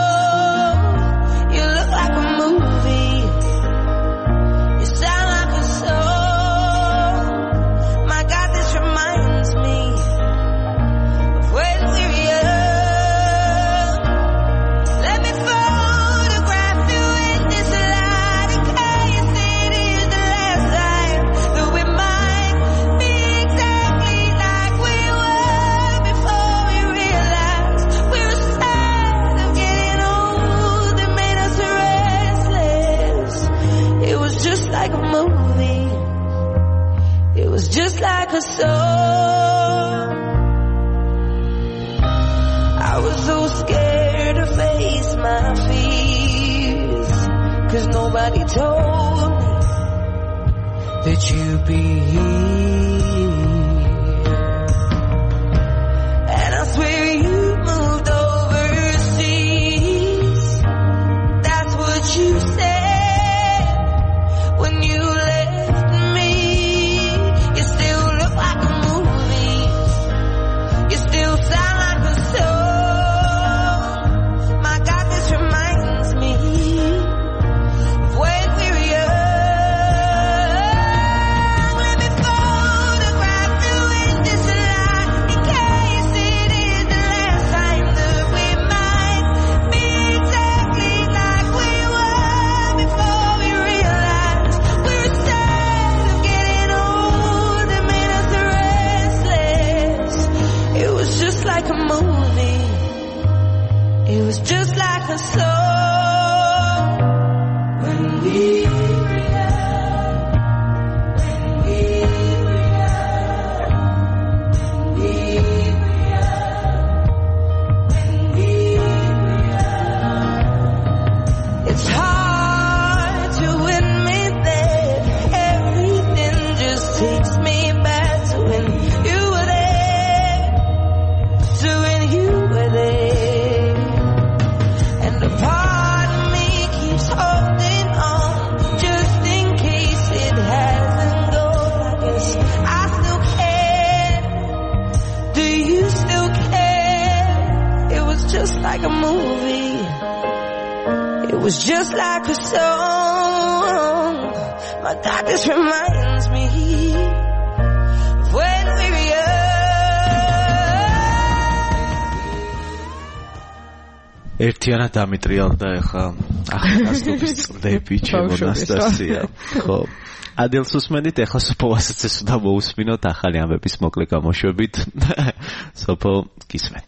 You look like a movie, you sound like a song. My God, this reminds me of when we were young. Let me photograph you in this light in case it is the last time that we might be exactly like we were before we realized we were sad of getting old. It made us restless. It was just like a movie. It was just like a song. I was so scared to face my fears, 'cause nobody told me that you'd be here. And I swear you moved overseas. That's what you said when you left me. You still look like a movie. You still sound like a song. My God, this reminds me of when we were young. Let me photograph you in this light in case it is the last time that we might be exactly like we were before we realized we were sad of getting old. It made us restless. It was just like a movie. It was just like a song. When we were young, when we were young, when we were young, when we were young. It's hard to admit that everything just takes me back to when you were there, to when you were there. And a part of me keeps holding on just in case it hasn't gone. I guess I still care. Do you still care? It was just like a movie. It was just like a song. My God, this reminds me of when we were young. ერთიანად დამიტრიალდა ახლა ახალგაზრდობის წლები ჩემო ნასტასია. ხო. ადელს უსმენთ, ახლა სოფოვასაც ეს უნდა მოусმინოთ ახალი ამბების მოკლე გამოშვებით. სოფო, გისმენთ.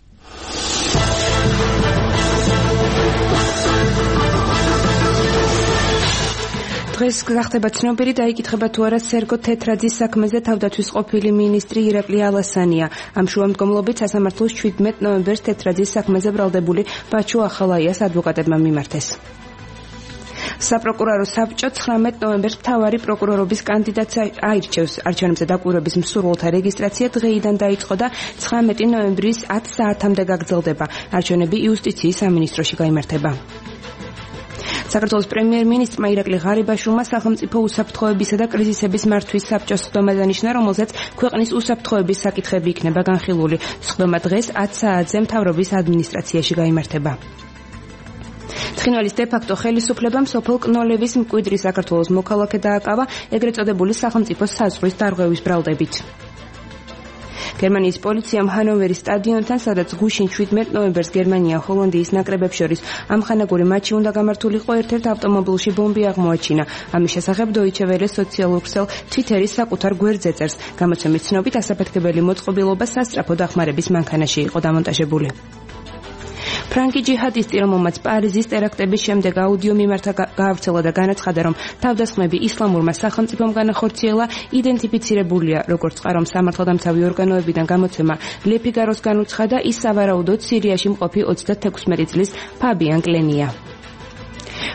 დღეს გახდება ცნობილი და იკითხება თუ არა სერგო თეთრაძის საქმეზე თავდაცვის ყოფილი მინისტრი ირაკლი ალასანია. ამ შუამდგომლობით სასამართლოს შვიდმეტ ნოემბერს თეთრაძის საქმეზე ბრალდებული ბაჩუ ახალაიას ადვოკატებმა მიმართეს. საპროკურორო საბჭო ცხრამეტ ნოემბერს მთავარი პროკურორობის კანდიდატს აირჩევს. არჩევნებზე დაკვირვების მსურველთა რეგისტრაცია დღეიდან დაიწყო და ცხრამეტი ნოემბრის ათ საათამდე გაგრძელდება. არჩევნები იუსტიციის სამინისტროში გაიმართება. საქართველოს პრემიერ-მინისტრმა ირაკლი ღარიბაშვილმა სახელმწიფო უსაფრთხოებისა და კრიზისების მართვის საბჭოს სხდომა დანიშნა, რომელზეც ქვეყნის უსაფრთხოების საკითხები იქნება განხილული. სხდომა დღეს ათ საათზე მთავრობის ადმინისტრაციაში გაიმართება. ცხინვალის დე-ფაქტო ხელისუფლებამ სოფელ კნოლევის მკვიდრი საქართველოს მოქალაქე დააკავა ეგრეთ წოდებული სახელმწიფო საზღვრის დარღვევის ბრალდებით. გერმანიის პოლიციამ ჰანოვერის სტადიონთან, სადაც გუშინ შვიდმეტ ნოემბერს გერმანია ჰოლანდიის ნაკრებებს შორის ამხანაგური მატჩი უნდა გამართულიყო, ერთ-ერთ ავტომობილში ბომბი აღმოაჩინა. ამის შესახებ Deutsche Welle სოციალურ ქსელ Twitter-ის საკუთარ გვერდზე წერს. გამოცემის ცნობით ასაფეთქებელი მოწყობილობა სასწრაფო დახმარების მანქანაში იყო დამონტაჟებული. ფრანკი ჯიჰადისტი, რომელმაც პარიზის ტერაქტების შემდეგ აუდიო მიმართა გაავრცელა და განაცხადა, რომ თავდასხმები ისლამურმა სახელმწიფომ განახორციელა, იდენტიფიცირებულია, როგორც წყარომ სამართალდამცავი ორგანოებიდან გამოცემა Le Figaro-ს განუცხადა, ის სავარაუდოდ სირიაში მყოფი ოცდათექვსმეტი წლის ფაბიან კლენია.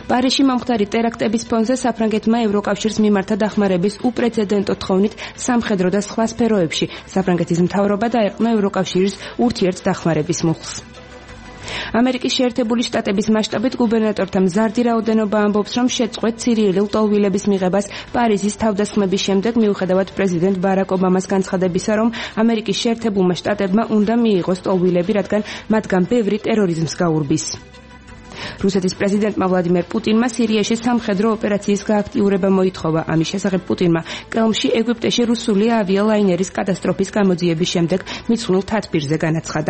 პარიზში მომხდარი ტერაქტების ფონზე საფრანგეთმა ევროკავშირს მიმართა დახმარების უპრეცედენტო თხოვნით სამხედრო და სხვა სფეროებში. საფრანგეთის მთავრობა დაეყნა ევროკავშირის ურთიერთ დახმარების მუხლს. ამერიკის შეერთებული შტატების მასშტაბით გუბერნატორთა მზარდი რაოდენობა ამბობს, რომ შეწყვეტ სირიელი ლტოლვილების მიღებას პარიზის თავდასხმების შემდეგ, მიუხედავად პრეზიდენტ ბარაკ ობამას განცხადებისა, რომ ამერიკის შეერთებულმა შტატებმა უნდა მიიღოს ლტოლვილები, რადგან მათგან ბევრი ტერორიზმს გაურბის. რუსეთის პრეზიდენტმა ვლადიმერ პუტინმა სირიაში სამხედრო ოპერაციის გააქტიურება მოითხოვა. ამის შესახებ პუტინმა კელმში ეგვიპტეში რუსული ავიალაინერის კატასტროფის გამოძიების შემდეგ მიძღვნილ თათბირზე განაცხადა.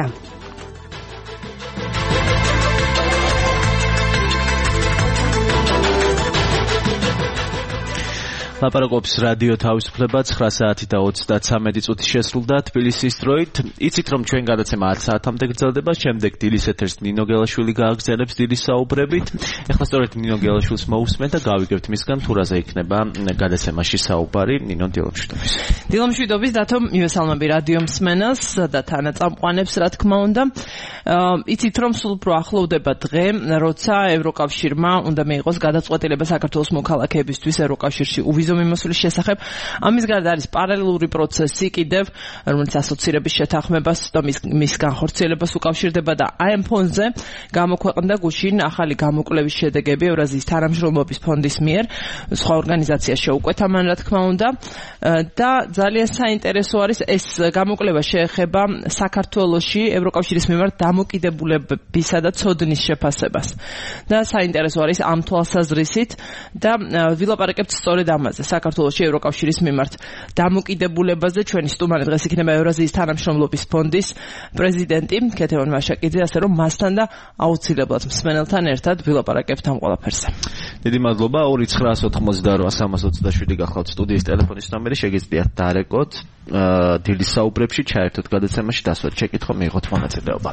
ლაპარაკობს რადიო თავისუფლება ცხრა საათი და ოცდათსამეტი წუთი შესრულდა თბილისის დროით. იცით რომ ჩვენ გადაცემა ათ საათამდე გრძელდება, შემდეგ დილის ეთერს ნინო გელაშვილი გააგრძელებს დილის საუბრებით. ეხლა სწორედ ნინო გელაშვილს მოусმენთ და გავიგებთ მისგან თუ რაზე იქნება გადაცემაში საუბარი. ნინო დილამშვიდობის. დილამშვიდობის დათო, მივესალმები რადიო მსმენელს და თანაწამყვანებს, რა თქმა უნდა. იცით რომ სულ უფრო ახლოვდება დღე, როცა ევროკავშირმა უნდა მიიღოს გადაწყვეტილება საქართველოს მოქალაქეებისთვის ევროკავშირში ვიზო მიმოსვლის შესახებ. ამის გარდა არის პარალელური პროცესი კიდევ, რომელიც ასოცირების შეთანხმებას და მის, მის განხორციელებას უკავშირდება და აი ამ ფონზე გამოქვეყნდა გუშინ ახალი გამოკვლევის შედეგები ევრაზიის თანამშრომლობის ფონდის მიერ, სხვა ორგანიზაცია შეუკვეთა მან, რა თქმა უნდა, და ძალიან საინტერესო არის ეს გამოკვლევა შეეხება საქართველოში ევროკავშირის მიმართ დამოკიდებულებისა და ცოდნის შეფასებას. და საინტერესო არის ამ თვალსაზრისით და ვილაპარაკებთ სწორედ ამაზე, საქართველოში ევროკავშირის მიმართ დამოკიდებულებაზე. ჩვენი სტუმარი დღეს იქნება ევრაზიის თანამშრომლობის ფონდის პრეზიდენტი ქეთევან მაშაკიძე, ასე რომ მასთან და აუცილებლად მსმენელთან ერთად ვილაპარაკებთ ამ ყველაფერზე. დიდი მადლობა. ორი ცხრაას ოთხმოცდაოთხ სამას ოცდაშვიდი გახლავთ სტუდიის ტელეფონის ნომერი, შეგიძლიათ დაარეკოთ დილის საუბრებში, ჩაერთოთ გადაცემაში, დასვათ შეკითხვა, მიიღოთ მონაწილეობა.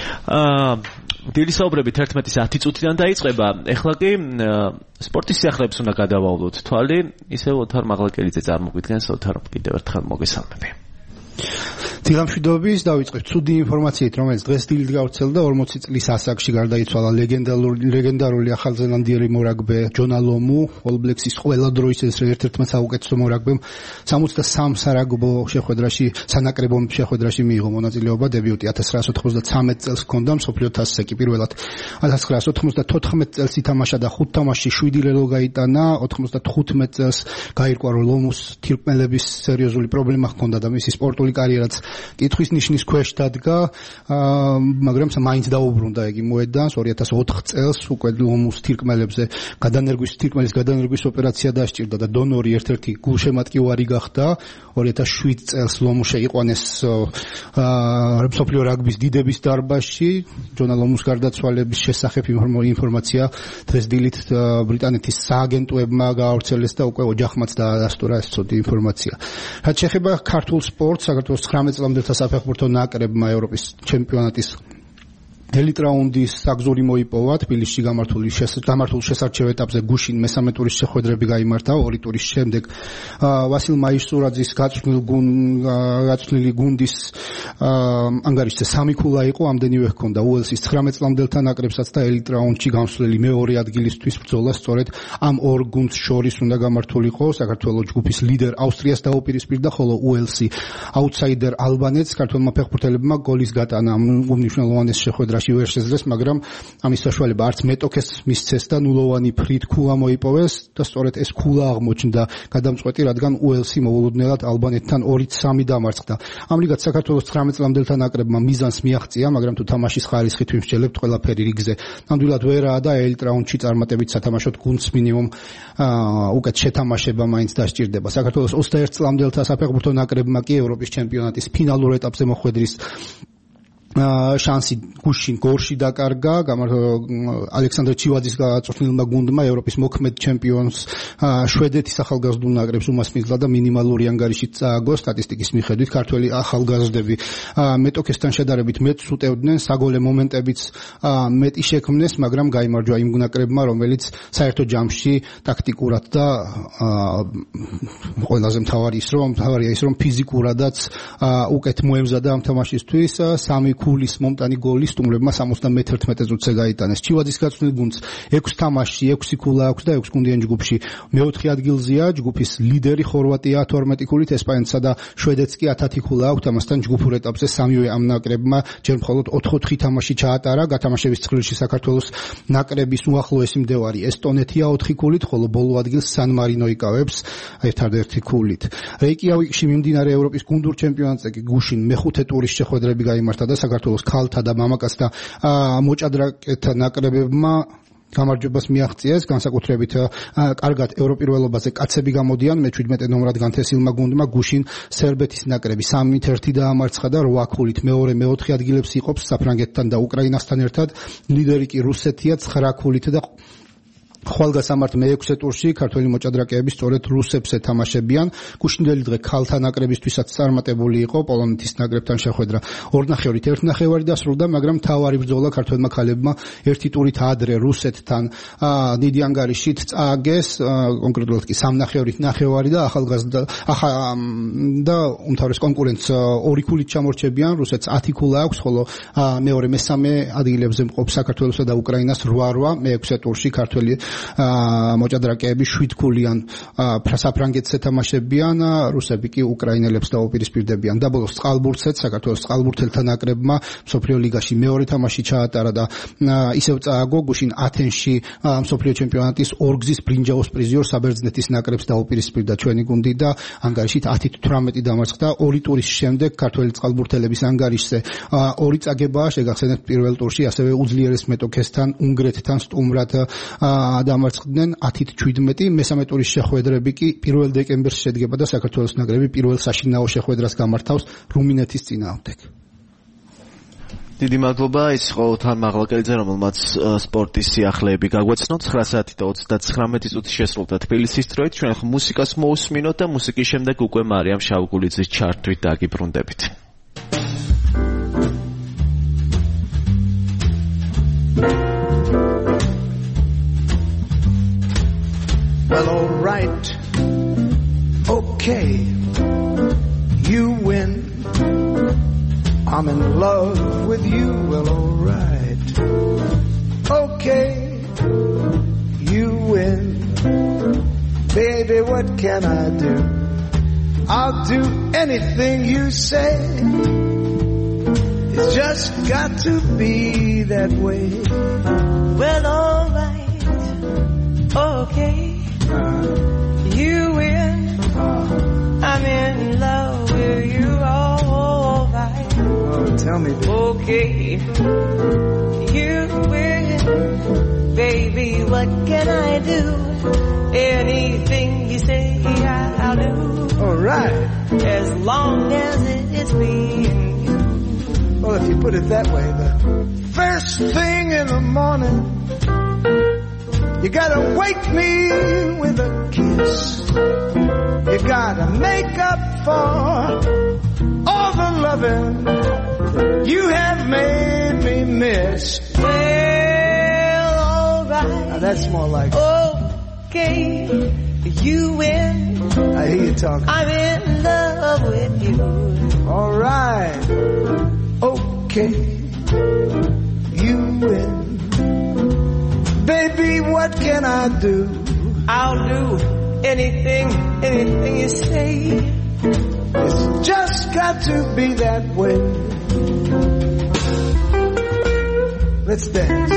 დილის საუბრებით ერთმეტის ათი წუთიდან დაიწყება. ეხლა კი სპორტის სიახლეებს უნდა გადავავლოთ თვალი. ისევ ოთარ მაღლაკელიძე წარმოგვიდგენს. ოთარ, კიდევ ერთხელ მოგესალმები. დილამშვიდობის, დავიწყებთ ცუდი ინფორმაციით, რომელიც დღეს დილით გავრცელდა. ორმოცი წლის ასაკში გარდაიცვალა ლეგენდარული ლეგენდარული ახალზელანდიელი მორაგბე ჯონ ალომუ, All Blacks-ის ყველა დროის ერთ-ერთმა საუკეთესო მორაგბემ სამოცდასამ სარაგბო შეხვედრაში, სანაკრებო შეხვედრაში მიიღო მონაწილეობა. დებიუტი ათას ცხრაას ოთხმოცდათსამეტ წელს ჰქონდა, მსოფლიო თასზე კი პირველად ათას ცხრაას ოთხმოცდათოთხმეტ წელს ითამაშა და ხუთ თამაშში შვიდი ლელო გაიტანა. ოთხმოცდათხუთმეტ წელს გაირკვა, რომ ლომუს თირკმელების სერიოზული პრობლემა ჰქონდა და მისი სპორტული კარიერაც კითხვის ნიშნის ქვეშ დადგა, მაგრამ მაინც დაუბრუნდა იგი მოედანს. ორი ათას ოთხ წელს უკვე ლომუს თირკმელებზე გადანერგვის თირკმელის გადანერგვის ოპერაცია დასჭირდა და დონორი ერთ-ერთი გულშემატკივარი გახდა. ორი ათას შვიდ წელს ლომუ შეიყვანეს მსოფლიო რაგბის დიდების დარბაზში. ჯონ ლომუს გარდაცვალების შესახებ ინფორმაცია დღეს დილით ბრიტანეთის სააგენტოებმა გაავრცელეს და უკვე ოჯახმაც დაადასტურა ეს ცუდი ინფორმაცია. რაც შეეხება ქართულ სპორტს, საქართველოს ცხრამეტ წლამდელთა საფეხბურთო ნაკრებმა ევროპის ჩემპიონატის ელიტ რაუნდის საგზური მოიპოვა. თბილისში გამართული გამართულ შესარჩევ ეტაპზე გუშინ მესამე ტურის შეხვედრები გაიმართა. ორი ტურის შემდეგ ვასილ მაისურაძის გაწვრთნილი გუნდის ანგარიშზე სამი ქულა იყო, ამდენივე ჰქონდა უელსის ცხრამეტ წლამდელთა ნაკრებსაც და ელიტ რაუნდში გამსვლელი მეორე ადგილისთვის ბრძოლა სწორედ ამ ორ გუნდს შორის უნდა გამართულიყო. საქართველოს ჯგუფის ლიდერ ავსტრიას დაუპირისპირდა, ხოლო უელსი აუთსაიდერ ალბანეთს. ქართველმა ფეხბურთელებმა გოლის გატანა უმნიშვნელოვანეს შეხვედრაში ვერ შეძლეს, მაგრამ ამის საშუალება არც მეტოქეს მისცეს და ნულოვანი ფრით ქულა მოიპოვეს და სწორედ ეს ქულა აღმოჩნდა გადამწყვეტი, რადგან უელსი მოულოდნელად ალბანეთთან ორით სამი დამარცხდა. ამრიგად საქართველოს ცხრამეტ წლამდელთა ნაკრებმა მიზანს მიაღწია, მაგრამ თუ თამაშის ხარისხით ვიმსჯელებთ ყველაფერი რიგზე ნამდვილად ვერაა და ელიტ რაუნდში წარმატებით სათამაშოდ გუნდს მინიმუმ უკეთ შეთამაშება მაინც დასჭირდება. საქართველოს ოცდაერთ წლამდელთა საფეხბურთო ნაკრებმა კი ევროპის ჩემპიონატის ფინალურ ეტაპზე მოხვედრის შანსი გუშინ გორში დაკარგა. ალექსანდრე ჩივაძის გაწვრთნილმა გუნდმა ევროპის მოქმედ ჩემპიონს შვედეთის ახალგაზრდულ ნაკრებს უმასპინძლა და მინიმალური ანგარიშით წააგო. სტატისტიკის მიხედვით ქართველი ახალგაზრდები მეტოქესთან შედარებით მეტს უტევდნენ, საგოლე მომენტებიც მეტი შექმნეს, მაგრამ გაიმარჯვა იმ ნაკრებმა, რომელიც საერთო ჯამში ტაქტიკურად და ყველაზე მთავარი ის რომ მთავარია ის რომ ფიზიკურადაც უკეთ მოემზადა ამ თამაშისთვის. სამი ქულის მომტანი გოლი სტუმრებმა სამოცდამეთერთმეტე წუთზე გაიტანეს. ჩივაძის გაწვრთნილ გუნდს ექვს თამაშში ექვსი ქულა აქვს და ექვს გუნდიან ჯგუფში მეოთხე ადგილზეა. ჯგუფის ლიდერი ხორვატია ათორმეტი ქულით, ესპანეთსა და შვედეთს კი ათი ქულა აქვს. ამასთან ჯგუფურ ეტაპზე სამივე ამ ნაკრებმა ჯერ მხოლოდ ოთხ-ოთხი თამაში ჩაატარა. გათამაშების ცხრილში საქართველოს ნაკრების უახლოესი მდევარი ესტონეთია ოთხი ქულით, ხოლო ბოლო ადგილს სან მარინო იკავებს ერთადერთი ქულით. რეიკიავიკში მიმდინარე ევროპის გუნდურ ჩემპიონატზე კი გუშინ მეხუთე ტურის შეხვედრები გაიმართა და საქართველოს ქალთა და მამაკაცთა მოჭადრაკეთა ნაკრებებმა გამარჯვებას მიაღწიეს. განსაკუთრებით კარგად ევროპირველობაზე კაცები გამოდიან. მეჩვიდმეტე ნომრად განთესილმა გუნდმა გუშინ სერბეთის ნაკრები სამით ერთი დაამარცხა და რვა ქულით მეორე მეოთხე ადგილებს იყოფს საფრანგეთთან და უკრაინასთან ერთად. ლიდერი კი რუსეთია ცხრა ქულით და ხვალგასამართ მეექვსე ტურში ქართველი მოჭადრაკეები სწორედ რუსებს ეთამაშებიან. გუშინდელი დღე ქალთა ნაკრებისთვისაც წარმატებული იყო. პოლონეთის ნაკრებთან შეხვედრა ორნახევრით ერთნახევარი დასრულდა, მაგრამ მთავარი ბრძოლა ქართველმა ქალებმა ერთი ტურით ადრე რუსეთთან დიდი ანგარიშით წააგეს, კონკრეტულად კი სამნახევრით ნახევარი და ახალგაზრდა და უმთავრეს კონკურენტს ორი ქულით ჩამორჩებიან. რუსეთს ათი ქულა აქვს, ხოლო მეორე მესამე ადგილებზე მყოფ საქართველოსა და უკრაინას რვა რვა. მეექვსე ტურში ქართველი მოჭადრაკეები შვიდ ქულიან საფრანგეთს ეთამაშებიან, რუსები კი უკრაინელებს დაუპირისპირდებიან. დაბოლოს წყალბურთსაც საქართველოს წყალბურთელთა ნაკრებმა მსოფლიო ლიგაში მეორე თამაში ჩაატარა და ისევ წააგო. გუშინ ათენში მსოფლიო ჩემპიონატის ორგზის ბრინჯაოს პრიზიორ საბერძნეთის ნაკრებს დაუპირისპირდა ჩვენი გუნდი და ანგარიშით ათით თვრამეტი დამარცხდა. ორი ტურის შემდეგ ქართველი წყალბურთელების ანგარიშზე ორი წაგებაა. შეგახსენებთ პირველ ტურში ასევე უძლიერეს მეტოქესთან უნგრეთთან სტუმრად დამარცხდნენ ათით შვიდმეტი. მესამე ტურის შეხვედრები კი პირველ დეკემბერს შედგება და საქართველოს ნაკრები პირველ საშინაო შეხვედრას გამართავს რუმინეთის წინააღმდეგ. დიდი მადლობა. ის იყო თან მაღლაკელიძე, რომელმაც სპორტის სიახლეები გაგვაცნოთ. ცხრა საათი და ოცდათხრამეტი წუთი შესრულდა თბილისის დროით. ჩვენ ახლა მუსიკას მოусმინოთ და მუსიკის შემდეგ უკვე მარიამ შავგულიძის ჩართვით დაგიბრუნდებით. Well, all right, okay, you win. I'm in love with you. Well, all right, okay, you win. Baby, what can I do? I'll do anything you say. It's just got to be that way. Well, all right, okay. You win. I'm in love with you, all right. Oh, tell me, baby. Okay. You win. Baby, what can I do? Anything you say, I'll do. All right. As long as it's me and you. Well, if you put it that way, the first thing in the morning, you gotta wake me with a kiss. You gotta make up for all the loving you have made me miss. Well, all right. Now that's more like okay, you win. I hear you talking. I'm in love with you. All right. Okay, you win. Baby, what can I do? I'll do anything, anything you say. It's just got to be that way. Let's dance.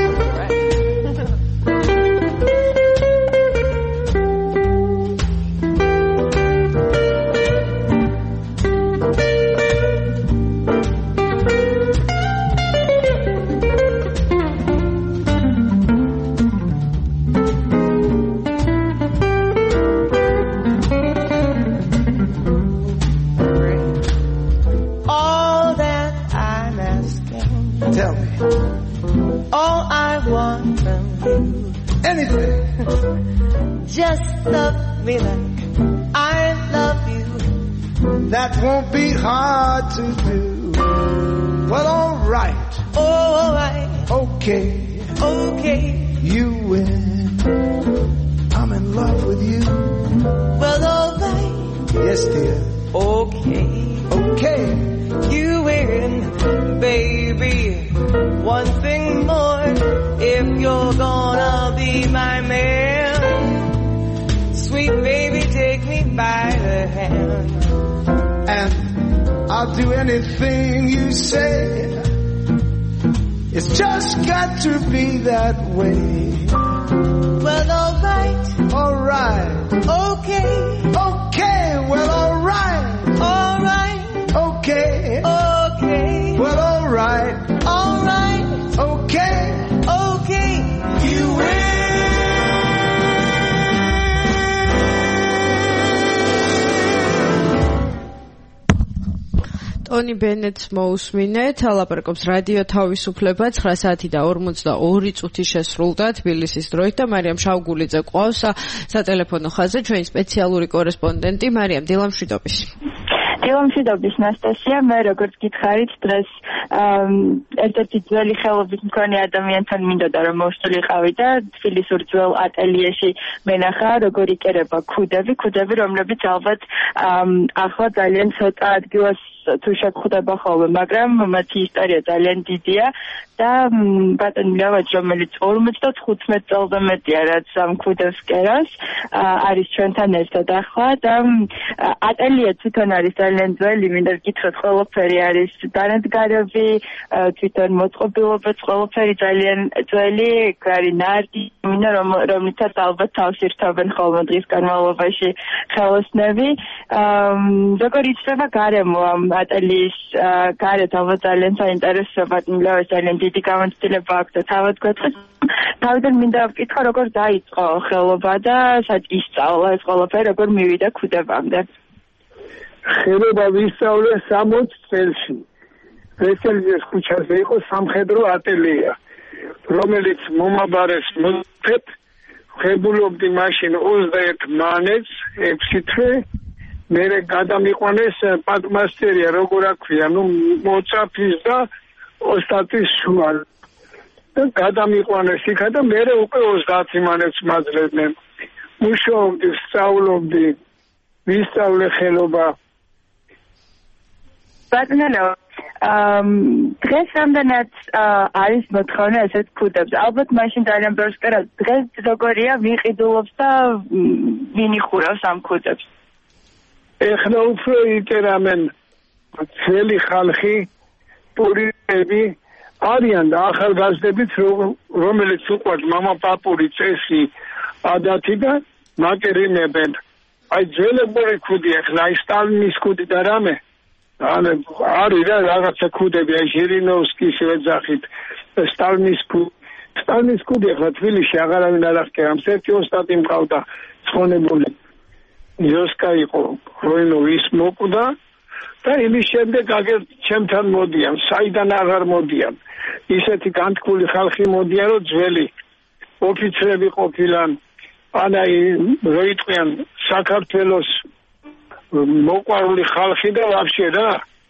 Just love me like I love you. That won't be hard to do. Well, all right. All right. Okay. Okay. You win. I'm in love with you. Well, all right. Yes, dear. Okay. Okay. You win. baby, one thing more. If you're gonna be my man, sweet baby, take me by the hand. And I'll do anything you say. It's just got to be that way. Well, alright, alright, okay, okay, well, alright, alright, okay, okay, well, alright, alright, okay, okay, you win. ტონი ბენეტს მოусმინეთ, ალაპარაკობს რადიო თავისუფლება ცხრა საათი და ორმოცდაორი წუთი შესრულდა თბილისის დროით და მარიამ შავგულიძე ყავს სატელეფონო ხაზზე, ჩვენი სპეციალური კორესპონდენტი. მარიამ, დილამშვიდობის. დილამშვიდობის ნასტასია, მე როგორც გითხარით, დღეს ერთ-ერთი ძველი ხელობის მქონე ადამიანთან მინდოდა რომ მოვსულიყავი და თბილისურ ძველ ატელიეში მენახა როგორ იკერება ქუდები, ქუდები რომლებიც ალბათ ახლა ძალიან ცოტა ადგილას თუ შეგხვდება ხოლმე, მაგრამ მათი ისტორია ძალიან დიდია და ბატონი ლევაჯ, რომელიც ორმოცდათხუთმეტ წელზე მეტია რაც ამ ქუდებს კერავს, არის ჩვენთან ერთად ახლა და ატელიე თვითონ არის ძალიან ძველი, მინდა გითხრათ, ყველაფერი არის დანადგარები, თვითონ მოწყობილობაც ყველაფერი ძალიან ძველი, არის ნარდი, მინდა რომლითაც ალბათ თავს ირთობენ ხოლმე დღის განმავლობაში ხელოსნები. როგორ იცვლება გარემო ამ ატელიის გარეთ, ალბათ ძალიან საინტერესო ბატონი ლევაჯ, ძალიან დიდი გამოცდილება აქვს და თავად გვეტყვის. თავიდან მინდა ვკითხო, როგორ დაიწყო ხელობა და სად ისწავლა ეს ყველაფერი, როგორ მივიდა ქუდებამდე. ხელობა ვისწავლე სამოც წელში. ვესელიძის ქუჩაზე იყო სამხედრო ატელია, რომელიც მომაბარეს მოწეთ, ხებულობდი მაშინ ოცდაერთ მანეთს, ექვსი თვე, მერე გადამიყვანეს პატმასტერია, როგორ აქვია, ნუ მოწაფის და ოსტატის შუა. გადამიყვანეს იქა და მერე უკვე ოცდაათი მანეთს მაძლევდნენ. მუშაობდი, სწავლობდი, ვისწავლე ხელობა. ბატონო, დღეს რამდენად არის მოთხოვნა ესეთ ქუდებს? ალბათ მაშინ ძალიან ბევრს კერა. დღეს როგორია, ვინ ყიდულობს და ვინ იხურავს ამ ქუდებს? ეხლა უფრო იკერავენ ძველი ხალხი, პურიტები, არიან და ახალგაზრდებით, რომელიც უყვართ მამა-პაპური წესი, ადათი და მაკერინებენ. აი ძველებური ქუდი, ეხლა აი სტალინის ქუდი და რამე არის რა რაღაცა ქუდები, აი ჟირინოვსკის ეძახით, სტალინის ქუდი. სტალინის ქუდი ეხლა თბილისში აღარავინ არ აღკერავს. ერთი ოსტატი მყავდა ცხონებული. იოსკა იყო, როინო ის მოკვდა და იმის შემდეგ აგერ ჩემთან მოდიან, საიდან აღარ მოდიან. ისეთი განთქმული ხალხი მოდიან, რომ ძველი ოფიცრები ყოფილან, ანაი როიტყვიან საქართველოს მოყვარული ხალხი და ვაფშე რა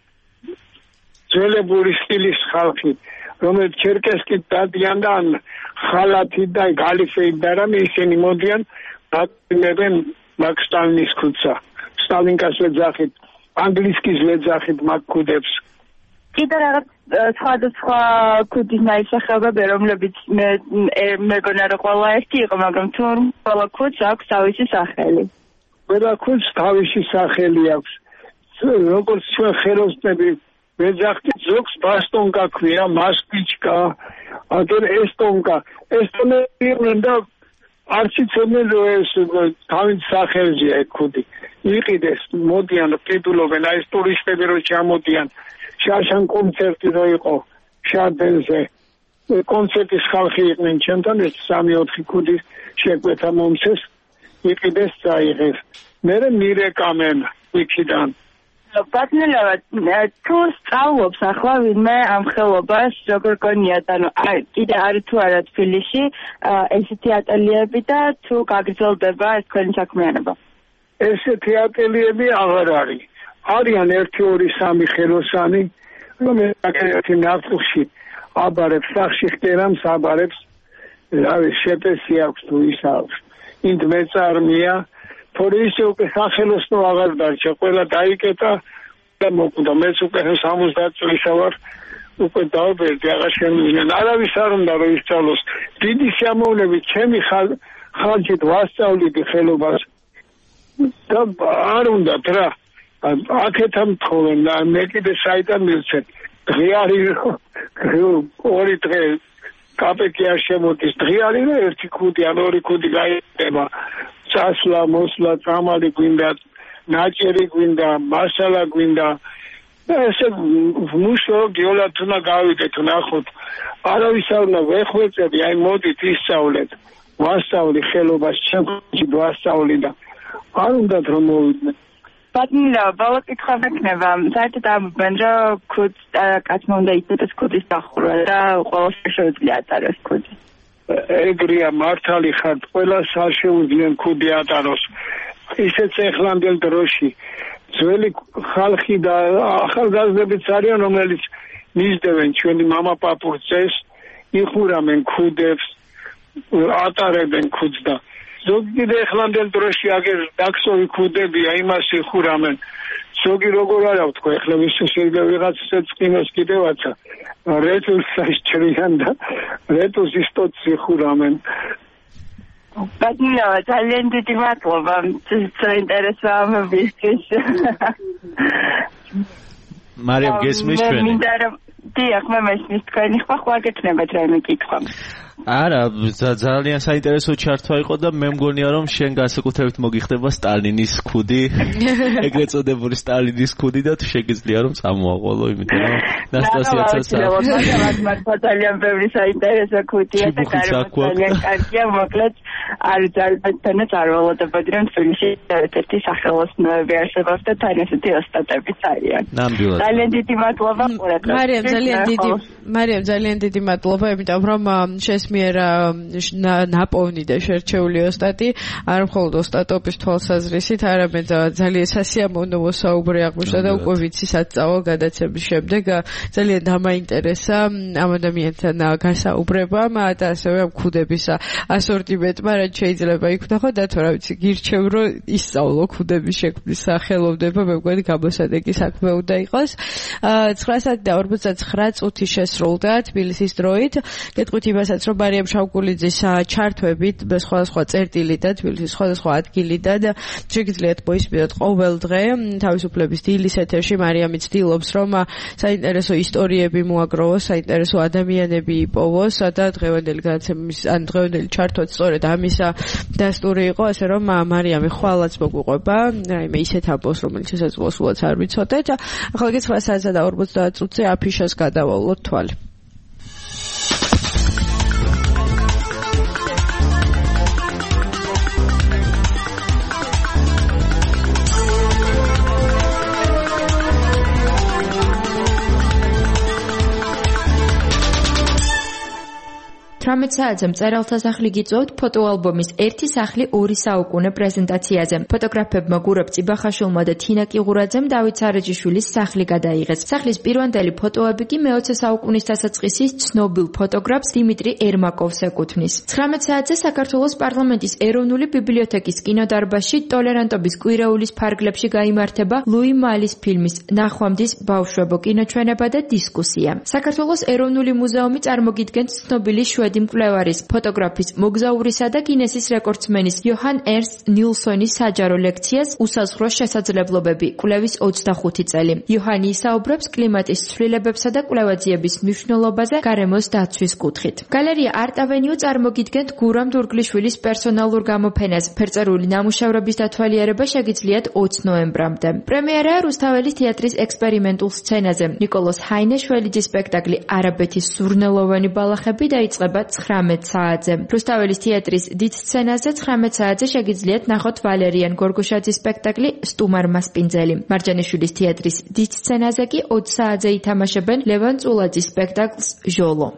ძველებური სტილის ხალხი, რომელიც ჩერკესკით დადიან და ხალათი და გალიფეით და რამე ისინი მოდიან დაკინებენ მაგ სტალინის ქუდსა, სტალინკას ვეძახით, ანგლისკის ვეძახით მაგ ქუდებს. კიდე რაღაც სხვადასხვა ქუდის ნაისახებები, რომლებიც მე მეგონა რომ ყველა ერთი იყო, მაგრამ თუ ყველა ქუდს აქვს თავისი სახელი. ყველა ქუდს თავისი სახელი აქვს. როგორც ჩვენ ხელოსნები ვეძახით, ზოგს ბასტონკა ქვია, მასპიჩკა, აგერ ესტონკა. ესტონები იყვნენ და არც იცოდნენ რომ ეს თავის სახელზეა ეგ ქუდი. იყიდეს, მოდიან, ყიდულობენ, აი ეს ტურისტები რო ჩამოდიან. შაშან კონცერტი რო იყო შარდენზე. კონცერტის ხალხი იყვნენ ჩემთან, ეს სამი ოთხი ქუდი შეკვეთა მომცეს, იყიდეს წაიღეს. მერე მირეკამენ იქიდან. ბატონო, თუ სწავლობს ახლა ვინმე ამ ხელობას, როგორ გონიათ, ანუ კიდე არის თუ არა თბილისში ესეთი ატელიეები და თუ გაგრძელდება ეს თქვენი საქმიანობა? ესეთი ატელიეები აღარ არის. არიან ერთი, ორი, სამი ხელოსანი, რომელიც ერთი ნავთლში აბარებს, სახში ხტერამს აბარებს, რავი, შეპესი აქვს თუ ის აქვს. ინდ მეწარმია, თორე ისე უკვე სახელოსნო აღარ დარჩა, ყველა დაიკეტა და მოკვდა. მეც უკვე სამოცდაათ წლისა ვარ, უკვე დავბერდი აღარ შემიძლენ არავის არ უნდა რომ ისწავლოს დიდი შემოვლებით ჩემი ხალხით ვასწავლიდი ხელობას და არ უნდათ რა აქეთა მთხოვენ და მე კიდე საიდან მივცეთ დღე არის ორი დღე კაპეკი არ შემოდის დღე არის რომ ერთი ქუდი ან ორი ქუდი გაიყება წასვლა მოსვლა წამალი გვინდა ნაჭერი გვინდა მასალა გვინდა ესე მუშაობ გიოლა თუნა გავიდეთ ნახოთ არავის არ უნდა ვეხვეწები აი მოდით ისწავლეთ ვასწავლი ხელობას ჩემში ვასწავლი და არ უნდათ რომ მოვიდნენ ბატონო ბოლო კითხვა მექნება საერთოდ ამბობენ რომ ქუდს კაცმა უნდა იცოდეს ქუდის დახურვა და ყველას შეუძლია ატაროს ქუდი ეგრეა მართალი ხართ ყველას არ შეუძლია ქუდი ატაროს ისეც ეხლანდელ დროში ძველი ხალხი და ახალგაზრდებიც არიან რომელიც მისდევენ ჩვენი მამაპაპუს წესს იხურავენ ქუდებს ატარებენ ქუდს და ზოგი კიდე ეხლანდელ დროში აგერ დაქსოვი ქუდებია იმას იხურავენ ზოგი როგორ არა ვთქვა ეხლა ვის შეიძლება ვიღაცას წკინოს კიდევაცა რეტულს საჭრიან და რეტულს ისტოც იხურავენ ბატონო ძალიან დიდი მადლობა საინტერესო ამბისთვის მარიამ გესმის ჩვენი მინდა რომ დიახ მე მესმის თქვენი ხვა ხვა გექნებათ რაიმე კითხვა არა ძალიან საინტერესო ჩართვა იყო და მე მგონია რომ შენ განსაკუთრებით მოგიხდება სტალინის ქუდი ეგრეთ წოდებული სტალინის ქუდი და თუ შეგიძლია რომ წამოაყოლო იმიტომ რომ ნასტასიაცაც მართლა ძალიან ბევრი საინტერესო ქუდია და ძალიან კარგია მოკლედ არ ძალბეთანაც არ ველოდებოდი რომ თბილისში ერთ-ერთი სახელოსნოები არსებობს და თან ესეთი ოსტატებიც არიან ძალიან დიდი მადლობა მარიამ ძალიან დიდი მარიამ ძალიან დიდი მადლობა იმიტომ რომ შესმიერ ნაპოვნი და შერჩეული ოსტატი არ მხოლოდ ოსტატობის თვალსაზრისით არამედ ძალიან სასიამოვნო მოსაუბრე აღმოჩნდა და უკვე ვიცი საწავო გადაცემის შემდეგ ძალიან დამაინტერესა ამ ადამიანთან გასაუბრებამ და ასევე ამ ქუდების ასორტიმენტმა რაც შეიძლება იქნახო და თუ რა ვიცი გირჩევ რომ ისწავლო ქუდების შექმნის სახელოვნება მე მგონი გამოსადეგი საქმე უნდა იყოს ცხრა საათი და ორმოცდაცხრა წუთი შესრულდა თბილისის დროით გეტყვით იმასაც რომ მარიამ შავგულიძის ჩართვებით სხვადასხვა წერტილი და თბილისის სხვადასხვა ადგილიდან შეგიძლიათ მოისმინოთ ყოველ დღე თავისუფლების დილის ეთერში მარიამი ცდილობს რომ საინტერესო ისტორიები მოაგროვოს საინტერესო ადამიანები იპოვოს და დღევანდელი გადაცემის ან დღევანდელი ჩართვაც სწორედ ამის დასტური იყო ასე რომ მარიამი ხვალაც მოგვიყვება რაიმე ისეთ ამბავს რომელიც შესაძლოა სულაც არ ვიცოდეთ ახლა კი ცხრა საათსა და ორმოცდაათ წუთზე აფიშას გადავავლოთ თვალი თვრამეტ საათზე მწერალთა სახლი გიწვევთ ფოტოალბომის ერთი სახლი ორი საუკუნე პრეზენტაციაზე. ფოტოგრაფებმა გურაბ წიბახაშვილმა და თინა კიღურაძემ დავით სარეჯიშვილის სახლი გადაიღეს. სახლის პირვანდელი ფოტოები კი მეოცე საუკუნის დასაწყისის ცნობილ ფოტოგრაფს დიმიტრი ერმაკოვს ეკუთვნის. ცხრამეტ საათზე საქართველოს პარლამენტის ეროვნული ბიბლიოთეკის კინოდარბაზში ტოლერანტობის კვირეულის ფარგლებში გაიმართება ლუი მალის ფილმის ნახვამდის ბავშვებო კინოჩვენება და დისკუსია. საქართველოს ეროვნული მუზეუმი წარმოგიდგენთ ცნობილი შვედი მკვლევარის, ფოტოგრაფის, მოგზაურისა და გინესის რეკორდსმენის იოჰან ერნსტ ნილსონის საჯარო ლექციას უსაზღვრო შესაძლებლობები კვლევის ოცდახუთი წელი. იოჰანი ისაუბრებს კლიმატის ცვლილებებსა და კვლევაძიების მნიშვნელობაზე გარემოს დაცვის კუთხით. გალერეა არტ ავენიუ წარმოგიდგენთ გურამ დურგლიშვილის პერსონალურ გამოფენას. ფერწერული ნამუშევრების დათვალიერება შეგიძლიათ ოც ნოემბრამდე. პრემიერაა რუსთაველის თეატრის ექსპერიმენტულ სცენაზე. ნიკოლოზ ჰაინეშველიძის სპექტაკლი არაბეთის სურნელოვანი ბალახები დაიწყება ცხრამეტ საათზე. რუსთაველის თეატრის დიდ სცენაზე ცხრამეტ საათზე შეგიძლიათ ნახოთ ვალერიან გორგოშაძის სპექტაკლი სტუმარ მასპინძელი. მარჯანიშვილის თეატრის დიდ სცენაზე კი ოცი საათზე ითამაშებენ ლევან წულაძის სპექტაკლს ჟოლო.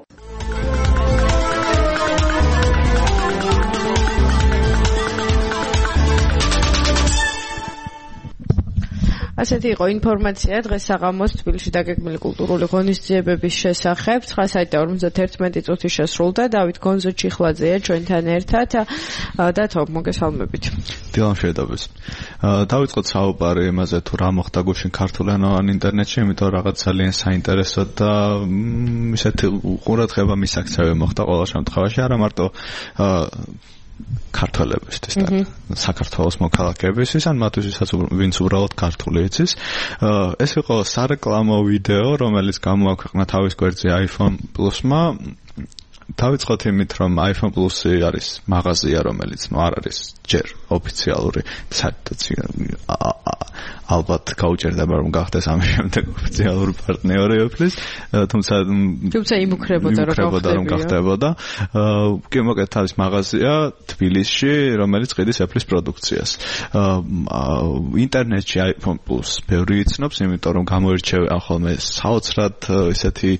ასეთი იყო ინფორმაცია დღეს საღამოს თბილისში დაგეგმილი კულტურული ღონისძიებების შესახებ. ცხრა საათი და ორმოცდაერთმეტი წუთი შესრულდა. დავით გონზო ჩიხლაძეა ჩვენთან ერთად და თო მოგესალმებით. დილამ შეედაბეს. დავიწყოთ საუბარი იმაზე თუ რა მოხდა გუშინ ქართულენოვან ინტერნეტში, იმიტომ რაღაც ძალიან საინტერესო და ისეთი ყურადღება მისაქცევი მოხდა ყველა შემთხვევაში, არა მარტო ქართველებისთვის და საქართველოს მოქალაქეებისთვის, ან მათთვისაც ვინც უბრალოდ ქართული იცის. ეს იყო სარეკლამო ვიდეო, რომელიც გამოაქვეყნა თავის გვერდზე iPhone Plus-მა. დავიწყოთ იმით, რომ iPhone Plus-ი არის მაღაზია, რომელიც ნუ არ არის ჯერ ოფიციალური, სადაც ალბათ გაუჭერდება რომ გახდეს ამ შემდეგ ოფიციალური პარტნიორი Apple-ის, თუმცა თუმცა იმუქრებოდა რომ გახდებოდა. კი მოკეთ არის მაღაზია თბილისში, რომელიც ყიდის Apple-ის პროდუქციას. ინტერნეტში iPhone Plus ბევრი იცნობს, იმიტომ რომ გამოირჩევა ხოლმე საოცრად ისეთი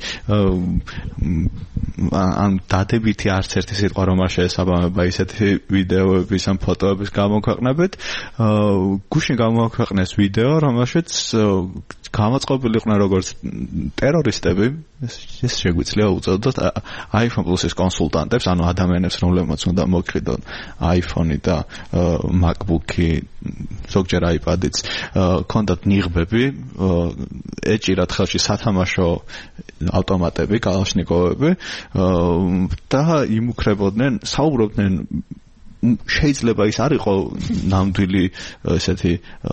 ან დადებითი არც ერთი სიტყვა რომ არ შეესაბამება ისეთი ვიდეოების ან ფოტოების გამოქვეყნებით. გუშინ გამოაქვეყნეს ვიდეო, რომელშიც გამოწყობილი იყვნენ როგორც ტერორისტები, ეს შეგვიძლია უწოდოთ iPhone Plus-ის კონსულტანტებს, ანუ ადამიანებს, რომლებმაც უნდა მოკიდონ iPhone-ი და MacBook-ი, ზოგჯერ iPad-იც, ქონდათ ნიღბები, ეჭირათ ხელში სათამაშო ავტომატები, კალაშნიკოვები და იმუქრებოდნენ, საუბრობდნენ შეიძლება ის არ იყო ნამდვილი ესეთი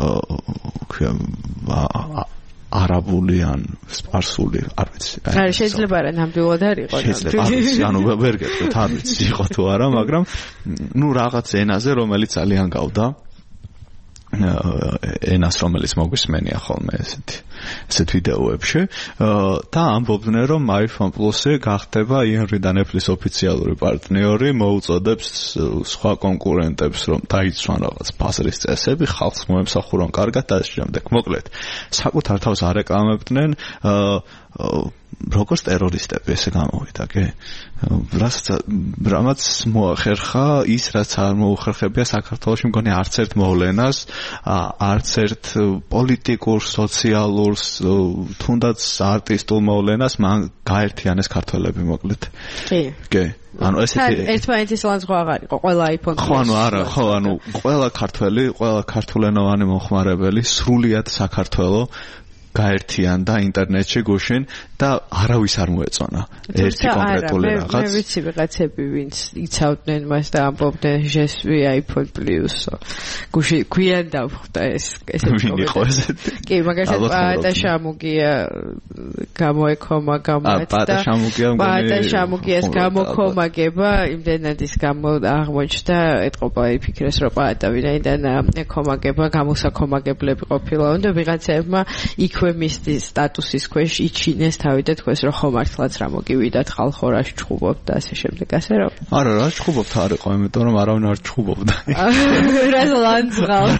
არაბული ან სპარსული, არ ვიცი. არა, შეიძლება არა ნამდვილად არ იყო. შეიძლება, ანუ ვერ გეტყვით, არ ვიცი იყო თუ არა, მაგრამ ნუ რაღაც ენაზე, რომელიც ძალიან გავდა ენას, რომელიც მოგვისმენია ხოლმე ესეთი ესეთ ვიდეოებში და ამბობდნენ, რომ iPhone Plus-ი გახდება იენრიდან Apple-ის ოფიციალური პარტნიორი, მოუწოდებს სხვა კონკურენტებს, რომ დაიცვან რაღაც ბაზრის წესები, ხალხს მოემსახურონ კარგად და ამ შემდეგ. მოკლედ, საკუთარ თავს არეკლამებდნენ როგორც ტერორისტები, ესე გამოვიდა, კი? რასაც რამაც მოახერხა ის, რაც არ მოუხერხებია საქართველოში მგონი არც ერთ მოვლენას, არც ერთ პოლიტიკურ, სოციალურ, თუნდაც არტისტულ მოვლენას მან გაერთიანეს ქართველები, მოკლედ. კი. კი. ანუ ესეთი ერთმანეთის ლანძღვა აღარ იყო ყველა iPhone. ხო, ანუ არა, ხო, ანუ ყველა ქართველი, ყველა ქართულენოვანი მომხმარებელი სრულიად საქართველოს გაერთიანდა ინტერნეტში გუშინ და არავის არ მოეწონა ერთი კონკრეტული რაღაც. მე ვიცი ვიღაცები ვინც იცავდნენ მას და ამბობდნენ ჟესვი iPhone Plus. გუში გვიან დავხვდა ეს ესეთი კომენტარი. კი, მაგალითად პაატა შამუგია გამოეკომა გამათ და პაატა შამუგიას გამოქომაგება იმდენად ის გამო აღმოჩნდა, ეთყობა იფიქრეს რომ პაატა ვინაიდან ეკომაგება გამოსაკომაგებლები ყოფილა და ვიღაცებმა იქ მის სტატუსის ქვეშ იჩინეს თავი და თქვეს რომ ხო მართლაც რა მოგივიდათ ხალხო რა ჩხუბობთ და ასე შემდეგ ასე რომ არა რა ჩხუბობთ არ იყო იმიტომ რომ არავინ არ ჩხუბობდა რა ლანძღავთ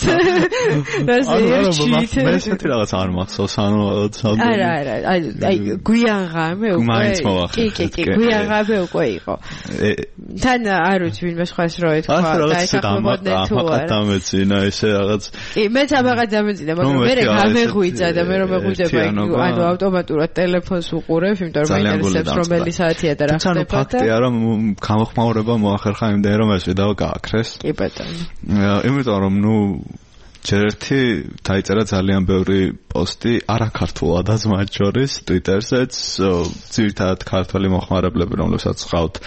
რაზეერჩით მე ესეთი რაღაც არ მახსოვს ანუ არა არა აი გვიან ღამე უკვე კი კი კი გვიან ღამე უკვე იყო თან არ ვიცი ვინმე სხვას რო ეთქვა და ეთახმობდნენ თუ არა დამეცინა ესე რაღაც კი მეც ამაღაც დამეცინა მაგრამ მე გამეღვიძა და მე მეღვიდება ანუ ავტომატურად ტელეფონს უყურებ, იმიტომ რომ მაინტერესებს რომელი საათია და რა ხდება და ფაქტია რომ გამოხმაურება მოახერხა იმდენ რომ ეს ვიდეო გააქრეს. კი ბატონო. იმიტომ რომ ნუ ჯერ ერთი დაიწერა ძალიან ბევრი პოსტი არაქართულადაც მათ შორის Twitter-ზეც, ძირითადად ქართველი მომხმარებლები, რომლებსაც ყავთ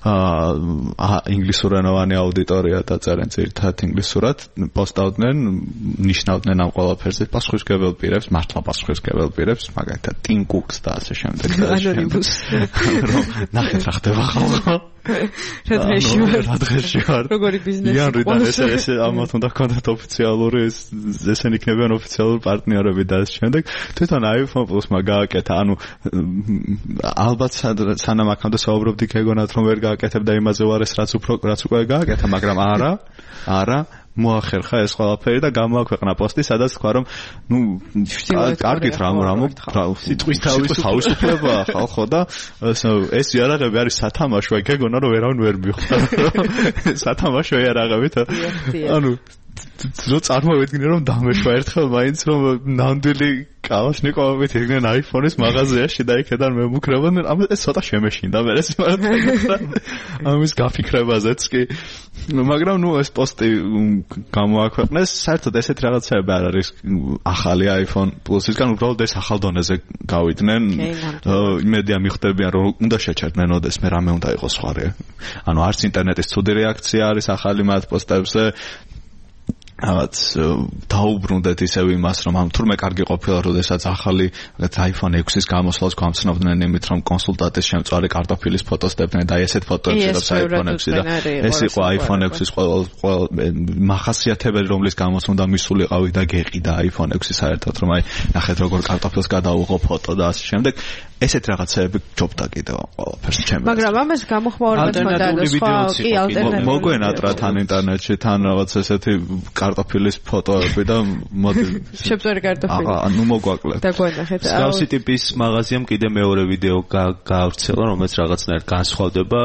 ინგლისურენოვანი აუდიტორია და წერენ ძირითადად ინგლისურად, პოსტავდნენ, ნიშნავდნენ ამ ყველაფერზე პასუხისმგებელ პირებს, მართლა პასუხისმგებელ პირებს, მაგალითად Tim Cooks და ასე შემდეგ. ანონიმუს. ნახეთ რა ხდება ხალხო. რა დღეში ვარ? რა დღეში ვარ? როგორი ბიზნესი? იანრიდან ესე ესე ამათ უნდა გქონდეთ ოფიციალური ესენი იქნებიან ოფიციალური პარტნიორები და ამ შემდეგ თვითონ iPhone Plus-მა გააკეთა, ანუ ალბათ სანამ აქამდე საუბრობდი გეგონათ რომ ვერ გააკეთებდა იმაზე ვარ ეს რაც უფრო რაც უკვე გააკეთა, მაგრამ არა, არა მოახერხა ეს ყველაფერი და გამოაქვეყნა პოსტი, სადაც თქვა რომ ნუ კარგით რა რა სიტყვის თავისუფლებაა ხალხო და ეს იარაღები არის სათამაშო, ეგონა რომ ვერავინ ვერ მიხვდა. სათამაშო იარაღებით. ანუ რო წარმოვედგინე რომ დამეშვა ერთხელ მაინც რომ ნამდვილი კალაშნიკოვებით იდგნენ iPhone-ის მაღაზიაში და იქიდან მემუქრებოდნენ, ამ ეს ცოტა შემეშინდა მე ეს ამის გაფიქრებაზეც კი. მაგრამ ნუ ეს პოსტი გამოაქვეყნეს, საერთოდ ესეთ რაღაცები არ არის ახალი iPhone Plus-ისგან, უბრალოდ ეს ახალ დონეზე გავიდნენ. იმედია მიხვდებიან რომ უნდა შეჩერდნენ ოდეს, მე რამე უნდა იყოს სხვა. ანუ არც ინტერნეტის ცუდი რეაქცია არის ახალი მათ პოსტებზე. რაღაც დაუბრუნდეთ ისევ იმას რომ ამ თურმე კარგი ყოფილა როდესაც ახალი iPhone ექვსის გამოსვლას გვამცნობდნენ იმით რომ კონსულტანტის შემწვარი კარტოფილის ფოტოს დებდნენ და ესეთ ფოტოებში რომ iPhone ექვსი და ეს იყო iPhone ექვსის ყველა მახასიათებელი რომლის გამოს უნდა მისულიყავი და გეყიდა iPhone ექვსი საერთოდ რომ აი ნახეთ როგორ კარტოფილს გადაუღო ფოტო და ასე შემდეგ ესეთ რაღაცები ჯობდა კიდევ ყველაფერს ჩემს მაგრამ ამას გამოხმაურებად ხონდა და სხვა კი ალტერნატიული მოგვენატრა თან ინტერნეტში თან რაღაც ესეთი კარტოფილის ფოტოები და მოდი შეწერი კარტოფილი აა ნუ მოგვაკლებთ და გვენახეთ მსგავსი ტიპის მაღაზიამ კიდე მეორე ვიდეო გაავრცელა რომელიც რაღაცნაირად განსხვავდება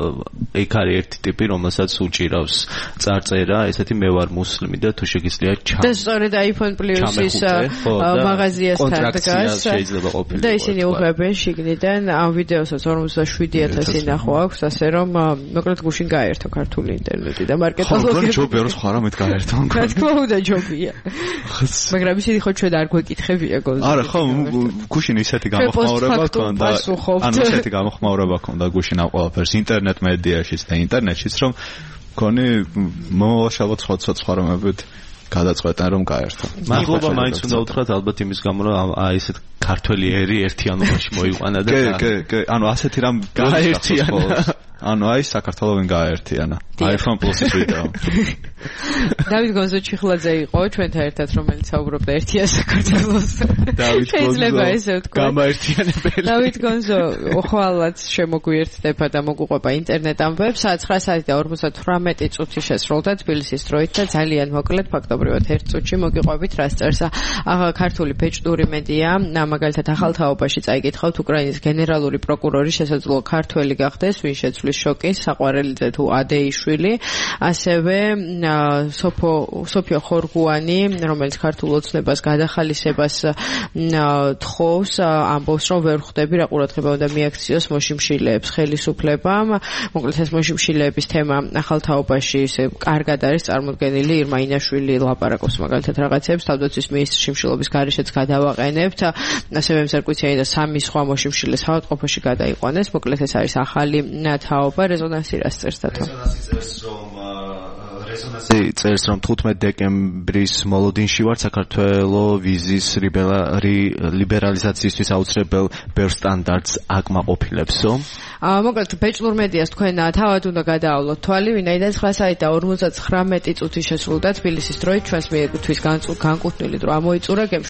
ეგ არის ერთი ტიპი რომელსაც უჭირავს წარწერა ესეთი მე ვარ მუსლიმი და თუ შეგიძლია ჩამ და სწორედ iPhone Plus-ის მაღაზიასთან დგას შეიძლება ყოფილიყო და ისინი უღებენ შიგნიდან ამ ვიდეოსაც ორმოცდაშვიდი ათასი ნახვა აქვს ასე რომ მოკლედ გუშინ გაერთო ქართული ინტერნეტი და მარკეტოლოგები ხო ჯობია რომ სხვა რამეთ გაერთო რა თქმა უნდა ჯობია მაგრამ ისინი ხო ჩვენ არ გვეკითხებია გონზე არა ხო გუშინ ისეთი გამოხმაურება ქონდა ანუ ისეთი გამოხმაურება ქონდა გუშინ ამ ყველაფერს ინტერნეტ მედიაშიც და ინტერნეტშიც რომ მქონი მომავაშავოთ სხვა სხვა რამებით გადაწყვეტენ რომ გაერთო. მადლობა მაინც უნდა უთხრათ ალბათ იმის გამო რომ აი ესეთ ქართველი ერი ერთიანობაში მოიყვანა და კი კი კი ანუ ასეთი რამ გაერთიანა ანუ აი საქართველოს გაერთიანა iPhone Plus-ის ვიდეო დავით გონზოჩიხლაძე იყო ჩვენთან ერთად რომელიც საუბრობდა ერთიან საქართველოს დავით შეიძლება ესე ვთქვა გამაერთიანებელი დავით გონზო ხვალაც შემოგვიერთდება და მოგვიყვება ინტერნეტ ამბებს ცხრა საათი და ორმოცდათვრამეტი წუთი შესრულდა თბილისის დროით და ძალიან მოკლედ ფაქტობრივად ერთ წუთში მოგიყვებით რას წერს ქართული ბეჭდური მედია მაგალითად ახალთაობაში წაიკითხავთ უკრაინის გენერალური პროკურორი შესაძლოა ქართველი გახდეს ვინ შეცვლის შოკის საყვარელიძე თუ ადეიშვილი ასევე სოფო სოფიო ხორგუანი რომელიც ქართულ ოცნებას გადახალისებას თხოვს ამბობს რომ ვერ ხვდები რა ყურადღება უნდა მიაქციოს მოშიმშილეებს ხელისუფლებამ მოკლედ ეს მოშიმშილეების თემა ახალთაობაში ისე კარგად არის წარმოდგენილი ირმა ინაშვილი ლაპარაკობს მაგალითად რაღაცებს თავდაცვის მინისტრის შიმშილობის გარეშეც გადავაყენებთ ასევე მზარკვიციანი და სამი სხვა მოშიმშილეს ავადმყოფოში გადაიყვანეს მოკლედ ეს არის ახალი თაობა რეზონანსი რას წერს და რეზონანსი წერს რომ რეზონანსი წერს რომ თხუთმეტი დეკემბრის მოლოდინში ვარ საქართველოს ვიზის ლიბერალიზაციისთვის აუცილებელ ბევრ სტანდარტს აკმაყოფილებსო მოკლედ ბეჭდურ მედიას თქვენ თავად უნდა გადაავლოთ თვალი ვინაიდან ცხრა საათი და ორმოცდათვრამეტი წუთი შესრულდა თბილისის დროით ჩვენს მიერ თვის განკუთვნილი დრო ამოიწურა